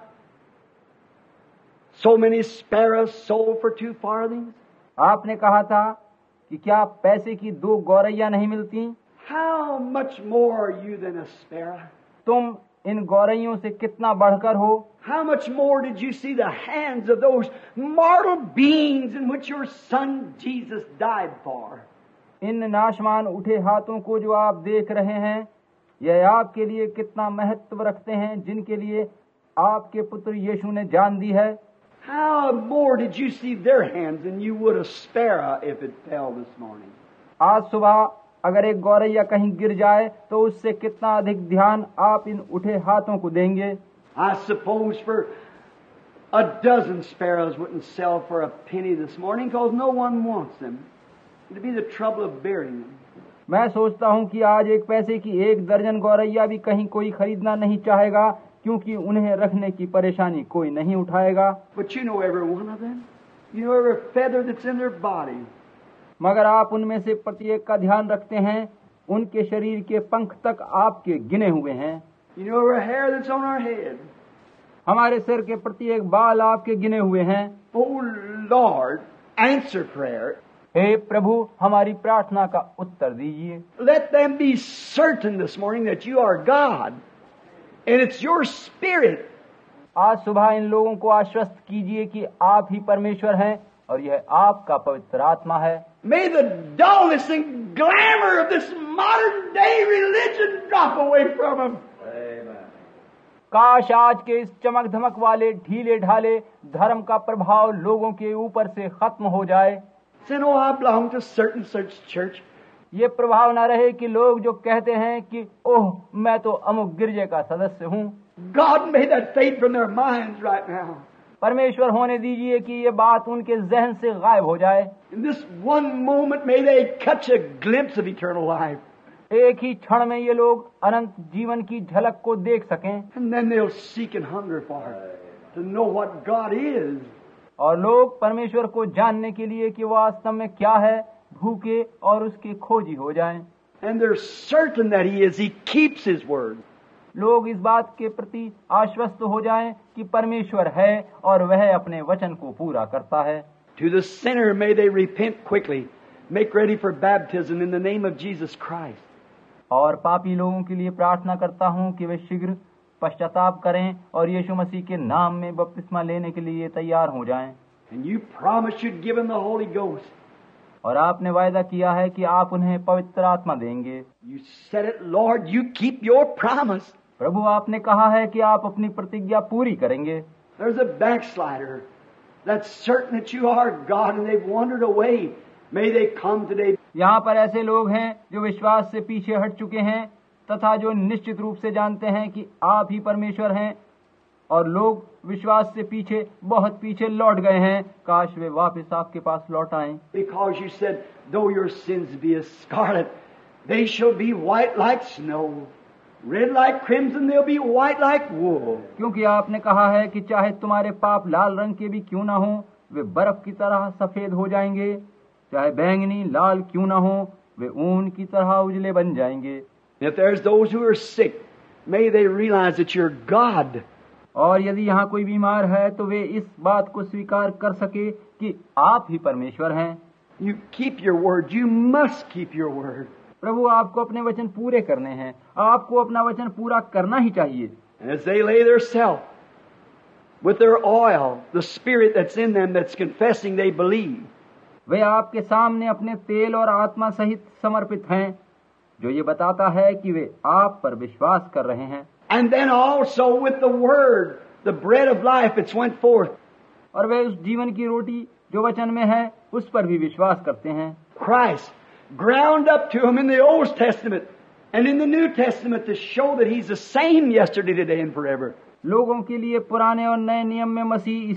so many sparrows sold for 2 farthings? आपने कहा था कि क्या पैसे की 2 गौरैया नहीं मिलती? How much more are you than a sparrow? तुम इन गौरैयों से कितना बढ़कर हो। How much more did you see the hands of those mortal beings in which your Son Jesus died for? इन नाशमान उठे हाथों को जो आप देख रहे हैं, यह आपके लिए कितना महत्व रखते हैं, जिनके लिए आपके पुत्र यीशु ने जान दी है। How more did you see their hands than you would a sparrow if it fell this morning? आज सुबह अगर एक गौरैया कहीं गिर जाए तो उससे कितना अधिक ध्यान आप इन उठे हाथों को देंगे। I suppose for a dozen sparrows wouldn't sell for a penny this morning because no one wants them. It'd be the trouble of burying them. मैं सोचता हूँ कि आज एक पैसे की 1 दर्जन गौरैया भी कहीं कोई खरीदना नहीं चाहेगा, क्योंकि उन्हें रखने की परेशानी कोई नहीं उठाएगा। But you know every one of them. You know every feather that's in their body. मगर आप उनमें से प्रत्येक का ध्यान रखते हैं, उनके शरीर के पंख तक आपके गिने हुए हैं। You know every hair that's on our head. हमारे सिर के प्रत्येक बाल आपके गिने हुए हैं। Oh Lord, answer prayer. हे प्रभु, हमारी प्रार्थना का उत्तर दीजिए। Let them be certain this morning that you are God, and it's your Spirit. आज सुबह इन लोगों को आश्वस्त कीजिए कि आप ही परमेश्वर हैं और यह आपका पवित्र आत्मा है। May the dullness and glamour of this modern day religion drop away from them. काश आज के इस चमक धमक वाले ढीले ढाले धर्म का प्रभाव लोगों के ऊपर से खत्म हो जाए। Say, no, I belong to certain such church. ये प्रभाव न रहे कि लोग जो कहते हैं कि ओह, मैं तो अमुक गिरजे का सदस्य हूँ। God made that fade from their minds right now. परमेश्वर होने दीजिए कि ये बात उनके जहन से गायब हो जाए। In this one moment, may they catch a glimpse of eternal life. एक ही क्षण में ये लोग अनंत जीवन की झलक को देख सकें, And then they'll seek and hunger for it, to know what God is. और लोग परमेश्वर को जानने के लिए कि वास्तव में क्या है, भूखे और उसके खोजी हो जाएं। And they're certain that He is. He keeps His word. लोग इस बात के प्रति आश्वस्त हो जाएं कि परमेश्वर है और वह अपने वचन को पूरा करता है। To the sinner, may they repent quickly, make ready for baptism in the name of Jesus Christ. और पापी लोगों के लिए प्रार्थना करता हूँ कि वे शीघ्र पश्चाताप करें और यीशु मसीह के नाम में बपतिस्मा लेने के लिए तैयार हो जाएं। And you promised you'd give them the Holy Ghost. और आपने वायदा किया है कि आप उन्हें पवित्र आत्मा देंगे। You said it, Lord. You keep your promise. प्रभु, आपने कहा है कि आप अपनी प्रतिज्ञा पूरी करेंगे। There's a backslider that's certain that you are God and they've wandered away. May they come today. यहाँ पर ऐसे लोग हैं जो विश्वास से पीछे हट चुके हैं तथा जो निश्चित रूप से जानते हैं कि आप ही परमेश्वर हैं, और लोग विश्वास से पीछे बहुत पीछे लौट गए हैं। काश वे वापस आपके पास लौट आएं। Because you said, though your sins be as scarlet, they shall be white like snow. Red like crimson, they'll be white like wool. क्योंकि आपने कहा है कि चाहे तुम्हारे पाप लाल रंग के भी क्यों ना हो, वे बर्फ की तरह सफेद हो जाएंगे। चाहे बैंगनी लाल क्यों ना हो, वे ऊन की तरह उजले बन जाएंगे। If there's those who are sick, may they realize that you're God. और यदि यहाँ कोई बीमार है तो वे इस बात को स्वीकार कर सके कि आप ही परमेश्वर हैं। You keep your word. You must keep your word. प्रभु, आपको अपने वचन पूरे करने हैं, आपको अपना वचन पूरा करना ही चाहिए। And as they lay their self with their oil, the spirit that's in them that's confessing they believe. वे आपके सामने अपने तेल और आत्मा सहित समर्पित हैं, जो ये बताता है कि वे आप पर विश्वास कर रहे हैं। And then also with the word, the bread of life that's went forth. और वे उस जीवन की रोटी जो वचन में है उस पर भी विश्वास करते हैं। Christ ground up to him in the Old Testament and in the New Testament to show that He's the same yesterday, today, and forever. लोगों के लिए पुराने और नए नियम में मसीह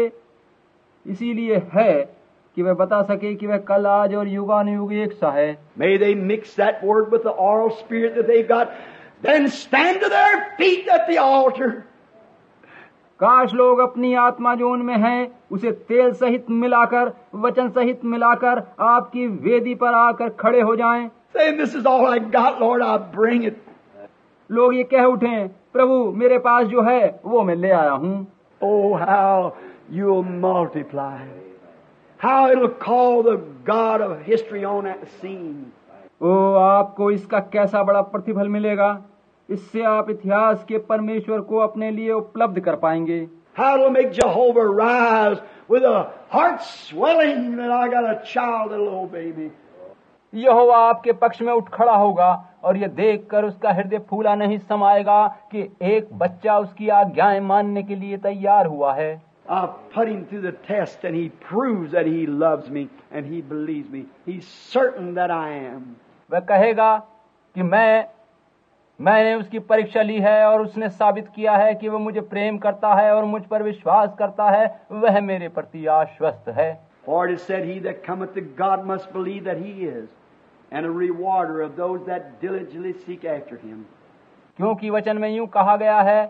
इसीलिए है कि वह बता सके कि वह कल आज और युगानुयुग एक सा है। May they mix that word with the oral spirit that they've got, then stand to their feet at the altar. काश लोग अपनी आत्मा जो उनमें है उसे तेल सहित मिलाकर, वचन सहित मिलाकर आपकी वेदी पर आकर खड़े हो जाएं। Saying, this is all I got, Lord, I'll bring it. लोग ये कह उठें, प्रभु मेरे पास जो है वो मैं ले आया हूँ। Oh, how you'll multiply. How it'll call the God of history on that scene. ओ आपको इसका कैसा बड़ा प्रतिफल मिलेगा। इससे आप इतिहास के परमेश्वर को अपने लिए उपलब्ध कर पाएंगे। How it'll make Jehovah rise with a heart swelling that I got a child, a little baby. यहोवा आपके पक्ष में उठ खड़ा होगा और ये देखकर उसका हृदय फूला नहीं समाएगा कि एक बच्चा उसकी आज्ञाएं मानने के लिए तैयार हुआ है। I've put him through the test and he proves that he loves me and he believes me. He's certain that I am. वह कहेगा कि मैंने उसकी परीक्षा ली है और उसने साबित किया है कि वह मुझे प्रेम करता है और मुझ पर विश्वास करता है। वह मेरे प्रति आश्वस्त है। For it is said, he that cometh to God must believe that he is, and a rewarder of those that diligently seek after him. क्योंकि वचन में यूं कहा गया है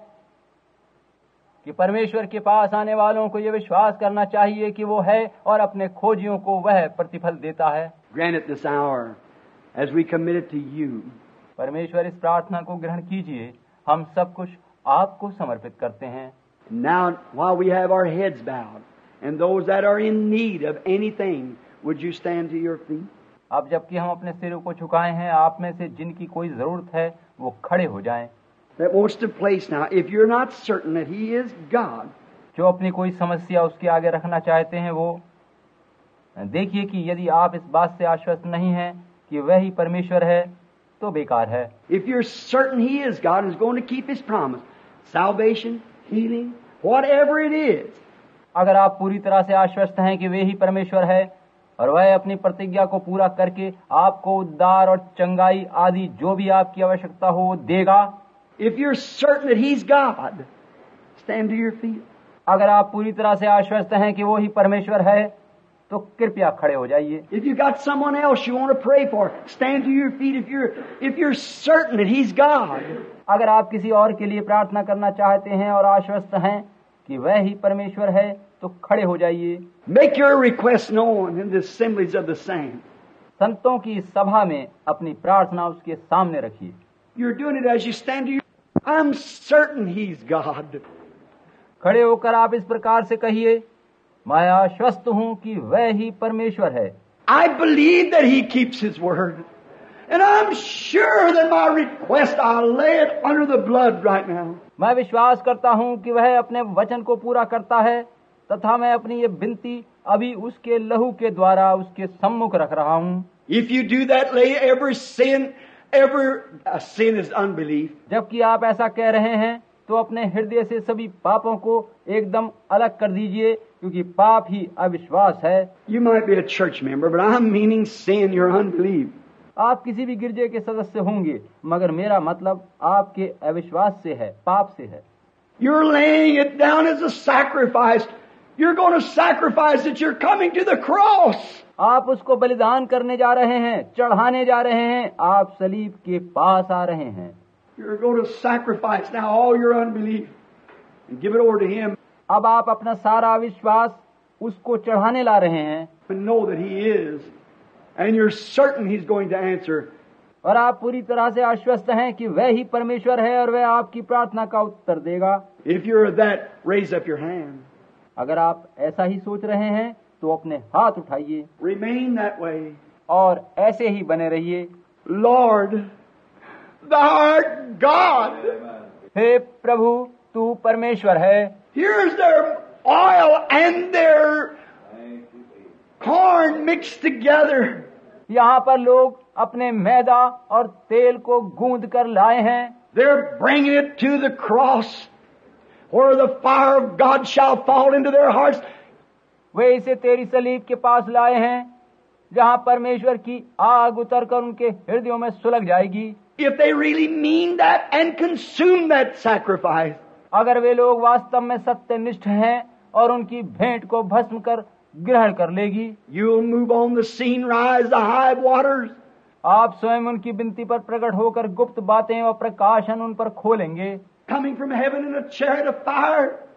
कि परमेश्वर के पास आने वालों को यह विश्वास करना चाहिए कि वो है और अपने खोजियों को वह प्रतिफल देता है। Grant it this hour as we commit it to you. परमेश्वर इस प्रार्थना को ग्रहण कीजिए। हम सब कुछ आपको समर्पित करते हैं। Now, while we have our heads bowed, and those that are in need of anything, would you stand to your feet? अब जबकि हम अपने सिरों को झुकाए हैं, आप में से जिनकी कोई जरूरत है वो खड़े हो जाएं। That wants to place now. If you're not certain that He is God, जो अपनी कोई समस्या उसके आगे रखना चाहते हैं, वो देखिए कि यदि आप इस बात से आश्वस्त नहीं हैं कि वह ही परमेश्वर है तो बेकार है। if you're certain He is God and is going to keep His promise, salvation, healing, whatever it is, अगर आप पूरी तरह से आश्वस्त हैं कि वे ही परमेश्वर है और वह अपनी प्रतिज्ञा को पूरा करके आपको उद्धार और चंगाई आदि जो भी आपकी आवश्यकता हो वो देगा। if you're certain that He's God, stand to your feet. अगर आप पूरी तरह से आश्वस्त हैं कि वो ही परमेश्वर है तो कृपया खड़े हो जाइए। If you got someone else you want to pray for, stand to your feet. If you're certain that He's God, अगर आप किसी और के लिए प्रार्थना करना चाहते हैं और आश्वस्त हैं कि वह ही परमेश्वर है तो खड़े हो जाइए। make your request known in the assemblies of the saints. संतों की सभा में अपनी प्रार्थना उसके सामने रखिए। You're doing it as you stand to your I'm certain He's God. खड़े होकर आप इस प्रकार से कहिए, मैं आश्वस्त हूँ कि वह ही परमेश्वर है। I believe that He keeps His word. And I'm sure that my request, I'll lay it under the blood right now. मैं विश्वास करता हूँ कि वह अपने वचन को पूरा करता है तथा मैं अपनी ये विनती अभी उसके लहू के द्वारा उसके सम्मुख रख रहा हूँ। If you do that, lay every sin is unbelief. जबकि आप ऐसा कह रहे हैं तो अपने हृदय से सभी पापों को एकदम अलग कर दीजिए, क्योंकि पाप ही अविश्वास है। You might be a church member, but I'm meaning sin, your unbelief. आप किसी भी गिरजे के सदस्य होंगे, मगर मेरा मतलब आपके अविश्वास से है, पाप से है। You're laying it down as a sacrifice. You're going to sacrifice it. You're coming to the cross. आप उसको बलिदान करने जा रहे हैं, चढ़ाने जा रहे हैं, आप सलीब के पास आ रहे हैं। You're going to sacrifice now all your unbelief and give it over to Him. अब आप अपना सारा विश्वास उसको चढ़ाने ला रहे हैं And know that He is. And you're certain He's going to answer. और आप पूरी तरह से आश्वस्त हैं कि वह ही परमेश्वर है और वह आपकी प्रार्थना का उत्तर देगा। If you're that, raise up your hand. अगर आप ऐसा ही सोच रहे हैं तो अपने हाथ उठाइए Remain that way. और ऐसे ही बने रहिए। Lord, Thou art God. हे प्रभु, तू परमेश्वर है। Here's their oil and their corn mixed together. यहाँ पर लोग अपने मैदा और तेल को गूंद कर लाए हैं। They're bringing it to the cross, where the fire of God shall fall into their hearts. वे इसे तेरी सलीब के पास लाए हैं, जहाँ परमेश्वर की आग उतरकर उनके हृदयों में सुलग जाएगी। If they really mean that and consume that sacrifice, अगर वे लोग वास्तव में सत्यनिष्ठ हैं और उनकी भेंट को भस्म कर ग्रहण कर लेगी, you'll move on the scene, rise the high waters. आप स्वयं उनकी विनती पर प्रकट होकर गुप्त बातें और प्रकाशन उन पर खोलेंगे। Coming from heaven in a chariot of fire,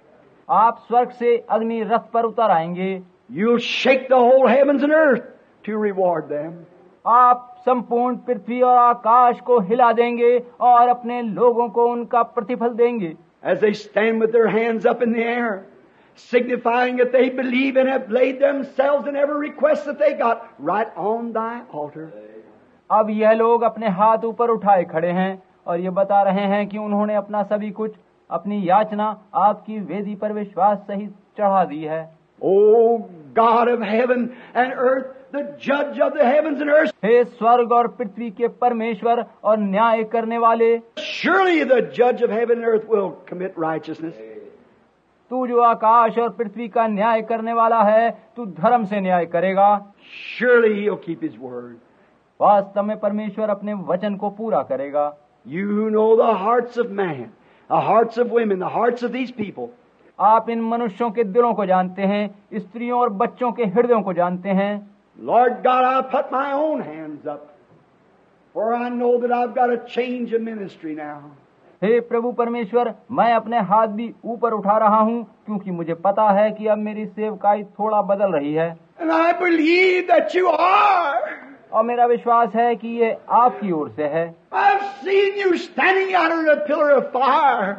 आप स्वर्ग से अग्नि रथ पर उतर आएंगे। You'll shake the whole heavens and earth to reward them. आप संपूर्ण पृथ्वी और आकाश को हिला देंगे और अपने लोगों को उनका प्रतिफल देंगे। As they stand with their hands up in the air, signifying that they believe and have laid themselves in every request that they got right on thy altar. अब यह लोग अपने हाथ ऊपर उठाए खड़े हैं और ये बता रहे हैं कि उन्होंने अपना सभी कुछ, अपनी याचना आपकी वेदी पर विश्वास सहित चढ़ा दी है। O God of heaven and earth, the judge of the heavens and earth, हे स्वर्ग और पृथ्वी के परमेश्वर और न्याय करने वाले, surely the judge of heaven and earth will commit righteousness. तू जो आकाश और पृथ्वी का न्याय करने वाला है, तू धर्म से न्याय करेगा। Surely he'll keep his word. वास्तव में परमेश्वर अपने वचन को पूरा करेगा। You know the hearts of man, the hearts of women, the hearts of these people. आप इन मनुष्यों के दिलों को जानते हैं, स्त्रियों और बच्चों के हृदयों को जानते हैं। Lord God, I put my own hands up, for I know that I've got to change a ministry now. हे प्रभु परमेश्वर, मैं अपने हाथ भी ऊपर उठा रहा हूँ, क्योंकि मुझे पता है कि अब मेरी सेवकाई थोड़ा बदल रही है। And I believe that you are. और मेरा विश्वास है कि ये आपकी ओर से है। I've seen you standing under a pillar of fire.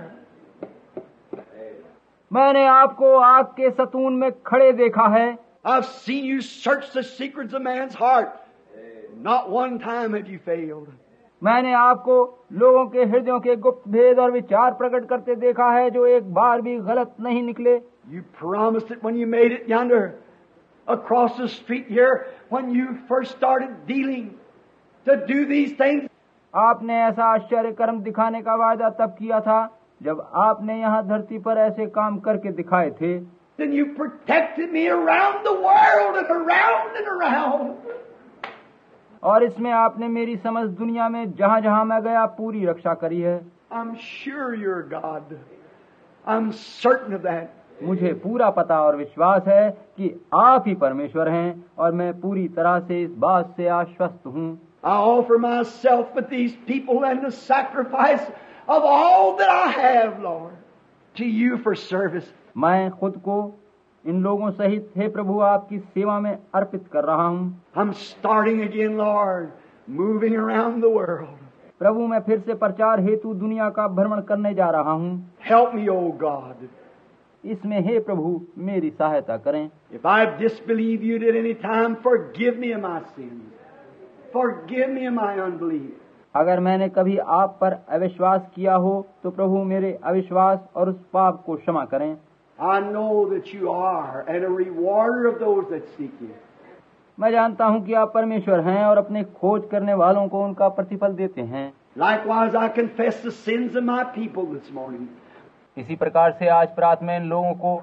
मैंने आपको आग के सतून में खड़े देखा है। I've seen you search the secrets of man's heart. Not one time have you failed. मैंने आपको लोगों के हृदयों के गुप्त भेद और विचार प्रकट करते देखा है, जो एक बार भी गलत नहीं निकले। You promised it when you made it yonder, across the street here, when you first started dealing to do these things. आपने ऐसा आश्चर्य कर्म दिखाने का वादा तब किया था जब आपने यहाँ धरती पर ऐसे काम करके दिखाए थे। Then you protected me around the world and around and around. और इसमें आपने मेरी समझ दुनिया में जहाँ जहाँ मैं गया पूरी रक्षा करी है। I'm sure you're God. I'm certain of that. मुझे पूरा पता और विश्वास है कि आप ही परमेश्वर हैं और मैं पूरी तरह से इस बात से आश्वस्त हूँ। I offer myself with these people and the sacrifice of all that I have, Lord, to you for service. मैं खुद को इन लोगों सहित हे प्रभु आपकी सेवा में अर्पित कर रहा हूँ। I'm starting again, Lord, moving around the world. प्रभु मैं फिर से प्रचार हेतु दुनिया का भ्रमण करने जा रहा हूँ। Help me, O God. इसमें हे प्रभु मेरी सहायता करें। If I've disbelieved you at any time, forgive me of my sins. Forgive me of my unbelief. अगर मैंने कभी आप पर अविश्वास किया हो तो प्रभु मेरे अविश्वास और उस पाप को क्षमा करें। I know that you are and a rewarder of those that seek you. मैं जानता हूँ कि आप परमेश्वर हैं और अपने खोज करने वालों को उनका प्रतिफल देते हैं। Likewise, I confess the sins of my people this morning. इसी प्रकार से आज प्रात में इन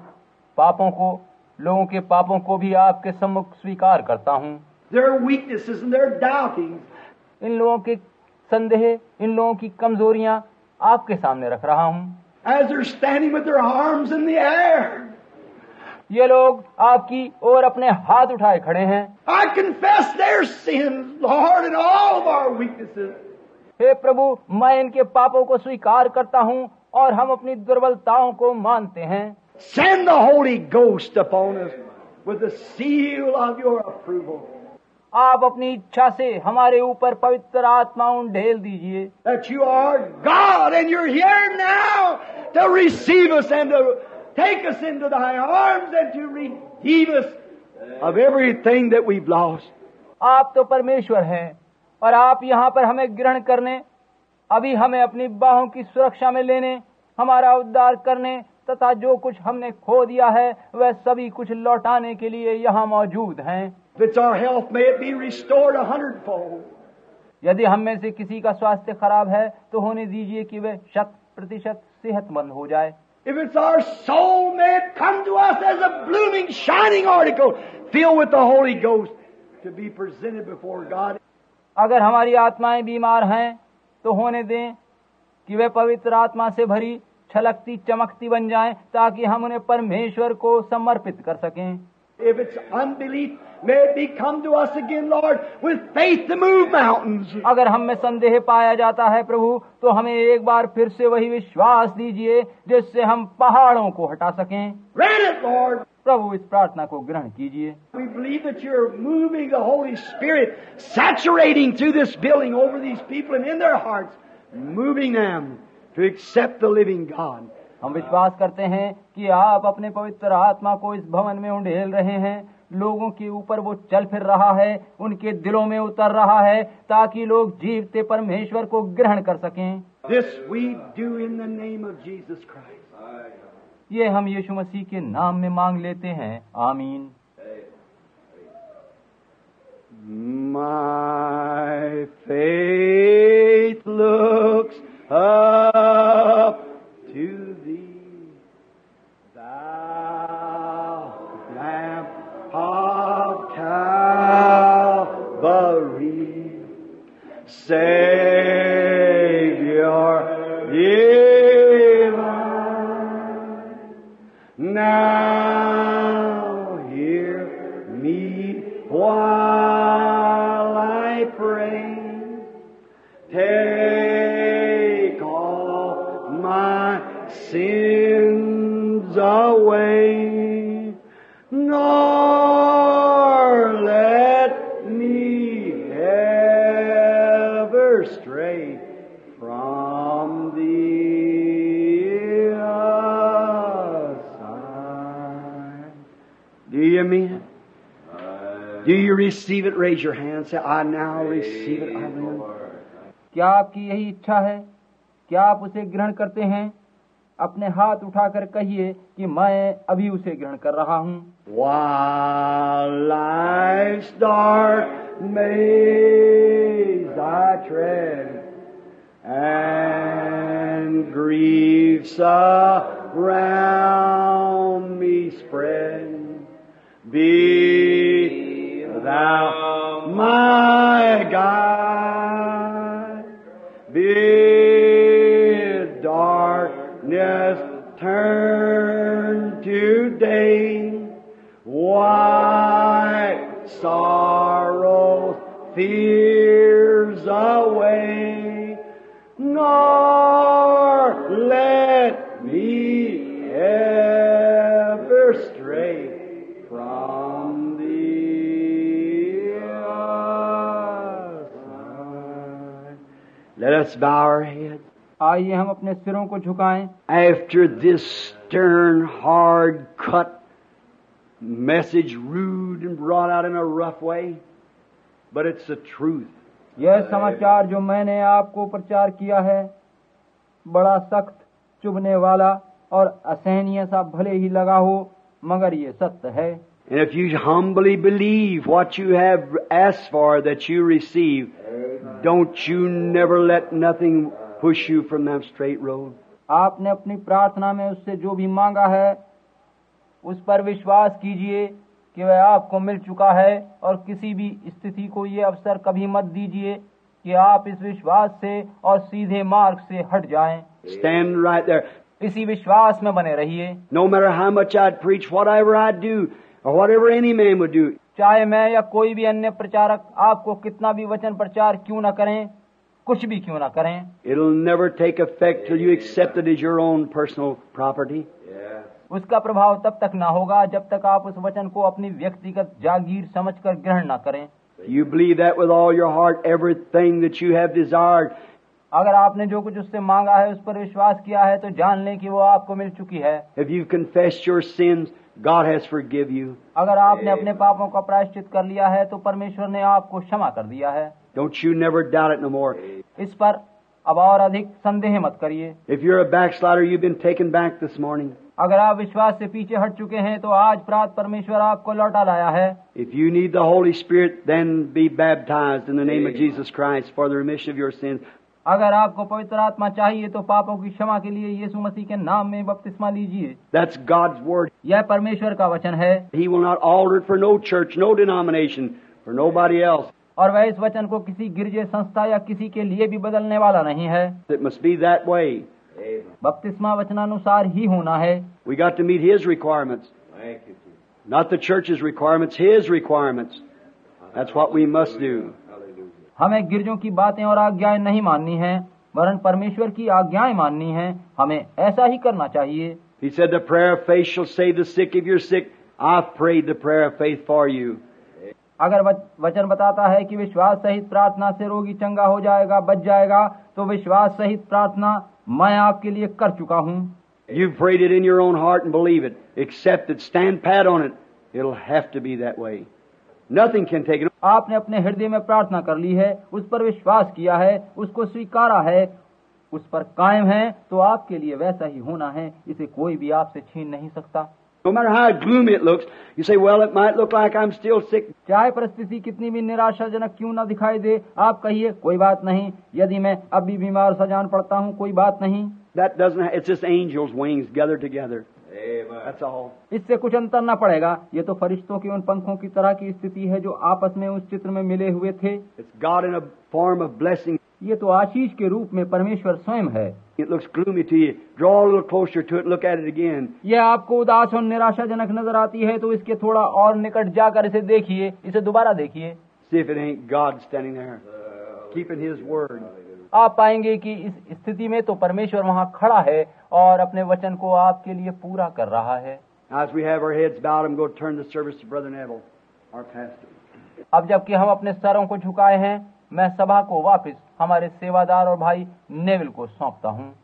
लोगों के पापों को भी आपके सम्मुख स्वीकार करता हूँ। Their weaknesses and their doubtings. इन लोगों के संदेह, इन लोगों की कमजोरियां आपके सामने रख रहा हूँ। As they're standing with their arms in the air, ये लोग आपकी ओर अपने हाथ उठाए खड़े हैं। I confess their sins, Lord, and all of our weaknesses. हे प्रभु, मैं इनके पापों को स्वीकार करता हूँ और हम अपनी दुर्बलताओं को मानते हैं। Send the Holy Ghost upon us with the seal of your approval. आप अपनी इच्छा से हमारे ऊपर पवित्र आत्मा उंडेल दीजिए। That you are God and you're here now to receive us and to take us into thy arms and to redeem us of everything that we've lost. आप तो परमेश्वर हैं और आप यहाँ पर हमें ग्रहण करने, अभी हमें अपनी बाहों की सुरक्षा में लेने, हमारा उद्धार करने तथा जो कुछ हमने खो दिया है वह सभी कुछ लौटाने के लिए यहाँ मौजूद हैं। If it's our health, may it be restored 100-fold. यदि हम में से किसी का स्वास्थ्य खराब है तो होने दीजिए कि वह 100% सेहतमंद हो जाए। If it's our soul, may it come to us as a blooming, shining article filled with the Holy Ghost to be presented before God. अगर हमारी आत्माएं बीमार हैं तो होने दें कि वे पवित्र आत्मा से भरी छलकती चमकती बन जाएं ताकि हम उन्हें परमेश्वर को समर्पित कर सकें। If it's unbelief, may it be come to us again, Lord, with faith to move mountains. अगर हम में संदेह पाया जाता है प्रभु, तो हमें एक बार फिर से वही विश्वास दीजिए जिससे हम पहाड़ों को हटा सकें। Grant it, Lord. प्रभु इस प्रार्थना को ग्रहण कीजिए। We believe that you're moving the Holy Spirit, saturating through this building over these people and in their hearts, moving them to accept the living God. हम विश्वास करते हैं कि आप अपने पवित्र आत्मा को इस भवन में उंडेल रहे हैं, लोगों के ऊपर वो चल फिर रहा है, उनके दिलों में उतर रहा है, ताकि लोग जीवते परमेश्वर को ग्रहण कर सकें। This we do in the name of Jesus Christ. ये हम यीशु मसीह के नाम में मांग लेते हैं। आमीन। My faith looks up to thee, thou Lamb of Calvary, Savior divine. Now hear me while I pray. Take all my sins away, nor let me ever stray from thee aside. Do you mean it? Do you receive it? Raise your hand. Say, I now receive it. I will. क्या आपकी यही इच्छा है? क्या आप उसे ग्रहण करते हैं? अपने हाथ उठाकर कहिए कि मैं अभी उसे ग्रहण कर रहा हूँ। While life's dark maze I tread, and griefs around me spread, be thou my guide, bid darkness turn to day, wipe sorrows, fears away, nor let me ever stray from thee aside. Let us bow our heads. आइए हम अपने सिरों को झुकाएं। After this stern, hard cut message, rude and brought out in a rough way, but it's the truth. यह समाचार जो मैंने आपको प्रचार किया है, बड़ा सख्त, चुभने वाला और असहनीय सा भले ही लगा हो, मगर ये सत्य है। And if you humbly believe what you have asked for that you receive, don't you never let nothing push you from that straight road. आपने अपनी प्रार्थना में उससे जो भी मांगा है, उस पर विश्वास कीजिए कि वह आपको मिल चुका है, और किसी भी स्थिति को ये अवसर कभी मत दीजिए कि आप इस विश्वास से और सीधे मार्ग से हट जाएं। Stand right there. इसी विश्वास में बने रहिए। No matter how much I'd preach, whatever I'd do, or whatever any man would do. चाहे मैं या कोई भी अन्य प्रचारक आपको कितना भी वचन प्रचार क्यों न करें, कुछ भी क्यों न करें, It'll never take effect till you accept it as your own personal property. उसका प्रभाव तब तक ना होगा जब तक आप उस वचन को अपनी व्यक्तिगत जागीर समझकर ग्रहण न करें। You believe that with all your heart, everything that you have desired. अगर आपने जो कुछ उससे मांगा है उस पर विश्वास किया है, तो जान लें कि वो आपको मिल चुकी है। If you've confessed your sins, God has forgive you. अगर आपने अपने पापों का प्रायश्चित कर लिया है, तो परमेश्वर ने आपको क्षमा कर दिया है। Don't you never doubt it no more. इस पर अब और अधिक संदेह मत करिए। If you're a backslider, you've been taken back this morning. अगर आप विश्वास से पीछे हट चुके हैं, तो आज प्रात परमेश्वर आपको लौटा लाया है। If you need the Holy Spirit, then be baptized in the name of Jesus Christ for the remission of your sins. अगर आपको पवित्र आत्मा चाहिए, तो पापों की क्षमा के लिए यीशु मसीह के नाम में बपतिस्मा लीजिए। That's God's word. यह परमेश्वर का वचन है, He will not alter it for no church, no denomination, for nobody else. और वह इस वचन को किसी गिरजे संस्था या किसी के लिए भी बदलने वाला नहीं है। It must be that way. बपतिस्मा वचनानुसार ही होना है। We got to meet His requirements. Not the church's requirements, His requirements. That's what we must do. हमें गिरजों की बातें और आज्ञाएं नहीं माननी हैं, वरन परमेश्वर की आज्ञाएं माननी हैं। हमें ऐसा ही करना चाहिए। He said, the prayer of faith shall save the sick. If you're sick, I've prayed the prayer of faith for you. अगर वचन बताता है कि विश्वास सहित प्रार्थना से रोगी चंगा हो जाएगा, बच जाएगा, तो विश्वास सहित प्रार्थना मैं आपके लिए कर चुका हूँ। You've prayed it in your own heart and believe it. Accept it. Stand pat on it. It'll have to be that way. Nothing can take it. आपने अपने हृदय में प्रार्थना कर ली है, उस पर विश्वास किया है, उसको स्वीकारा है, उस पर कायम है, तो आपके लिए वैसा ही होना है। इसे कोई भी आपसे छीन नहीं सकता। No matter how gloomy it looks, you say, well, it might look like I'm still sick. चाहे परिस्थिति कितनी भी निराशाजनक क्यों न दिखाई दे, आप कहिए कोई बात नहीं, यदि मैं अब भी बीमार सा जान पड़ता हूँ, कोई बात नहीं। That doesn't. It's just angels' wings gathered together. Amen. That's all. इससे कुछ अंतर न पड़ेगा। ये तो फरिश्तों के उन पंखों की तरह की स्थिति है जो आपस में उस चित्र में मिले हुए थे। It's God in a form of blessing. ये तो आशीष के रूप में परमेश्वर स्वयं है। It looks gloomy to you. Draw a little closer to it. Look at it again. ये आपको उदास और निराशाजनक नजर आती है, तो इसके थोड़ा और निकट जाकर इसे देखिए, इसे दोबारा देखिए। See if it ain't God standing there, keeping His word. आप पाएंगे कि इस स्थिति में तो परमेश्वर वहाँ खड़ा है और अपने वचन को आपके लिए पूरा कर रहा है। As we have our heads bowed, I'm going to turn the service to Brother Neville, our pastor. अब जबकि हम अपने सरों को झुकाए हैं, मैं सभा को वापस हमारे सेवादार और भाई नेविल को सौंपता हूँ।